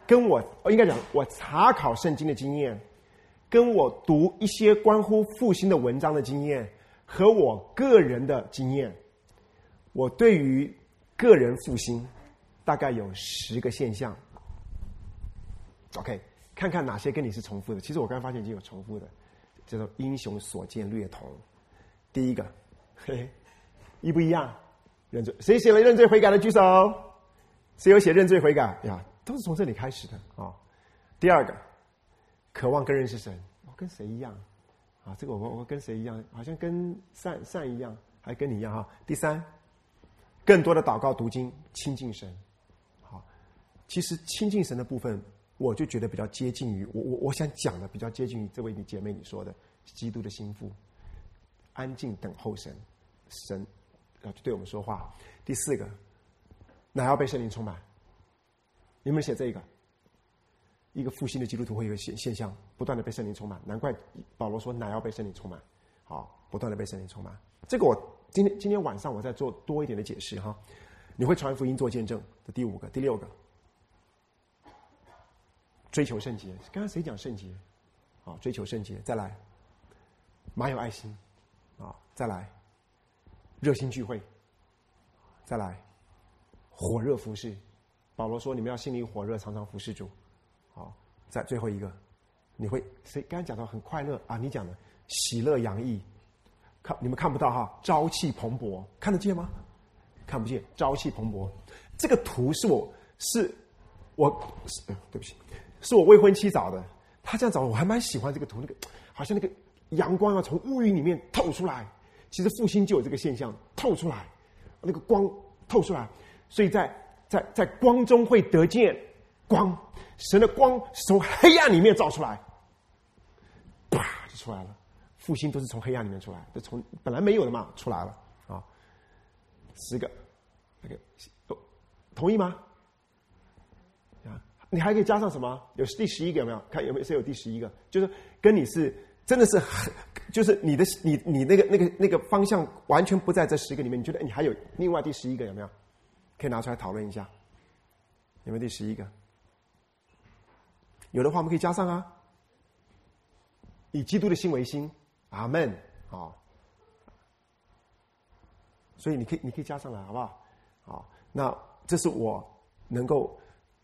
S1: 跟我应该讲我查考圣经的经验，跟我读一些关乎复兴的文章的经验，和我个人的经验，我对于个人复兴大概有10个现象。OK， 看看哪些跟你是重复的。其实我刚才发现已经有重复的，叫做英雄所见略同。第一个，一不一样？认罪，谁写了认罪悔改的举手？谁有写认罪悔改呀？都是从这里开始的啊。第二个，渴望更认识神，我跟谁一样啊？这个我跟谁一样？好像跟善一样，还跟你一样哈。第三，更多的祷告读经，亲近神。好，其实亲近神的部分，我就觉得比较接近于我想讲的，比较接近于这位姐妹你说的基督的心腹，安静等候神，神就对我们说话。第四个，乃要被圣灵充满。你们写这个，一个复兴的基督徒会有一个现象，不断的被圣灵充满。难怪保罗说乃要被圣灵充满，好，不断的被圣灵充满。这个我今天晚上我再做多一点的解释哈。你会传福音做见证的第5个，第6个，追求圣洁。刚刚谁讲圣洁？啊，追求圣洁。再来，蛮有爱心啊。再来，热心聚会。再来，火热服侍。保罗说：“你们要心里火热，常常服侍主。”好，在最后一个，你会谁？刚才讲到很快乐啊，你讲的喜乐洋溢，你们看不到哈，朝气蓬勃，看得见吗？看不见，朝气蓬勃。这个图是对不起，是我未婚妻找的。她这样找，我还蛮喜欢这个图，那个好像那个阳光啊从乌云里面透出来。其实复兴就有这个现象，透出来，那个光透出来，所以在光中会得见光，神的光是从黑暗里面照出来，啪就出来了。复兴都是从黑暗里面出来，就从本来没有的嘛出来了啊。10个 ，OK， 同意吗？啊，你还可以加上什么？有第11个有没有？看有没有谁有第11个？就是跟你是真的是很，就是你那个方向完全不在这10个里面。你觉得你还有另外第11个有没有？可以拿出来讨论一下，有没有第11个？有的话我们可以加上啊。以基督的心为心，阿们。好，所以你可以加上来，好不好？好，那这是我能够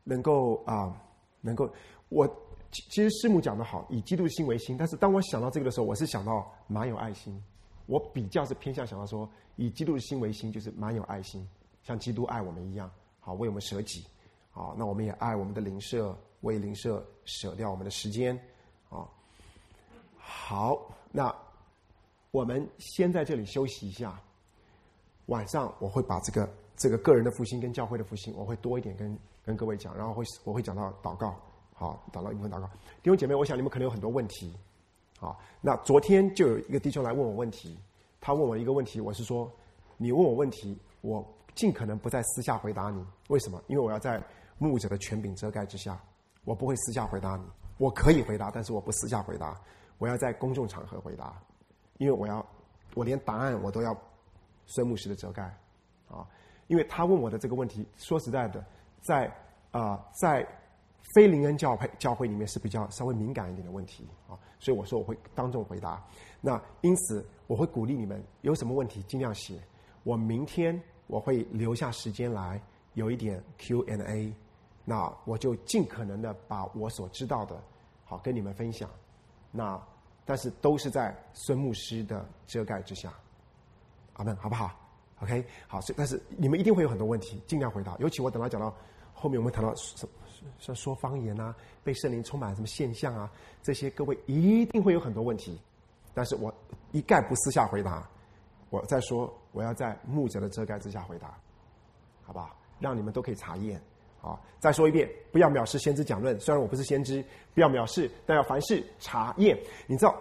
S1: 我其实师母讲得好，以基督的心为心。但是当我想到这个的时候，我是想到蛮有爱心。我比较是偏向想到说，以基督的心为心，就是蛮有爱心。像基督爱我们一样，好，为我们舍己，好，那我们也爱我们的邻舍，为邻舍舍掉我们的时间，啊，好，那我们先在这里休息一下。晚上我会把这个个人的复兴跟教会的复兴，我会多一点跟各位讲，然后我会讲到祷告，好，讲到一部分祷告。弟兄姐妹，我想你们可能有很多问题，好，那昨天就有一个弟兄来问我问题，他问我一个问题，我是说，你问我问题，我尽可能不在私下回答你。为什么？因为我要在牧者的权柄遮盖之下，我不会私下回答你。我可以回答，但是我不私下回答，我要在公众场合回答，因为我连答案我都要孙牧师的遮盖啊。因为他问我的这个问题，说实在的，在非灵恩教会里面是比较稍微敏感一点的问题啊，所以我说我会当众回答。那因此我会鼓励你们有什么问题尽量写，我明天我会留下时间来有一点 Q&A， 那我就尽可能的把我所知道的好跟你们分享，那但是都是在孙牧师的遮盖之下，阿们，好不好 ？OK， 好，但是你们一定会有很多问题，尽量回答。尤其我等到讲到后面，我们谈到像说方言啊，被圣灵充满什么现象啊，这些各位一定会有很多问题，但是我一概不私下回答。我再说，我要在牧者的遮盖之下回答，好不好？让你们都可以查验。好，再说一遍，不要藐视先知讲论。虽然我不是先知，不要藐视，但要凡事查验。你知道，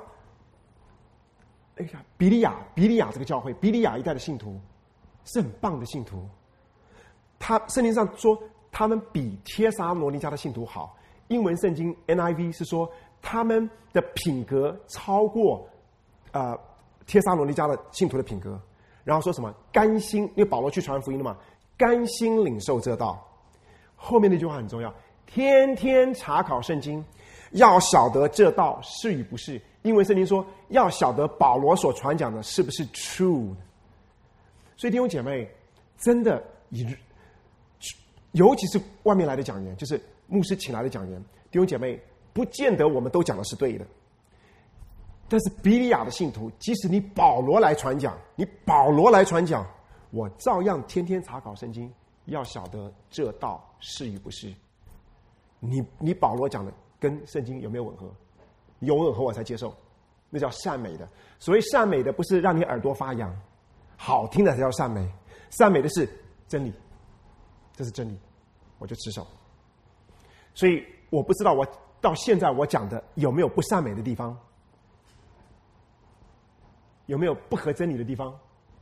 S1: 比利亚这个教会，比利亚一代的信徒是很棒的信徒。圣经上说，他们比帖撒罗尼迦的信徒好。英文圣经 NIV 是说，他们的品格超过帖撒罗尼迦的信徒的品格。然后说什么甘心，因为保罗去传福音了嘛，甘心领受这道。后面那句话很重要， 天天查考圣经，要晓得这道是与不是。因为圣经说要晓得保罗所传讲的是不是 true。 所以弟兄姐妹，真的尤其是外面来的讲员，就是牧师请来的讲员，弟兄姐妹，不见得我们都讲的是对的。但是比利亚的信徒，即使你保罗来传讲，我照样天天查考圣经，要晓得这道是与不是。你保罗讲的跟圣经有没有吻合？有吻合我才接受，那叫善美的。所谓善美的，不是让你耳朵发痒，好听的才叫善美。善美的是真理，这是真理，我就持守。所以我不知道我到现在我讲的有没有不善美的地方，有没有不合真理的地方？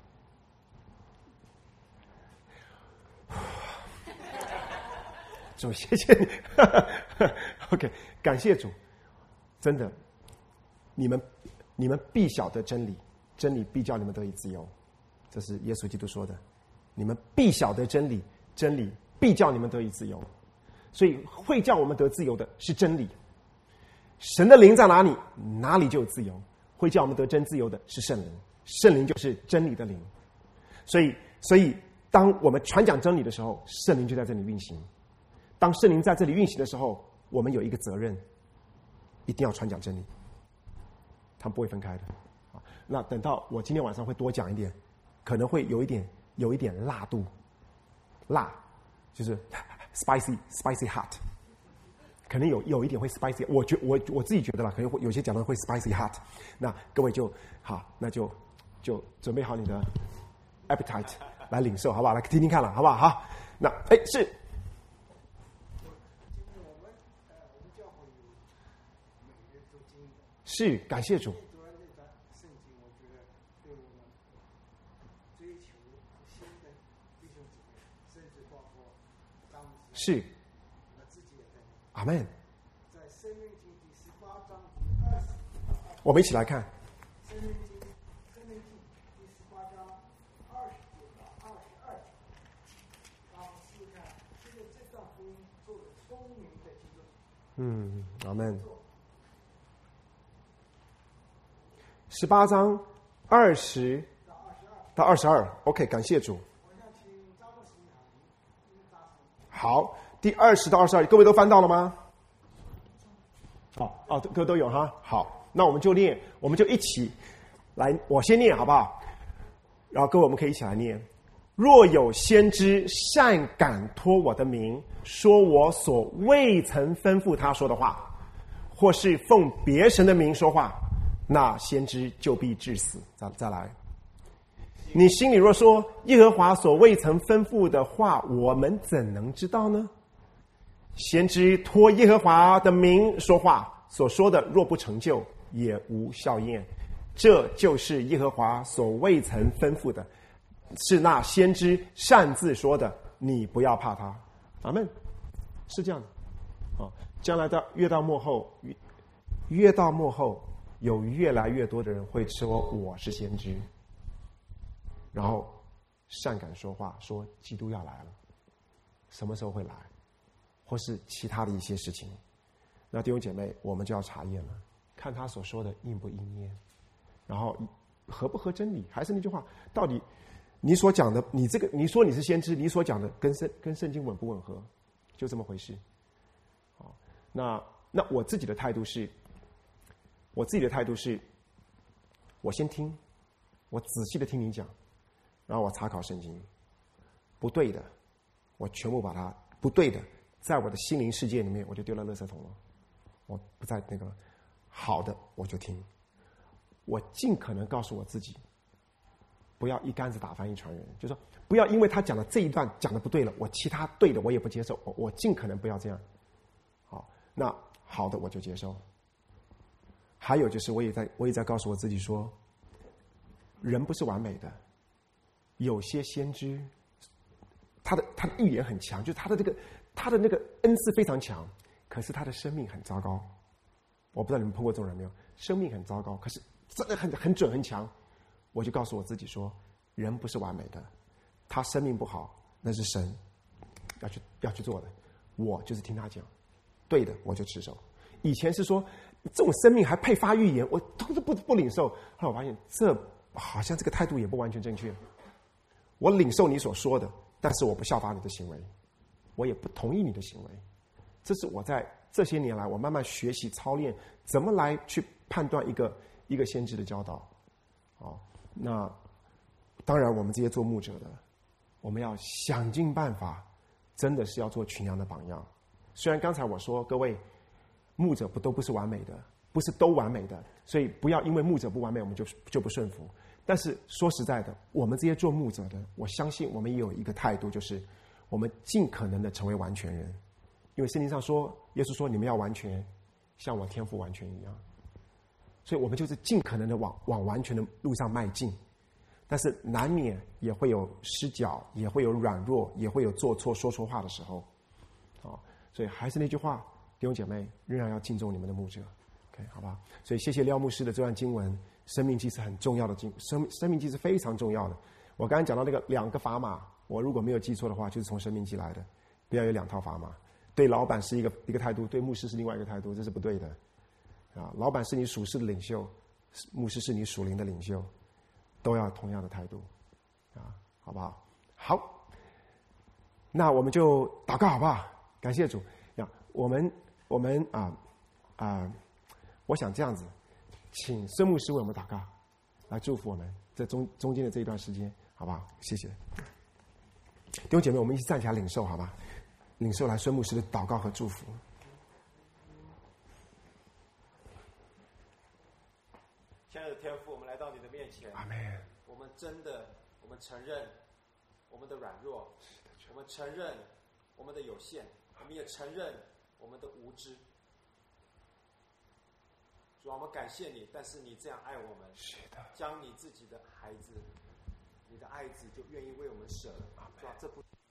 S1: 主，谢谢你。OK， 感谢主。真的，你们必晓得真理，真理必叫你们得以自由。这是耶稣基督说的。你们必晓得真理，真理必叫你们得以自由。所以会叫我们得自由的是真理。神的灵在哪里，哪里就有自由。会叫我们得真自由的是圣灵，圣灵就是真理的灵。所以当我们传讲真理的时候，圣灵就在这里运行。当圣灵在这里运行的时候，我们有一个责任，一定要传讲真理，他们不会分开的。那等到我今天晚上会多讲一点，可能会有一点辣度，辣就是 spicy hot， 可能有一点会 spicy， 我自己觉得啦，可能会有些讲的会 spicy hot。那各位就好，那就准备好你的 appetite 来领受，好不好？来听听看了，好不好？好，那是。是，感谢主。是，阿们。我们一起来看。阿们。18章20到22 OK， 感谢主。好，第20到22，各位都翻到了吗？各位都有哈。好，那我们就念，我们就一起来，我先念好不好？然后各位我们可以一起来念。若有先知善敢托我的名，说我所未曾吩咐他说的话，或是奉别神的名说话，那先知就必致死。再来，你心里若说耶和华所未曾吩咐的话，我们怎能知道呢？先知托耶和华的名说话，所说的若不成就，也无效验。这就是耶和华所未曾吩咐的，是那先知擅自说的，你不要怕他。阿们，是这样的。将来越到末后，有越来越多的人会说我是先知，然后善敢说话，说基督要来了，什么时候会来，或是其他的一些事情。那弟兄姐妹，我们就要查验了，看他所说的应不应验，然后合不合真理。还是那句话，到底你所讲的，你说你是先知，你所讲的跟圣经吻不吻合，就这么回事。那我自己的态度是，我先听，我仔细的听你讲，然后我查考圣经，不对的，我全部把它不对的，在我的心灵世界里面，我就丢到垃圾桶了。我不在那个好的，我就听。我尽可能告诉我自己，不要一竿子打翻一船人，就是说，不要因为他讲的这一段讲的不对了，我其他对的我也不接受，我尽可能不要这样。好，那好的我就接受。还有就是，我也在告诉我自己说，人不是完美的，有些先知，他的预言很强，就是他的那个恩赐非常强，可是他的生命很糟糕。我不知道你们碰过这种人没有？生命很糟糕，可是真的很准很强。我就告诉我自己说，人不是完美的，他生命不好，那是神要去做的，我就是听他讲， 对的，我就持守。以前是说这种生命还配发预言，我都是不领受。后来我发现这好像这个态度也不完全正确。我领受你所说的，但是我不效法你的行为，我也不同意你的行为。这是我在这些年来我慢慢学习操练怎么来去判断一个先知的教导。那当然我们这些做牧者的，我们要想尽办法，真的是要做群羊的榜样。虽然刚才我说各位牧者都不是完美的，不是都完美的，所以不要因为牧者不完美我们就不顺服。但是说实在的，我们这些做牧者的，我相信我们也有一个态度，就是我们尽可能的成为完全人。因为圣经上说，耶稣说你们要完全像我天父完全一样，所以我们就是尽可能的往完全的路上迈进。但是难免也会有失脚，也会有软弱，也会有做错说错话的时候。所以还是那句话，弟兄姐妹仍然要敬重你们的牧者。 OK 好吧，所以谢谢廖牧师的这段经文，生命记是很重要的生命记是非常重要的。我刚才讲到那个2个砝码，我如果没有记错的话，就是从生命记来的。不要有2套砝码，对老板是一个态度，对牧师是另外一个态度，这是不对的。老板是你属世的领袖，牧师是你属灵的领袖，都要同样的态度，好不好？好，那我们就祷告好不好？感谢主。我们我想这样子，请孙牧师为我们祷告，来祝福我们这中间的这一段时间，好不好？谢谢。弟兄姐妹，我们一起站起来领受，好吧？领受来孙牧师的祷告和祝福。
S9: 亲爱的天父，我们来到你的面前，
S1: 阿们。
S9: 我们承认我们的软弱，我们承认我们的有限，我们也承认我们的无知。主啊，我们感谢你，但是你这样爱我们，
S1: 是的，
S9: 将你自己的孩子，你的爱子就愿意为我们舍了。主啊，这不